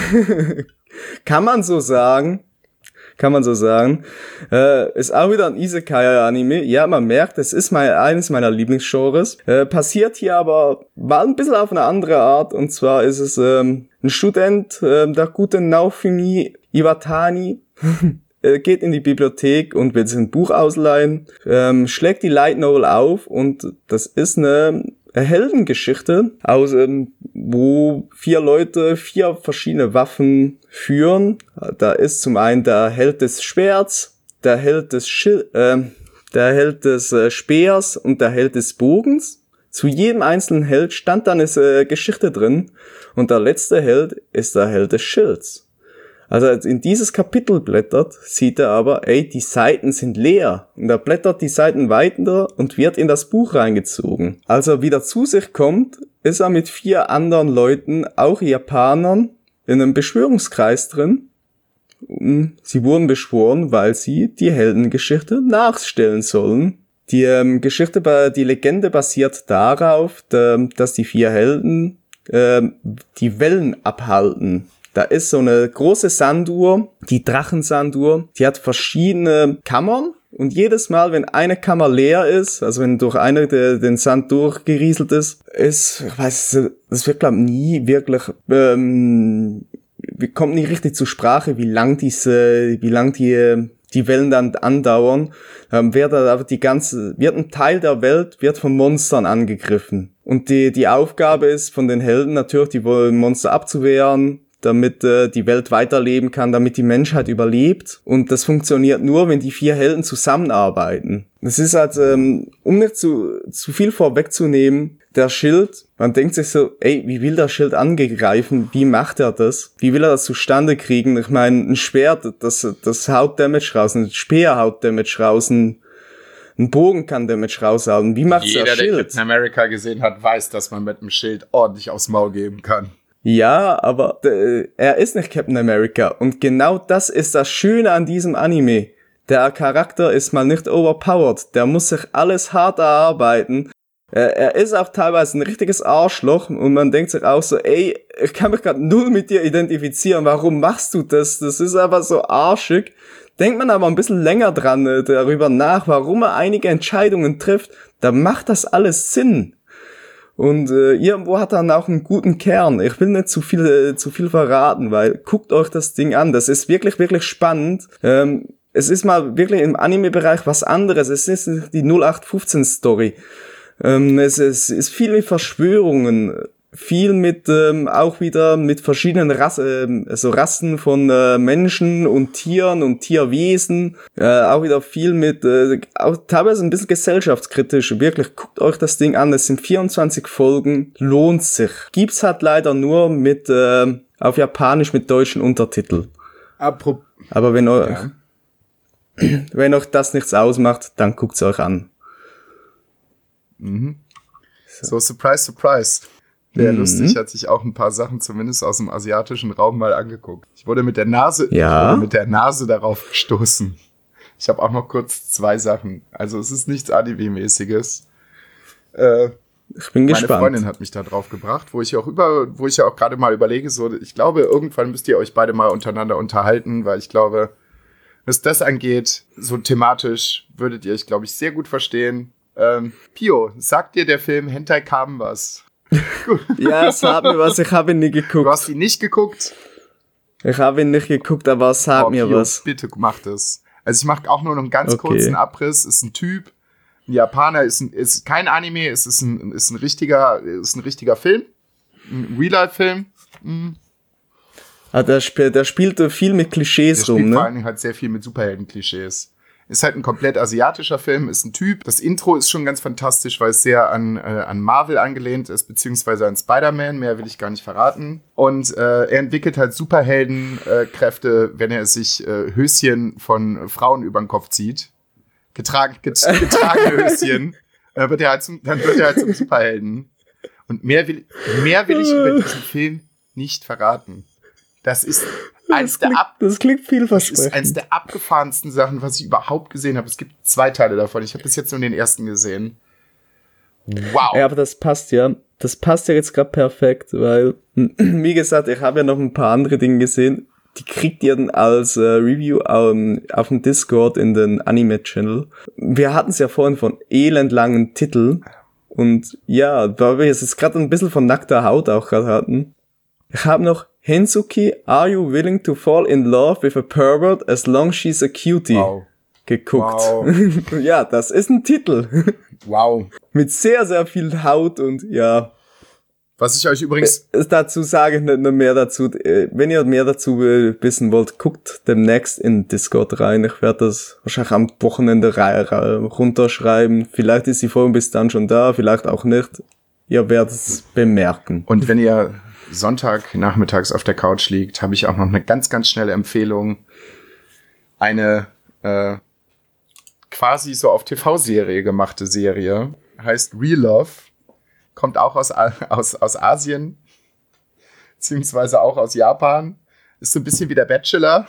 Kann man so sagen. Kann man so sagen. Äh, ist auch wieder ein Isekai-Anime. Ja, man merkt, es ist mein, eines meiner Lieblingsgenres. Äh, passiert hier aber mal ein bisschen auf eine andere Art. Und zwar ist es ähm, ein Student, äh, der gute Naofumi Iwatani, äh, geht in die Bibliothek und will sich ein Buch ausleihen, ähm, schlägt die Light Novel auf, und das ist eine Heldengeschichte, aus, ähm, wo vier Leute vier verschiedene Waffen führen. Da ist zum einen der Held des Schwerts, der Held des Schil äh, der Held des äh, Speers und der Held des Bogens. Zu jedem einzelnen Held stand dann eine äh, Geschichte drin, und der letzte Held ist der Held des Schilds. Also als in dieses Kapitel blättert, sieht er aber, ey, die Seiten sind leer. Und er blättert die Seiten weiter und wird in das Buch reingezogen. Als er wieder zu sich kommt, ist er mit vier anderen Leuten, auch Japanern, in einem Beschwörungskreis drin. Sie wurden beschworen, weil sie die Heldengeschichte nachstellen sollen. Die ähm, Geschichte, die Legende basiert darauf, dass die vier Helden äh, die Wellen abhalten. Da ist so eine große Sanduhr, die Drachensanduhr, die hat verschiedene Kammern, und jedes Mal, wenn eine Kammer leer ist, also wenn durch eine der, den Sand durchgerieselt ist, ist, ich weiß, das wird, glaube ich, nie wirklich, ähm, kommt nie richtig zur Sprache, wie lang diese, wie lang die, die Wellen dann andauern, ähm, wird aber die ganze, wird ein Teil der Welt, wird von Monstern angegriffen. Und die, die Aufgabe ist von den Helden natürlich, die Monster abzuwehren, damit äh, die Welt weiterleben kann, damit die Menschheit überlebt. Und das funktioniert nur, wenn die vier Helden zusammenarbeiten. Das ist halt, ähm, um nicht zu, zu viel vorwegzunehmen, der Schild, man denkt sich so, ey, wie will der Schild angreifen? Wie macht er das? Wie will er das zustande kriegen? Ich meine, ein Schwert, das, das haut Damage raus, ein Speer haut Damage raus, ein, ein Bogen kann Damage raushauen. Wie macht's der Schild? Jeder, der Captain America gesehen hat, weiß, dass man mit einem Schild ordentlich aufs Maul geben kann. Ja, aber äh, er ist nicht Captain America, und genau das ist das Schöne an diesem Anime. Der Charakter ist mal nicht overpowered, der muss sich alles hart erarbeiten. Äh, er ist auch teilweise ein richtiges Arschloch, und man denkt sich auch so, ey, ich kann mich gerade null mit dir identifizieren, warum machst du das? Das ist einfach so arschig. Denkt man aber ein bisschen länger dran äh, darüber nach, warum er einige Entscheidungen trifft, dann macht das alles Sinn. Und äh, irgendwo hat er dann auch einen guten Kern. Ich will nicht zu viel äh, zu viel verraten, weil guckt euch das Ding an. Das ist wirklich, wirklich spannend. Ähm, es ist mal wirklich im Anime-Bereich was anderes. Es ist die null acht fünfzehn Story. Ähm, es, es ist viel mit Verschwörungen. Viel mit, ähm, auch wieder mit verschiedenen Rassen, also Rassen von äh, Menschen und Tieren und Tierwesen. Äh, auch wieder viel mit, äh, auch teilweise ein bisschen gesellschaftskritisch. Wirklich, guckt euch das Ding an. Es sind vierundzwanzig Folgen. Lohnt sich. Gibt's halt leider nur mit, äh, auf Japanisch mit deutschen Untertiteln. Apropos. Aber wenn euch, Ja. wenn euch das nichts ausmacht, dann guckt's euch an. Mhm. So, surprise, surprise. Der Mhm. lustig hat sich auch ein paar Sachen zumindest aus dem asiatischen Raum mal angeguckt. Ich wurde mit der Nase, Ja? ich wurde mit der Nase darauf gestoßen. Ich habe auch noch kurz zwei Sachen. Also es ist nichts Anime-mäßiges. Äh, Ich bin meine gespannt. Freundin hat mich da drauf gebracht, wo ich auch über, wo ich ja auch gerade mal überlege, so, ich glaube, irgendwann müsst ihr euch beide mal untereinander unterhalten, weil ich glaube, was das angeht, so thematisch würdet ihr euch, glaube ich, sehr gut verstehen. Ähm, Pio, sagt dir der Film Hentai Kamen was? Ja, sag mir was, ich habe ihn nicht Du geguckt. hast ihn nicht geguckt? Ich habe ihn nicht geguckt, aber sag Oh, mir Pio, was. bitte mach das. Also ich mache auch nur noch einen ganz Okay. kurzen Abriss. Ist ein Typ, ein Japaner, ist, ein, ist kein Anime, es ist ein, ist ein richtiger, ist ein richtiger Film, ein Real-Life-Film. Mhm. Ah, der, sp der spielte viel mit Der Klischees spielt rum, vor ne? allen Dingen halt sehr viel mit Superhelden-Klischees. Ist halt ein komplett asiatischer Film, ist ein Typ. Das Intro ist schon ganz fantastisch, weil es sehr an, äh, an Marvel angelehnt ist, beziehungsweise an Spider-Man. Mehr will ich gar nicht verraten. Und äh, er entwickelt halt Superheldenkräfte, äh, wenn er sich äh, Höschen von Frauen über den Kopf zieht. Getragen, get getragene Höschen. Dann wird er halt zum, dann wird er halt zum Superhelden. Und mehr will, mehr will ich über diesen Film nicht verraten. Das ist eins Das der klingt, ab das klingt das ist vielversprechend. eines der abgefahrensten Sachen, was ich überhaupt gesehen habe. Es gibt zwei Teile davon. Ich habe bis jetzt nur den ersten gesehen. Wow. Ja, aber das passt ja. Das passt ja jetzt gerade perfekt, weil, wie gesagt, ich habe ja noch ein paar andere Dinge gesehen. Die kriegt ihr dann als äh, Review um, auf dem Discord in den Anime-Channel. Wir hatten es ja vorhin von elendlangen Titeln. Und ja, weil wir jetzt gerade ein bisschen von nackter Haut auch gerade hatten. Ich habe noch Hensuki, Are You Willing to Fall in Love with a Pervert as long she's a cutie Wow. geguckt. Wow. Ja, das ist ein Titel. Wow. Mit sehr, sehr viel Haut und ja, Was ich euch übrigens, äh, dazu sage ich nicht noch mehr dazu. Äh, Wenn ihr mehr dazu äh, wissen wollt, guckt demnächst in Discord rein. Ich werde das wahrscheinlich am Wochenende runterschreiben. Vielleicht ist die Folge bis dann schon da, vielleicht auch nicht. Ihr werdet es bemerken. und wenn ihr Sonntag nachmittags auf der Couch liegt, habe ich auch noch eine ganz, ganz schnelle Empfehlung. Eine äh, quasi so auf T V-Serie gemachte Serie. Heißt Real Love. Kommt auch aus, aus, aus Asien. Beziehungsweise auch aus Japan. Ist so ein bisschen wie der Bachelor.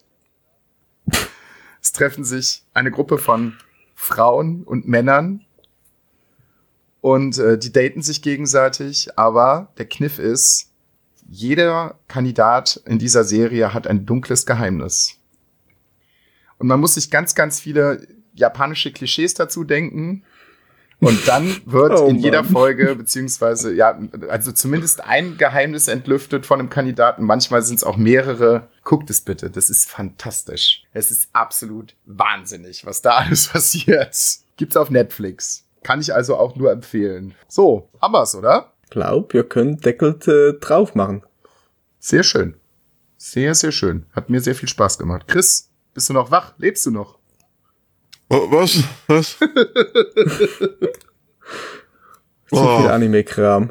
Es treffen sich eine Gruppe von Frauen und Männern. Und äh, die daten sich gegenseitig. Aber der Kniff ist, jeder Kandidat in dieser Serie hat ein dunkles Geheimnis. Und man muss sich ganz, ganz viele japanische Klischees dazu denken. Und dann wird Oh in jeder Mann. Folge, beziehungsweise, ja, also zumindest ein Geheimnis entlüftet von einem Kandidaten. Manchmal sind es auch mehrere. Guckt es bitte, das ist fantastisch. Es ist absolut wahnsinnig, was da alles passiert. Gibt's auf Netflix. Kann ich also auch nur empfehlen. So, haben wir's, oder? Glaub, ihr könnt deckelt äh, drauf machen. Sehr schön. Sehr, sehr schön. Hat mir sehr viel Spaß gemacht. Chris, bist du noch wach? Lebst du noch? Oh, was? Was? Zu Oh. viel Anime-Kram.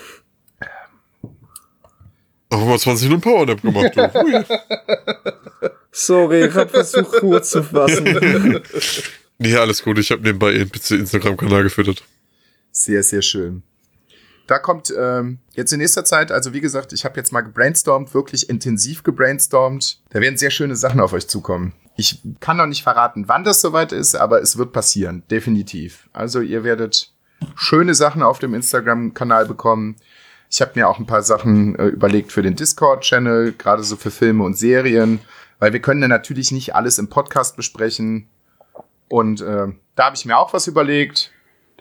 Auch mal zwanzig Minuten Powernap gemacht, du. Hui. Sorry, ich hab versucht, Ruhe zu fassen. Nee, alles gut. Ich habe nebenbei ihren Instagram-Kanal gefüttert. Sehr, sehr schön. Da kommt ähm, jetzt in nächster Zeit, also wie gesagt, ich habe jetzt mal gebrainstormt, wirklich intensiv gebrainstormt. Da werden sehr schöne Sachen auf euch zukommen. Ich kann noch nicht verraten, wann das soweit ist, aber es wird passieren, definitiv. Also ihr werdet schöne Sachen auf dem Instagram-Kanal bekommen. Ich habe mir auch ein paar Sachen äh, überlegt für den Discord-Channel, gerade so für Filme und Serien, weil wir können ja natürlich nicht alles im Podcast besprechen. Und äh, da habe ich mir auch was überlegt.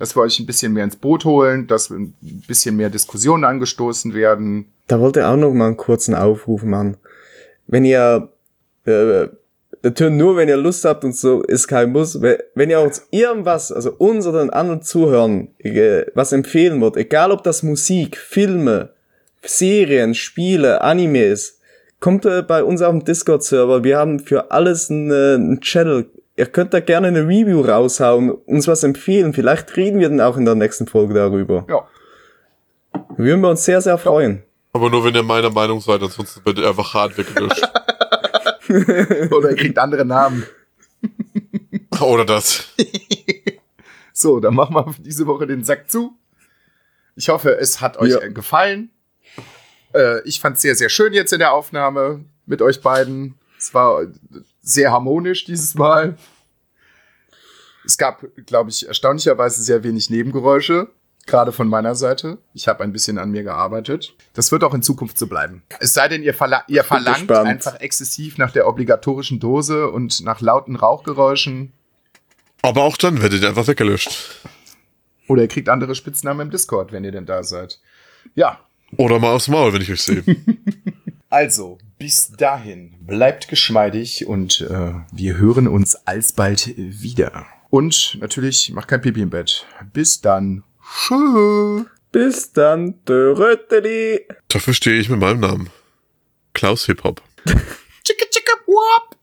dass wir euch ein bisschen mehr ins Boot holen, dass ein bisschen mehr Diskussionen angestoßen werden. Da wollte ich auch noch mal einen kurzen Aufruf machen. Wenn ihr, äh, natürlich nur, wenn ihr Lust habt und so, ist kein Muss. Wenn ihr uns irgendwas, also uns oder den anderen Zuhörern, äh, was empfehlen wollt, egal ob das Musik, Filme, Serien, Spiele, Animes, kommt äh, bei uns auf dem Discord-Server. Wir haben für alles einen, äh, einen Channel. Ihr könnt da gerne eine Review raushauen, uns was empfehlen. Vielleicht reden wir dann auch in der nächsten Folge darüber. Ja. Würden wir uns sehr, sehr freuen. Aber nur, wenn ihr meiner Meinung seid, ansonsten wird ihr einfach hart weggelöscht. Oder ihr kriegt andere Namen. Oder das. So, dann machen wir für diese Woche den Sack zu. Ich hoffe, es hat euch Ja. gefallen. Äh, ich fand es sehr, sehr schön jetzt in der Aufnahme mit euch beiden. Es war sehr harmonisch dieses Mal. Es gab, glaube ich, erstaunlicherweise sehr wenig Nebengeräusche. Gerade von meiner Seite. Ich habe ein bisschen an mir gearbeitet. Das wird auch in Zukunft so bleiben. Es sei denn, ihr, verla- ihr verlangt gespannt. einfach exzessiv nach der obligatorischen Dose und nach lauten Rauchgeräuschen. Aber auch dann werdet ihr einfach weggelöscht. Oder ihr kriegt andere Spitznamen im Discord, wenn ihr denn da seid. Ja, Oder mal aufs Maul, wenn ich euch sehe. also, bis dahin, bleibt geschmeidig und äh, wir hören uns alsbald wieder. Und natürlich, macht kein Pipi im Bett. Bis dann. Tschö. Bis dann, Dörötteli. Dafür stehe ich mit meinem Namen. Klaus Hip-Hop. Chicka chicka wop.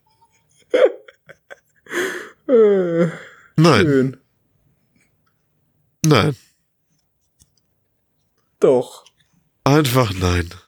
Äh, Nein, schön. nein. Doch. Einfach nein.